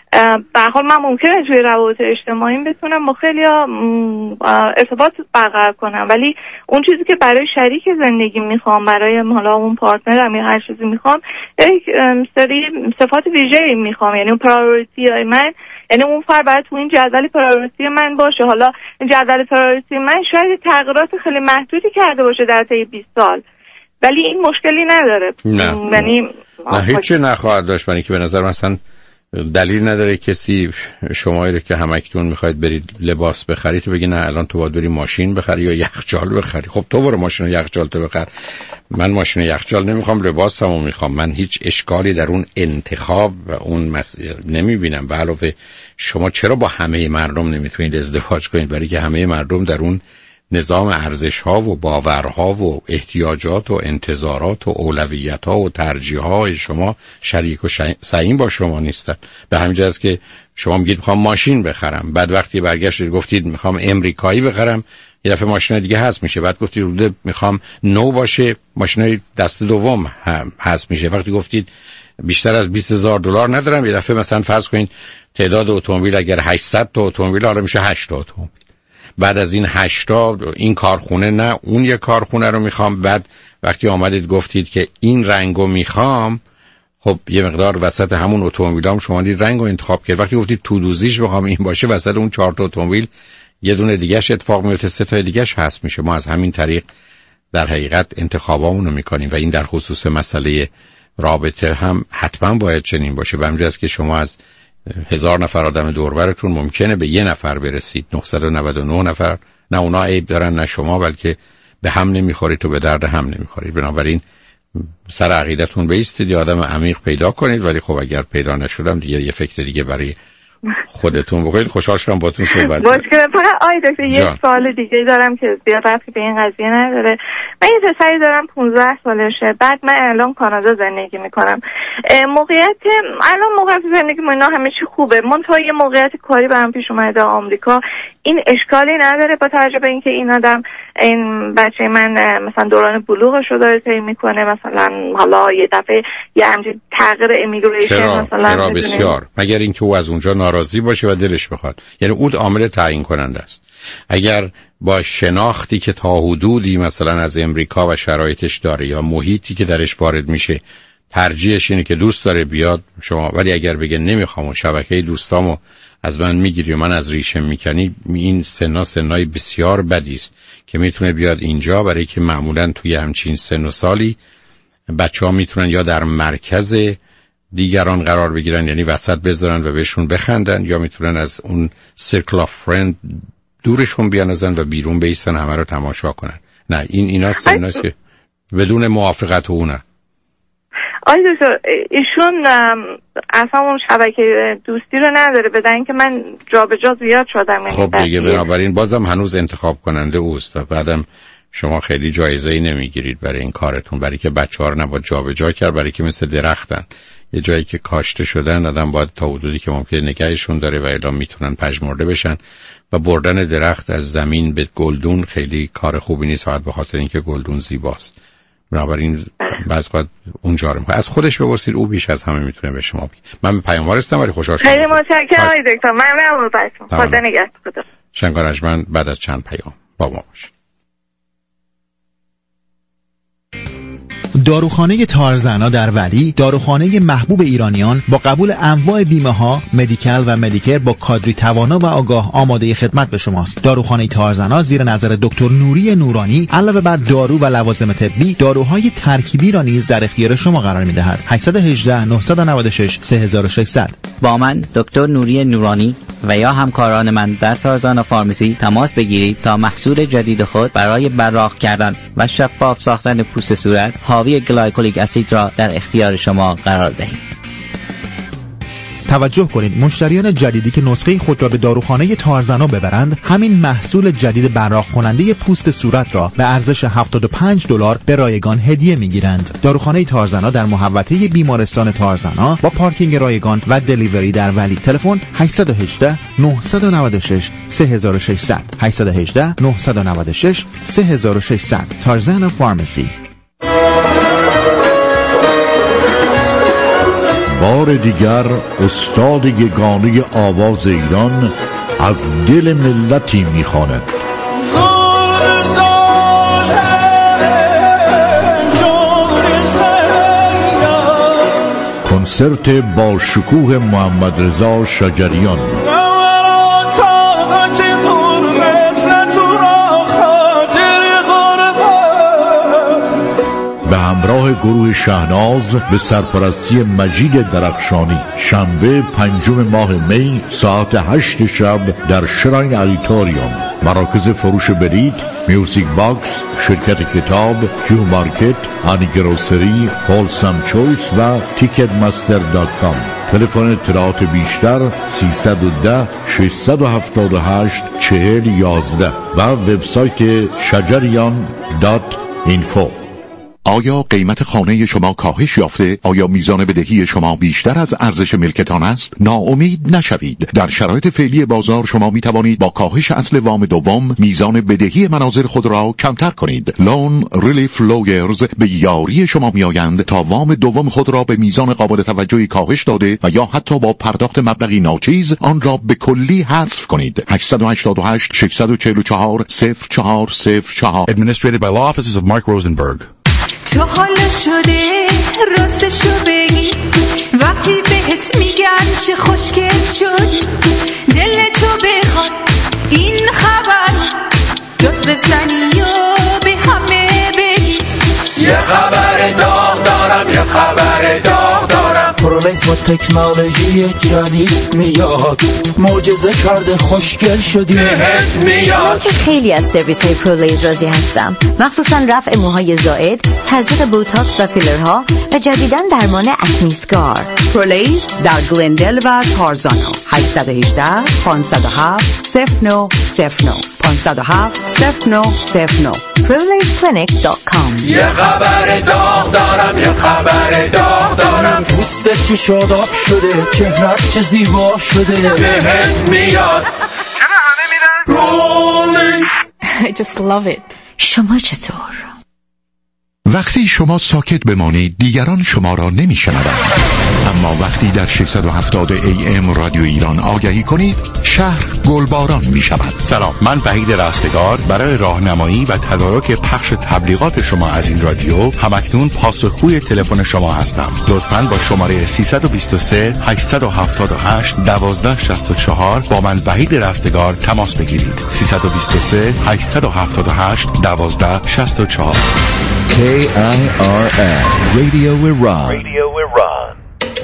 به هر حال من ممکنه توی روابط اجتماعی بتونم با خیلیا ارتباط برقرار کنم، ولی اون چیزی که برای شریک زندگی میخوام، برای حالا اون پارتنرم یا هر چیزی میخوام، یک سری صفات ویژه‌ای میخوام. یعنی اون پرایوریتی من، یعنی اون فرد باید تو این جدول پرایوریتی من باشه. حالا این جدول پرایوریتی من شاید تغییرات خیلی محدودی کرده باشه در طی بیست سال، ولی این مشکلی نداره. نه یعنی نه هیچی نخواهد داشت، برای که به نظر مثلا دلیل نداره کسی شمایی رو که همکنون میخواید برید لباس بخرید تو بگی نه الان تو باید بری ماشین بخری یا یخچال بخری. خب تو برو ماشین و یخچال تو بخر، من ماشین و یخچال نمیخوام، لباسمو میخوام. من هیچ اشکالی در اون انتخاب و اون مس... نمیبینم. به علاوه شما چرا با همه مردم نمیتونید ازدواج کنید؟ برای که همه مردم در اون نظام ارزش‌ها و باورها و احتیاجات و انتظارات و اولویت‌ها و ترجیح‌های شما شریک و سعیم با شما نیستن. به همین جهت که شما میگید میخوام ماشین بخرم، بعد وقتی برگشتید گفتید میخوام امریکایی بخرم، یه دفعه ماشین دیگه هست میشه. بعد گفتید روده میخوام نو باشه، ماشینای دست دوم هم هست میشه. وقتی گفتید بیشتر از بیست هزار دلار ندارم، یه دفعه مثلا فرض کنید تعداد اتومبیل اگر هشتصد تا اتومبیل حالا میشه هشت تا اتومبیل. بعد از این هشتا این کارخونه نه اون یک کارخونه رو میخوام. بعد وقتی آمدید گفتید که این رنگو میخوام، خب یه مقدار وسط همون اتومبیلام شما دید رنگو انتخاب کرد. وقتی گفتید تو دوزیش بخوام این باشه، وسط اون چهار تا اتومبیل یه دونه دیگه‌اش اتفاق میفته، سه تا دیگه‌اش هست میشه. ما از همین طریق در حقیقت انتخابامون رو میکنیم و این در خصوص مسئله رابطه هم حتما باید چنین باشه. به همین جاست که شما از هزار نفر آدم دور برتون ممکنه به یه نفر برسید، نهصد و نود و نه نفر نه اونا عیب دارن نه شما، بلکه به هم نمیخورید و به درد هم نمیخورید. بنابراین سر عقیدتون بایستید، یه آدم عمیق پیدا کنید. ولی خب اگر پیدا نشدم دیگه یه فکر دیگه برای خودتون بکنید. خوشحال شدم باهاتون صحبت کردم. مشکل فقط آی دکتر یه سوال دیگه دارم که زیاد ربطی به این قضیه نداره. من یه پسری دارم پانزده سالشه، بعد من الان کانادا زندگی میکنم. موقعیت الان موقعیت زندگی من همه چی خوبه، منتها یه موقعیت کاری برام پیش اومده آمریکا. این اشکالی نداره با توجه به اینکه این آدم این بچه من مثلا دوران بلوغش رو داره طی میکنه، مثلا حالا یه دفعه یه همچین تغییر امیگریشن مثلا. چرا بسیار، مگر اینکه او از اونجا ناراضی باشه و دلش بخواد. یعنی اون عامل تعیین کننده است. اگر با شناختی که تا حدودی مثلا از امریکا و شرایطش داره یا محیطی که درش وارد میشه ترجیحش اینه که دوست داره بیاد شما، ولی اگر بگه نمیخوام و شبکه دوستامو از من میگیری و من از ریشه میکنی، این سنا سنای بسیار بدی است که میتونه بیاد اینجا. برای که معمولا توی همچین سن و سالی بچه‌ها میتونن یا در مرکز دیگران قرار بگیرن، یعنی وسط بذارن و بهشون بخندن، یا میتونن از اون سرکل آف فرند دورشون بیانازن و بیرون بیستن همه رو تماشا کنن. نه این اینا سناست که بدون موافقت اونه. آی دکتر ایشون اصلا اون شبکه دوستی رو نداره، بدن که من جا به جا زیاد شدم. خب دیگه بنابراین بازم هنوز انتخاب کننده اوست و بعدم شما خیلی جایزه‌ای نمیگیرید برای این کارتون، برای که بچه‌ها رو نباید جا به جا کرد، برای که مثل درختن یه جایی که کاشته شدن آدم باید تا حدودی که ممکنه نگهشون داره و الا میتونن پژمرده بشن و بردن درخت از زمین به گلدون خیلی کار خوبی نیست، فقط به خاطر اینکه گلدون زیباست. بنابراین بعضی وقت اونجا رو از خودش بپرسید، او بیش از همه میتونه به شما بگه. من به پیاموار هستم ولی خوشحال شدم. خیلی متشکرم آقای دکتر. ممنونم براتون. خدا نگهدار. شنگار اجمن بعد از چند پیام با ما باشید. داروخانه تارزنا در ولی، داروخانه محبوب ایرانیان با قبول انواع بیمه ها، مدیکال و مدیکر با کادری توانا و آگاه آماده خدمت به شماست. داروخانه تارزنا زیر نظر دکتر نوری نورانی علاوه بر دارو و لوازم طبی، داروهای ترکیبی را نیز در اختیار شما قرار می‌دهد. هشت یک هشت نه نه شش سه شش صفر صفر. با من دکتر نوری نورانی و یا همکاران من در تارزانا فارمسی تماس بگیرید تا محصول جدید خود برای براق کردن و شفاف ساختن پوست صورت حاوی گلایکولیک اسید را در اختیار شما قرار دهیم. توجه کنید مشتریان جدیدی که نسخه خود را به داروخانه تارزانا ببرند همین محصول جدید براق کننده پوست صورت را به ارزش هفتاد و پنج دلار به رایگان هدیه میگیرند. داروخانه تارزانا در محوطه بیمارستان تارزانا با پارکینگ رایگان و دلیوری در ولی. تلفن هشت یک هشت نه نه شش سه شش صفر صفر هشت یک هشت نه نه شش سه شش صفر صفر. تارزانا فارمسی. بار دیگر استاد یگانه آواز ایران از دل ملتی میخواند. کنسرت با شکوه محمد رضا شجریان به همراه گروه شهناز به سرپرستی مجید درخشانی، شنبه پنجم ماه می ساعت هشت شب در شراین آدیتوریوم. مراکز فروش بلیط میوزیک باکس، شرکت کتاب، کیو مارکت، آنی گروسری، هولسام چویس و تیکت مستر دات کام. تلفن اطلاعات بیشتر سیصد و ده ششصد و هفتاد و هشت چهل یازده و وبسایت شجریان دات اینفو. آیا قیمت خانه شما کاهش یافته؟ آیا میزان بدهی شما بیشتر از ارزش ملکتان است؟ ناامید نشوید. در شرایط فعلی بازار شما می توانید با کاهش اصل وام دوم میزان بدهی منازل خود را کمتر کنید. لون ریلیف لویرز به یاری شما می آیند تا وام دوم خود را به میزان قابل توجهی کاهش داده و یا حتی با پرداخت مبلغی ناچیز آن را به کلی حذف کنید. هشت هشت هشت شش چهار چهار صفر چهار صفر چهار. Administrated by Law Offices of Mark Rosenberg. تو حالا شده راستشو بگی وقتی بهت میگن چه خوشگل شد دل تو بخواد این خبر داد بزنی و به همه بگی یه خبر داغ دارم یه خبر داغ دارم پرولیس با تکنولوژی جدید میاد معجزه کرده خوشگل شدی بهت میاد. خیلی از سرویس های پرولیس راضی هستم، مخصوصا رفع موهای زائد، تزریق بوتاکس و فیلرها و جدیداً درمان اکنی اسکار. پرولیس در گلندل و تارزانا. هشت یک هشت پنج صفر هفت صفر نه صفر نه پنج صفر هفت صفر نه صفر نه. پرولیس کلینیک دات کام. یه خبر داغ دارم یه خبر داغ دارم پوستت چه شاداب شده چهرت چه زیبا شده بهت میاد. چرا همه میرن پرولیس؟ I just love it. شما چطور؟ وقتی شما ساکت بمانید دیگران شما را نمیشنوند، اما وقتی در ششصد و هفتاد ای ام رادیو ایران آگهی کنید شهر گلباران می شود. سلام، من وحید رستگار برای راهنمایی و تدارک پخش تبلیغات شما از این رادیو همکنون پاسخگوی تلفن شما هستم. لطفاً با شماره سیصد و بیست و سه هشتصد و هفتاد و هشت دوازده شصت و چهار با من وحید رستگار تماس بگیرید. سیصد و بیست و سه هشتصد و هفتاد و هشت دوازده شصت و چهار. K I R N Radio Iran. Radio Iran.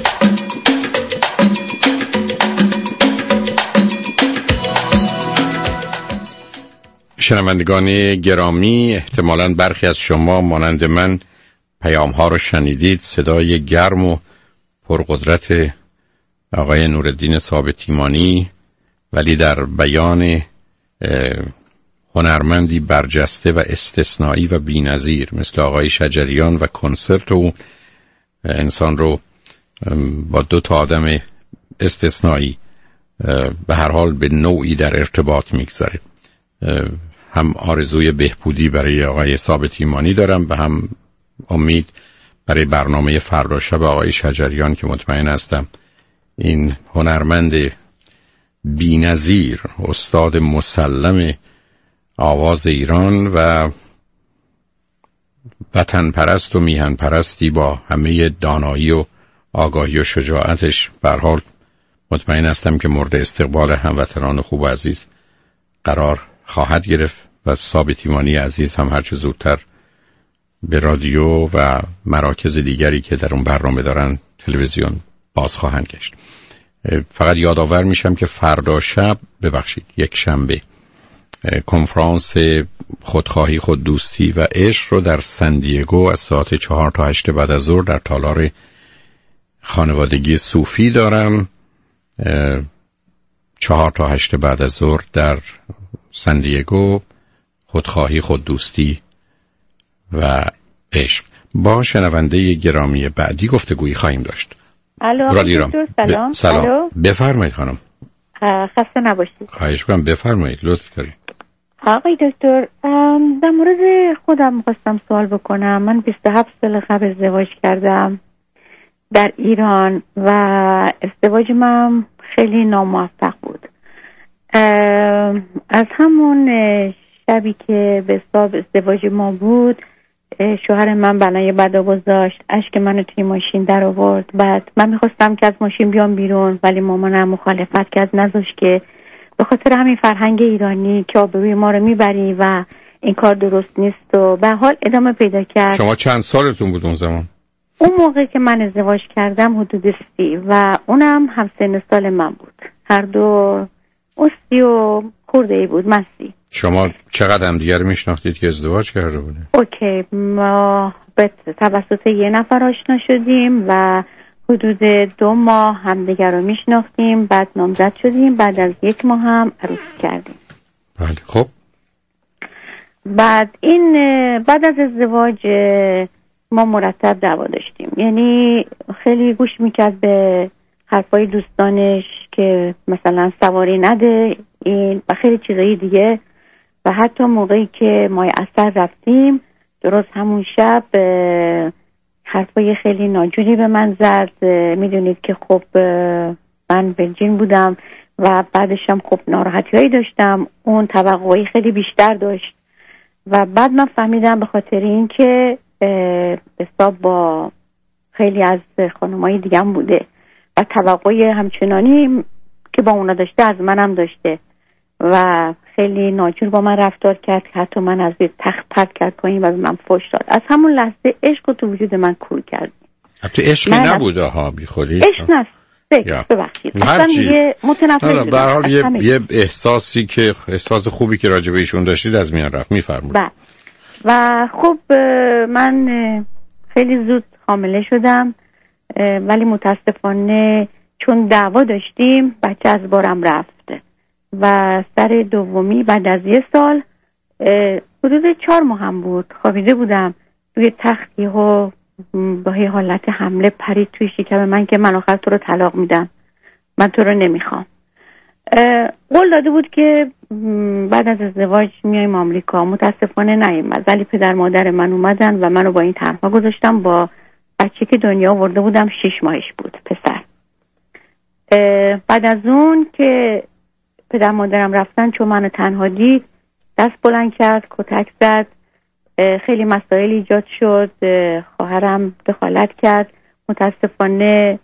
شنوندگان گرامی، احتمالاً برخی از شما مانند من پیام ها رو شنیدید. صدای گرم و پرقدرت آقای نورالدین ثابتیمانی، ولی در بیان هنرمندی برجسته و استثنایی و بی‌نظیر مثل آقای شجریان و کنسرت او انسان رو با دو تا آدم استثنایی به هر حال به نوعی در ارتباط میگذاره. هم آرزوی بهبودی برای آقای ثابتیمانی دارم و هم امید برای برنامه فردا شب آقای شجریان که مطمئن هستم این هنرمند بی‌نظیر، استاد مسلم آواز ایران و وطن پرست و میهن پرستی با همه دانایی و آگاهی و شجاعتش به هر حال مطمئن هستم که مورد استقبال هموطنان خوب و عزیز قرار خواهد گرفت و ثابتیمانی عزیز هم هرچه زودتر به رادیو و مراکز دیگری که در اون برنامه دارن تلویزیون باز خواهند گشت. فقط یادآور میشم که فردا شب ببخشید یک شنبه کنفرانس خودخواهی خود دوستی و عشق رو در سندیگو از ساعت چهار تا هشت بعد از ظهر در تالار خانوادگی صوفی دارم چهار تا هشت بعد از ظهر در سندیگو، خودخواهی، خوددوستی و عشق. با شنونده گرامی بعدی گفتگویی خواهیم داشت. الو دکتر سلام. ب... سلام. الو. بفرمایید خانم. خسته نباشید. خواهش می‌کنم بفرمایید، لطف کنید. آقای دکتر، در مورد خودم می‌خواستم سوال بکنم. من بیست و هفت سال قبل ازدواج کردم در ایران و ازدواج من خیلی ناموفق بود. از همون شبی که به حساب ازدواج ما بود، شوهر من بنای بدا گذاشت، اشک منو توی ماشین در آورد. بعد من میخواستم که از ماشین بیام بیرون، ولی مامانم مخالفت کرد، نذاشت که به خاطر همین فرهنگ ایرانی که آبروی ما رو میبری و این کار درست نیست و به حال ادامه پیدا کرد. شما چند سالتون بود اون زمان؟ اون موقع که من ازدواج کردم حدود سی و اونم همسن سال من بود. هر دو اون سی و خورده ای بود، من سی. شما چقدر هم دیگر میشناختید که ازدواج کرده بوده؟ اوکی، ما به توسط یه نفر آشنا شدیم و حدود دو ماه همدیگر رو میشناختیم، بعد نامزد شدیم، بعد از یک ماه هم عروسی کردیم. بله. خب بعد این بعد از ازدواج ما مرتب دعوا داشتیم، یعنی خیلی گوش میکرد به حرفای دوستانش که مثلا سواری نده این و خیلی چیزایی دیگه. و حتی موقعی که ماه عسل رفتیم، درست همون شب حرفای خیلی ناجوری به من زد. میدونید که خب من ولجین بودم و بعدش هم خب ناراحتی هایی داشتم، اون توقعی خیلی بیشتر داشت و بعد من فهمیدم به خاطر این که حساب با خیلی از خانمای دیگه هم بوده و توقعی همچنانی که با اونا داشته از منم داشته و خیلی ناجور با من رفتار کرد که حتی من از تخت پرت کرد پایین و به من فحش داد. از همون لحظه عشق رو تو وجود من کور کرد. حتی عشقی نبوده ها، بی خودی عشق نست ببخشید اصلا دیگه متنفر شدم. به هر حال یه, یه احساسی که احساس خوبی که راجع به ایشون داشتید از میان رفت. میفرمایید. بله. و خب من خیلی زود حامله شدم، ولی متاسفانه چون دعوا داشتیم بچه از بارم رفت و سر دومی بعد از یه سال حدود چهار ماه هم بود، خوابیده بودم روی تختی و با یه حالت حمله پرید توی شکم من که من آخر تو رو طلاق میدم، من تو رو نمیخوام. قول داده بود که بعد از ازدواج میایم آمریکا. متاسفانه نیومد، ولی پدر مادر من اومدن و منو با این تنها گذاشتم با بچه که دنیا آورده بودم، شش ماهش بود، پسر. بعد از اون که پدر مادرم رفتن، چون منو تنها دید دست بلند کرد، کتک زد، خیلی مسائل ایجاد شد، خواهرم دخالت کرد. متاسفانه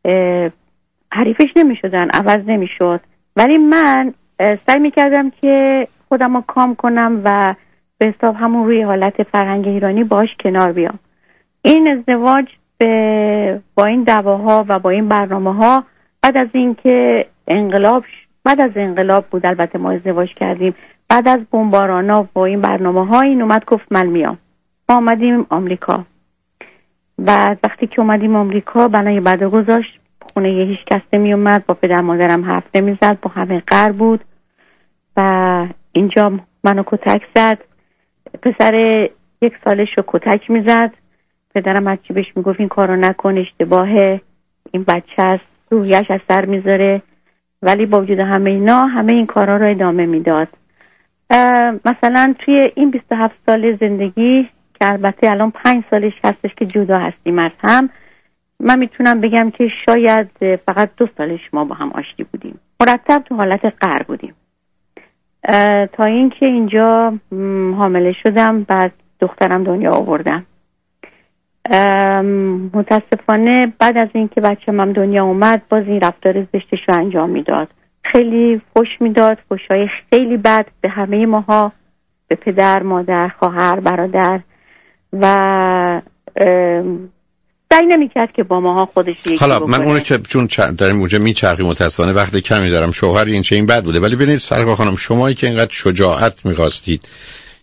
حریفش نمی شدن، عوض نمی شد، ولی من سعی می کردم که خودم رو کام کنم و به حساب همون روی حالت فرهنگ ایرانی باش کنار بیام. این ازدواج به با این دعواها و با این برنامه ها بعد از این که انقلاب بعد از انقلاب بود، البته ما ازدواج کردیم، بعد از بمبارانا و این برنامه ها این اومد گفت من میام. ما آمدیم آمریکا. بعد وقتی که اومدیم آمریکا بنای بدا گذاشت، خونه یه هیچ کس نمی اومد، با پدر مادرم حرف نمی زد، با همه قهر بود و اینجا منو کتک زد. پسر یک سالش رو کتک می زد. پدرم هرچی بهش می گفت این کارو نکن، اشتباهه، این بچه است، روحیش اثر میذاره، ولی با وجود همه اینا همه این کارا رو ادامه میداد. مثلا توی این بیست و هفت سال زندگی که البته الان پنج سالش هستش که جدا هستیم از هم، من میتونم بگم که شاید فقط دو سالش ما با هم آشتی بودیم، مرتب تو حالت قهر بودیم تا اینکه اینجا حامله شدم، بعد دخترم دنیا آوردم. متاسفانه بعد از اینکه بچه‌م هم دنیا اومد باز این رفتار زشتش رو انجام میداد، خیلی فحش میداد، فحشای خیلی بد به همه ماها، به پدر، مادر، خواهر، برادر و سعی نمی‌کرد که با ماها خودش یکی حالا بکنه. من اونو که چون در این موجه میچرخی متاسفانه وقت کمی دارم، شوهر این چه این بد بوده، ولی ببینید سرکار خانم، شمایی که اینقدر شجاعت می‌خواستید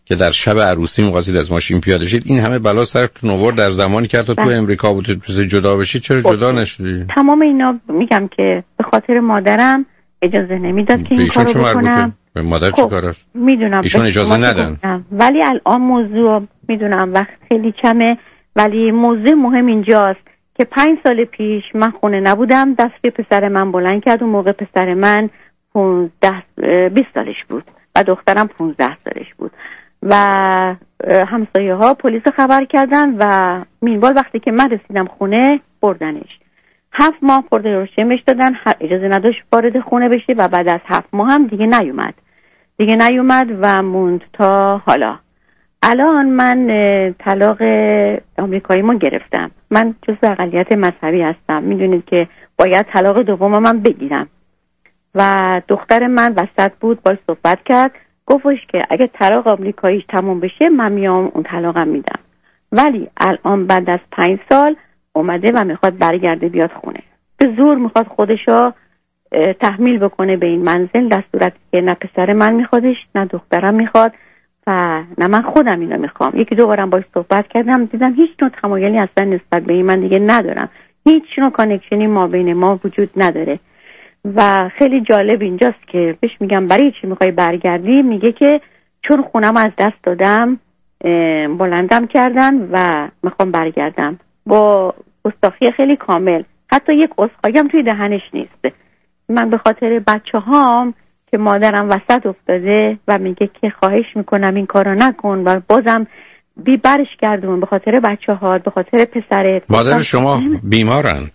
که در شب عروسی می‌خواستید از ماشین پیاده شید، این همه بلا سرتون آورد در زمانی که حتی تو امریکا بودید پس جدا بشید، چرا جدا نشدید؟ تمام اینا میگم که به خاطر مادرم اجازه نمیداد که این کارو بکنم. به مادر خب چه کار است؟ میدونم ایشون اجازه ندن. ولی الان موضوع میدونم وقت خیلی کمه، ولی موضوع مهم اینجاست که پنج سال پیش من خونه نبودم، دست به پسر من بلند کرد. اون موقع پسر من پونزده بیست سالش بود و دخترم پونزده سالش بود و همسایه ها پلیس خبر کردن و مینوال وقتی که من رسیدم خونه بردنش. هفت ماه خورده رو شمش دادن، اجازه نداشت وارد خونه بشه و بعد از هفت ماه هم دیگه نیومد دیگه نیومد و موند تا حالا. الان من طلاق آمریکاییمو گرفتم. من جزو اقلیت مذهبی هستم، میدونید که باید طلاق دوم من بگیرم و دختر من وسط بود، باش صحبت کرد، گفتش که اگه طلاق آمریکاییش تموم بشه من میام اون طلاقم میدم. ولی الان بعد از پنج سال اومده و میخواد برگرده بیاد خونه، به زور میخواد خودشو تحمیل بکنه به این منزل، در صورتی که نه پسر من میخوادش نه دخترم میخواد و نه من خودم اینو میخوام. یکی دو بارم باش صحبت کردم، دیدم هیچ نوع تمایلی اصلا نسبت به این من دیگه ندارم، هیچ نوع کانکشنی ما بین ما وجود نداره. و خیلی جالب اینجاست که بهش میگم برای چی میخوای برگردی، میگه که چون خونم از دست دادم بلندم کردن و میخوام برگردم. با گستاخی خیلی کامل، حتی یک عذرخواهی هم توی دهنش نیست. من به خاطر بچه هام که مادرم وسط افتاده و میگه که خواهش میکنم این کارو نکن و بازم بی برش گردون به خاطر بچه ها، به خاطر پسرت. مادر شما بیمارند؟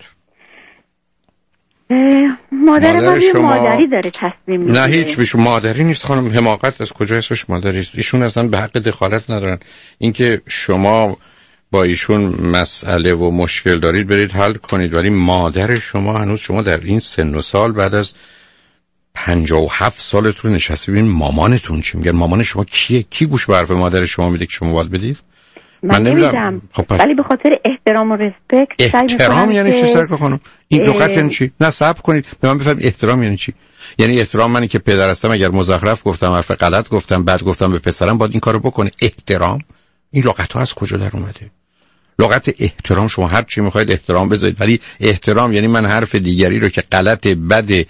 مادر, مادر من شما... مادری داره تصمیم میگیره. نه هیچ بیشون مادری نیست خانم، حماقت از کجا اسمش مادری است؟ ایشون اصلا به حق دخالت ندارن. اینکه شما با ایشون مسئله و مشکل دارید برید حل کنید، ولی مادر شما هنوز شما در این سن و سال بعد از پنجاه و هفت سالتون نشسته ببین مامانتون چی میگن. مامان شما کیه؟ کی گوش به حرف مادر شما میده که شما باید بدید؟ من, من نمیدم. خب ولی به خاطر احترام و رسپکت. احترام یعنی چی سرکار خانم؟ این لغت یعنی چی؟ نه صبر کنید به من بفهمید احترام یعنی چی. یعنی احترام منی که پدر هستم اگر مزخرف گفتم، حرف غلط گفتم، بعد گفتم به پسرم باید این کارو بکنه. احترام این لغت ها از کجا در اومده؟ لغت احترام شما هر چی میخواید احترام بذارید، ولی احترام یعنی من حرف دیگری رو که غلط، بد،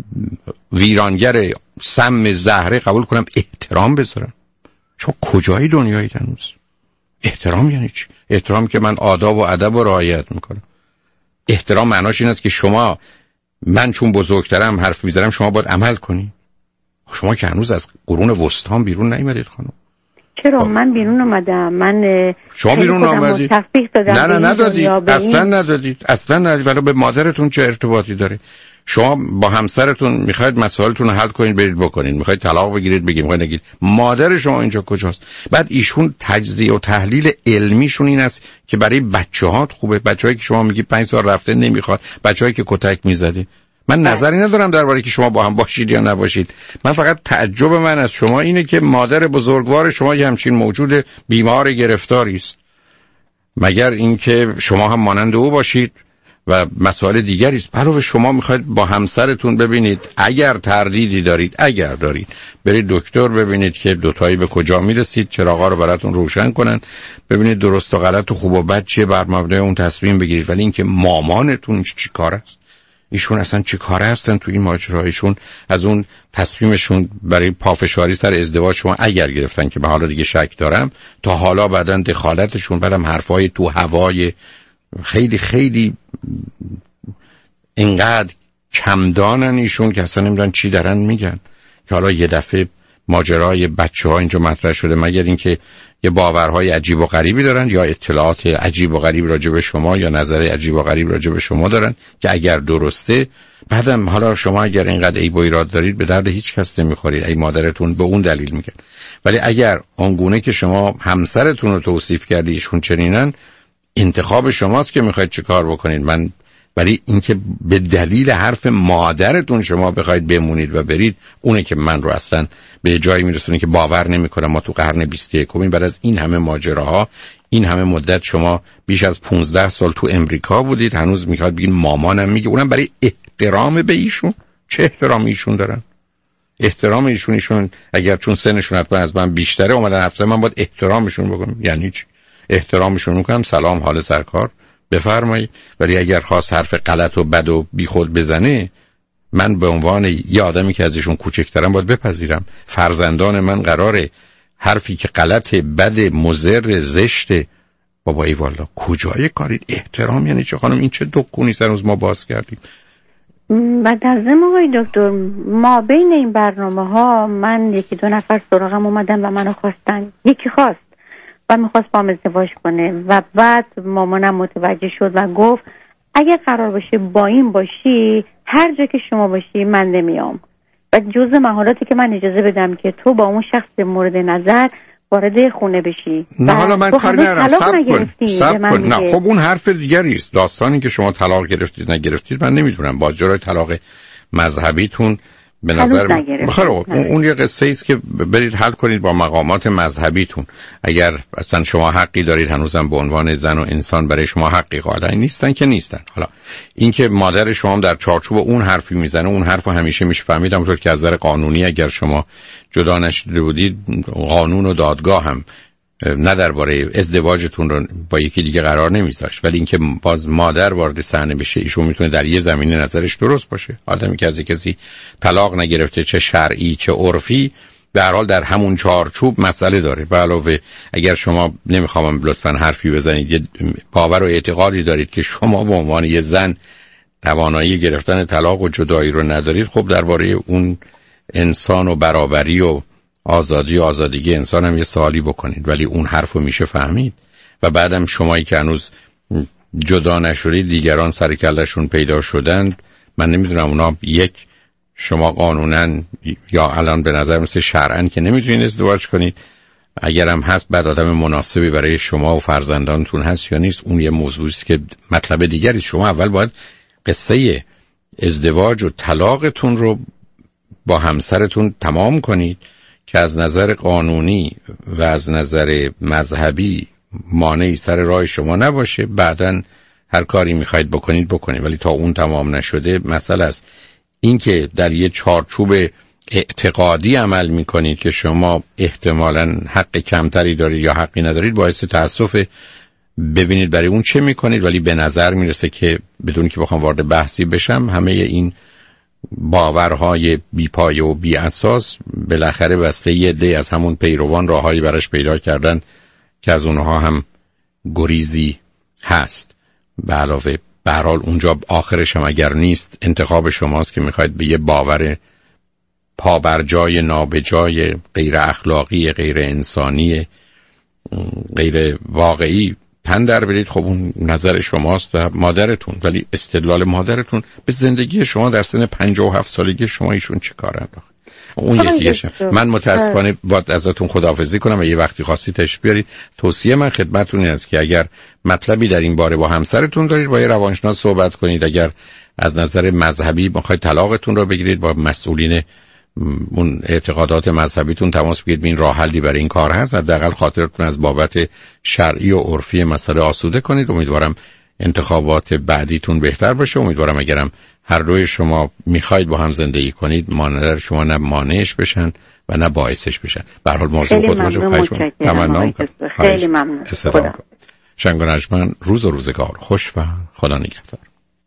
ویرانگر، سم، زهره قبول کنم احترام بذارم. شما کجای دنیایی هنوز؟ احترام یعنی چی؟ احترام که من آداب و ادب رو رعایت میکنم. احترام معناش این است که شما من چون بزرگترم حرف میزنم شما باید عمل کنی. شما که هنوز از قرون وسطا بیرون نیومدید خانم. چرا با... من بیرون اومدم. من شما بیرون اومدید؟ نه نه ندادید، اصلا ندادید، اصلا ندادید. ولی به مادرتون چه ارتباطی داره؟ شما با همسرتون میخواید مسائلتون رو حل کنید برید بکنید، میخواید طلاق بگیرید بگید، میخواید نگید. مادر شما اینجا کجاست؟ بعد ایشون تجزیه و تحلیل علمیشون این است که برای بچه‌هات خوبه. بچه‌هایی که شما میگی پنج سال رفته نمیخواد، بچه‌هایی که کتک میزدی. من نظری ندارم درباره که شما با هم باشید یا نباشید. من فقط تعجب من از شما اینه که مادر بزرگوار شما یه همچین موجود بیمار گرفتاری است. مگر اینکه شما هم مانند او باشید و مسائل دیگری است. علاوه شما میخواید با همسرتون ببینید اگر تردیدی دارید، اگر دارید برید دکتر ببینید که دوتایی به کجا میرسید، چراغا رو براتون روشن کنن، ببینید درست و غلط و خوب و بد چیه، بر مبنای اون تصمیم بگیرید. ولی اینکه مامانتون چی کار است، ایشون اصلا چی کاره هستن تو این ماجرا؟ ایشون از اون تصمیمشون برای پافشاری سر ازدواج شما اگر گرفتن که به حالا دیگه شک دارم، تا حالا بعدن دخالتشون، بعدم حرفای تو هوای خیلی خیلی اینقدر کمدانن ایشون که اصلا نمیدونن چی دارن میگن که حالا یه دفعه ماجرای بچه ها اینجا مطرح شده. مگر اینکه یه باورهای عجیب و غریبی دارن یا اطلاعات عجیب و غریب راجع به شما یا نظر عجیب و غریب راجع به شما دارن که اگر درسته بعدم حالا شما اگر اینقدر عیب و ایراد دارید به درد هیچ کس نمیخورید. ای مادرتون به اون دلیل میگن. ولی اگر آنگونه که شما همسرتون رو توصیف کردی ایشون چنینن، انتخاب شماست که میخواید چه کار بکنید. من ولی اینکه به دلیل حرف مادرتون شما بخواید بمونید و برید، اونه که من رو اصلا به جایی میرسونه که باور نمیکنم. ما تو قرن بیست و یکم بعد از این همه ماجراها، این همه مدت شما بیش از پانزده سال تو امریکا بودید، هنوز میخواد بگین مامانم میگه، اونم برای احترام به ایشون. چه احترامی ایشون دارن؟ احترام ایشون ایشون اگر چون سنشون حتما از من بیشتره اومدن حرف زدن، من باید احترامشون بکنم. یعنی چی؟ احترامشون میکنم، سلام حال سرکار بفرمایید. ولی اگر خواست حرف غلط و بد و بیخود بزنه، من به عنوان یه آدمی که ازشون کوچکترم باید بپذیرم. فرزندان من قراره حرفی که غلط، بد، مضر، زشت، بابا ای والا کجای کارید؟ احترام یعنی چه خانم؟ این چه دکونی سر روز ما باز کردیم. و در ضمن آقای دکتر، ما بین این برنامه ها من یکی دو نفر سراغم اومدن و منو خواستن. یکی خواست و میخواست با هم ازدواج کنه و بعد مامانم متوجه شد و گفت اگه قرار باشه با این باشی، هر جا که شما باشی من نمیام. و جزء مهاراتی که من اجازه بدم که تو با اون شخص مورد نظر وارد خونه بشی. نه حالا من کاری ندارم، صبر کن صبر کن. نه خب اون حرف دیگری است. داستانی که شما طلاق گرفتید نگرفتید من نمیدونم. با جرای طلاق مذهبیتون به نظر من خب اون, اون یه قصه است که برید حل کنید با مقامات مذهبیتون. اگر اصلا شما حقی دارید، هنوزم به عنوان زن و انسان برای شما حقی قائلن نیستن که نیستن. حالا اینکه مادر شما هم در چارچوب اون حرفی میزنه، اون حرفو همیشه میشه فهمید. همونطور که از نظر قانونی اگر شما جدا نشده بودید، قانون و دادگاه هم نه درباره ازدواجتون رو با یکی دیگه قرار نمیذاشت. ولی اینکه باز مادر وارد صحنه بشه، ایشون میتونه در یه زمینه نظرش درست باشه. آدمی که از کسی طلاق نگرفته، چه شرعی چه عرفی، به هر حال در همون چارچوب مسئله داره. به علاوه اگر شما نمیخوام لطفاً حرفی بزنید، یه باور و اعتقادی دارید که شما به عنوان یه زن توانایی گرفتن طلاق و جدایی رو ندارید، خب درباره اون انسان و برابری و آزادی و آزادگی انسان هم یه سوالی بکنید. ولی اون حرفو میشه فهمید. و بعدم شمایی که هنوز جدا نشدید، دیگران سر کلشون پیدا شدند، من نمیدونم اونا، یک، شما قانونا یا الان به نظر مثل شرعاً که نمیتونید ازدواج کنید. اگرم هست بعد آدم مناسبی برای شما و فرزندانتون هست یا نیست، اون یه موضوعی است که مطلب دیگری. شما اول باید قصه ازدواج و طلاقتون رو با همسرتون تمام کنید که از نظر قانونی و از نظر مذهبی مانعی سر راه شما نباشه. بعدن هر کاری میخواید بکنید بکنید. ولی تا اون تمام نشده مسئله است. این که در یه چارچوب اعتقادی عمل میکنید که شما احتمالاً حق کمتری دارید یا حقی ندارید، باعث تأسف. ببینید برای اون چه میکنید. ولی به نظر میرسه که بدون که بخوام وارد بحثی بشم، همه این باورهای بی‌پایه و بی اساس بالاخره واسه یه عده از همون پیروان راههایی براش پیدا کردن که از اونها هم گریزی هست. به علاوه به هر حال اونجا آخرش هم اگر نیست، انتخاب شماست که میخواید به یه باور پابرجای، نابجای، غیر اخلاقی، غیر انسانی، غیر واقعی تن در برید. خب اون نظر شماست و مادرتون. ولی استدلال مادرتون به زندگی شما در سن پنجاه و هفت سالگی شما ایشون چه کارن؟ اون یکیشه. من متاسفانه باید ازتون خداحافظی کنم و یه وقتی خواستی تشریف بیارید. توصیه من خدمتتون این است که اگر مطلبی در این باره با همسرتون دارید، با یه روانشناس صحبت کنید. اگر از نظر مذهبی میخواید طلاقتون رو بگیرید، با مسئولین اون اعتقادات مذهبیتون تماس بگیرید. این راه حلی برای این کار هست. حداقل خاطرتون از بابت شرعی و عرفی مسئله آسوده کنید. امیدوارم انتخابات بعدیتون بهتر باشه. امیدوارم اگرم هر دوی شما میخواید با هم زندگی کنید، مانع شما نه مانعش بشن و نه باعثش بشن. به هر حال موضوع خودتون رو تمنا کنید. خیلی ممنون. شنگ و نجمن، روز و روزگار خوش و خدا نگهدار.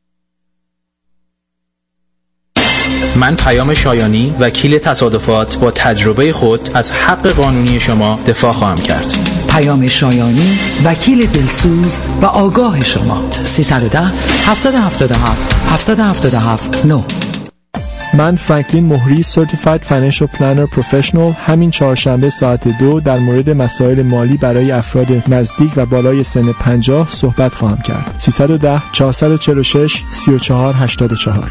من پیام شایانی، وکیل تصادفات، با تجربه خود از حق قانونی شما دفاع خواهم کرد. پیام شایانی، وکیل دلسوز و آگاه شما. سیصد و ده هفتصد و هفتاد و هفت هفتصد و هفتاد و هفت نه. من فرانکلین مهری، Certified Financial Planner Professional، همین چهارشنبه ساعت دو در مورد مسائل مالی برای افراد نزدیک و بالای سن پنجاه صحبت خواهم کرد. سیصد و ده چهارصد و چهل و شش سی و چهار هشتاد و چهار.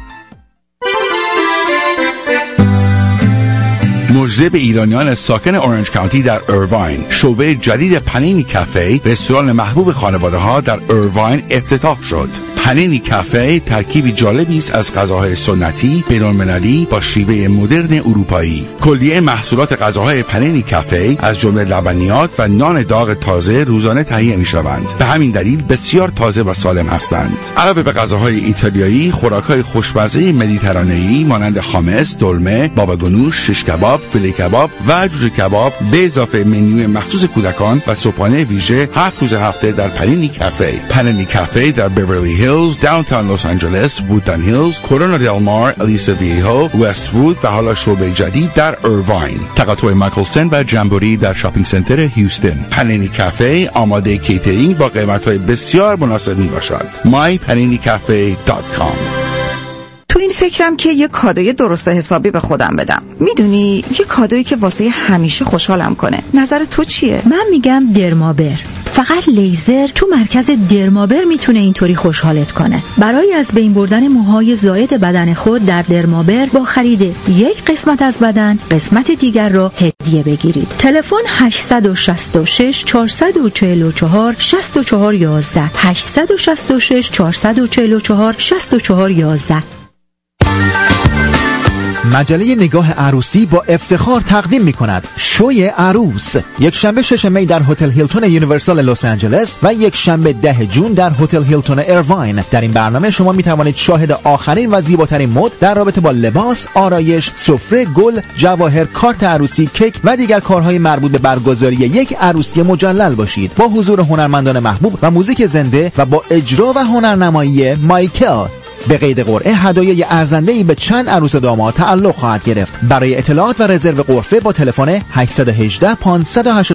مژده به ایرانیان ساکن اورنج کانتی در ایرواین، شعبه جدید پنینی کافه، رستوران محبوب خانواده ها در ایرواین افتتاح شد. پنینی کافه ترکیبی جالبی است از غذاهای سنتی بین‌المللی با شیوه مدرن اروپایی. کلیه محصولات غذاهای پنینی کافه از جمله لبنیات و نان داغ تازه روزانه تهیه می‌شوند. به همین دلیل بسیار تازه و سالم هستند. علاوه به غذاهای ایتالیایی، خوراک‌های خوشمزه مدیترانه‌ای مانند خامس، دلمه، بابا گنوش، شش کباب، فیله کباب و جوجه کباب به اضافه منوی مخصوص کودکان و صبحانه ویژه هفت روز هفته در پنینی کافه. پنینی کافه در بیورلی هیلز، داونتاون لس آنجلس، وودن هیلز، کورونا دل مار، الیسا ویهو، وست وود و حالا شعبه جدید در ایرواین. تقاطع مایکلسن و جمبوری در شاپینگ سنتر هیوستن. پنینی کافه آماده کیترینگ با قیمت‌های بسیار مناسب میباشد. مای پنینی کافه دات کام. تو این فکرم که یه کادوی درست حسابی به خودم بدم. میدونی یه کادویی که واسه همیشه خوشحالم کنه. نظر تو چیه؟ من میگم درمابر. فقط لیزر تو مرکز درمابر میتونه اینطوری خوشحالت کنه. برای از بین بردن موهای زائد بدن خود در درمابر با خرید یک قسمت از بدن قسمت دیگر را هدیه بگیرید. تلفن هشت شش شش چهار چهار چهار شش چهار یک یک هشت شش شش چهار چهار چهار شش چهار یک یک. مجله نگاه عروسی با افتخار تقدیم می کند شوی عروس، یک شنبه شش می در هتل هیلتون یونیورسال لس آنجلس و یک شنبه ده جون در هتل هیلتون ایرواین. در این برنامه شما می توانید شاهد آخرین و زیباترین مد در رابطه با لباس، آرایش، سفره، گل، جواهر، کارت عروسی، کیک و دیگر کارهای مربوط به برگزاری یک عروسی مجلل باشید، با حضور هنرمندان محبوب و موزیک زنده و با اجرا و هنرنمایی مایکل. به قید قرعه هدایای ارزنده‌ای به چند عروس و داماد تعلق خواهد گرفت. برای اطلاعات و رزرو غرفه با تلفن هشت یک هشت پانصد و هشتاد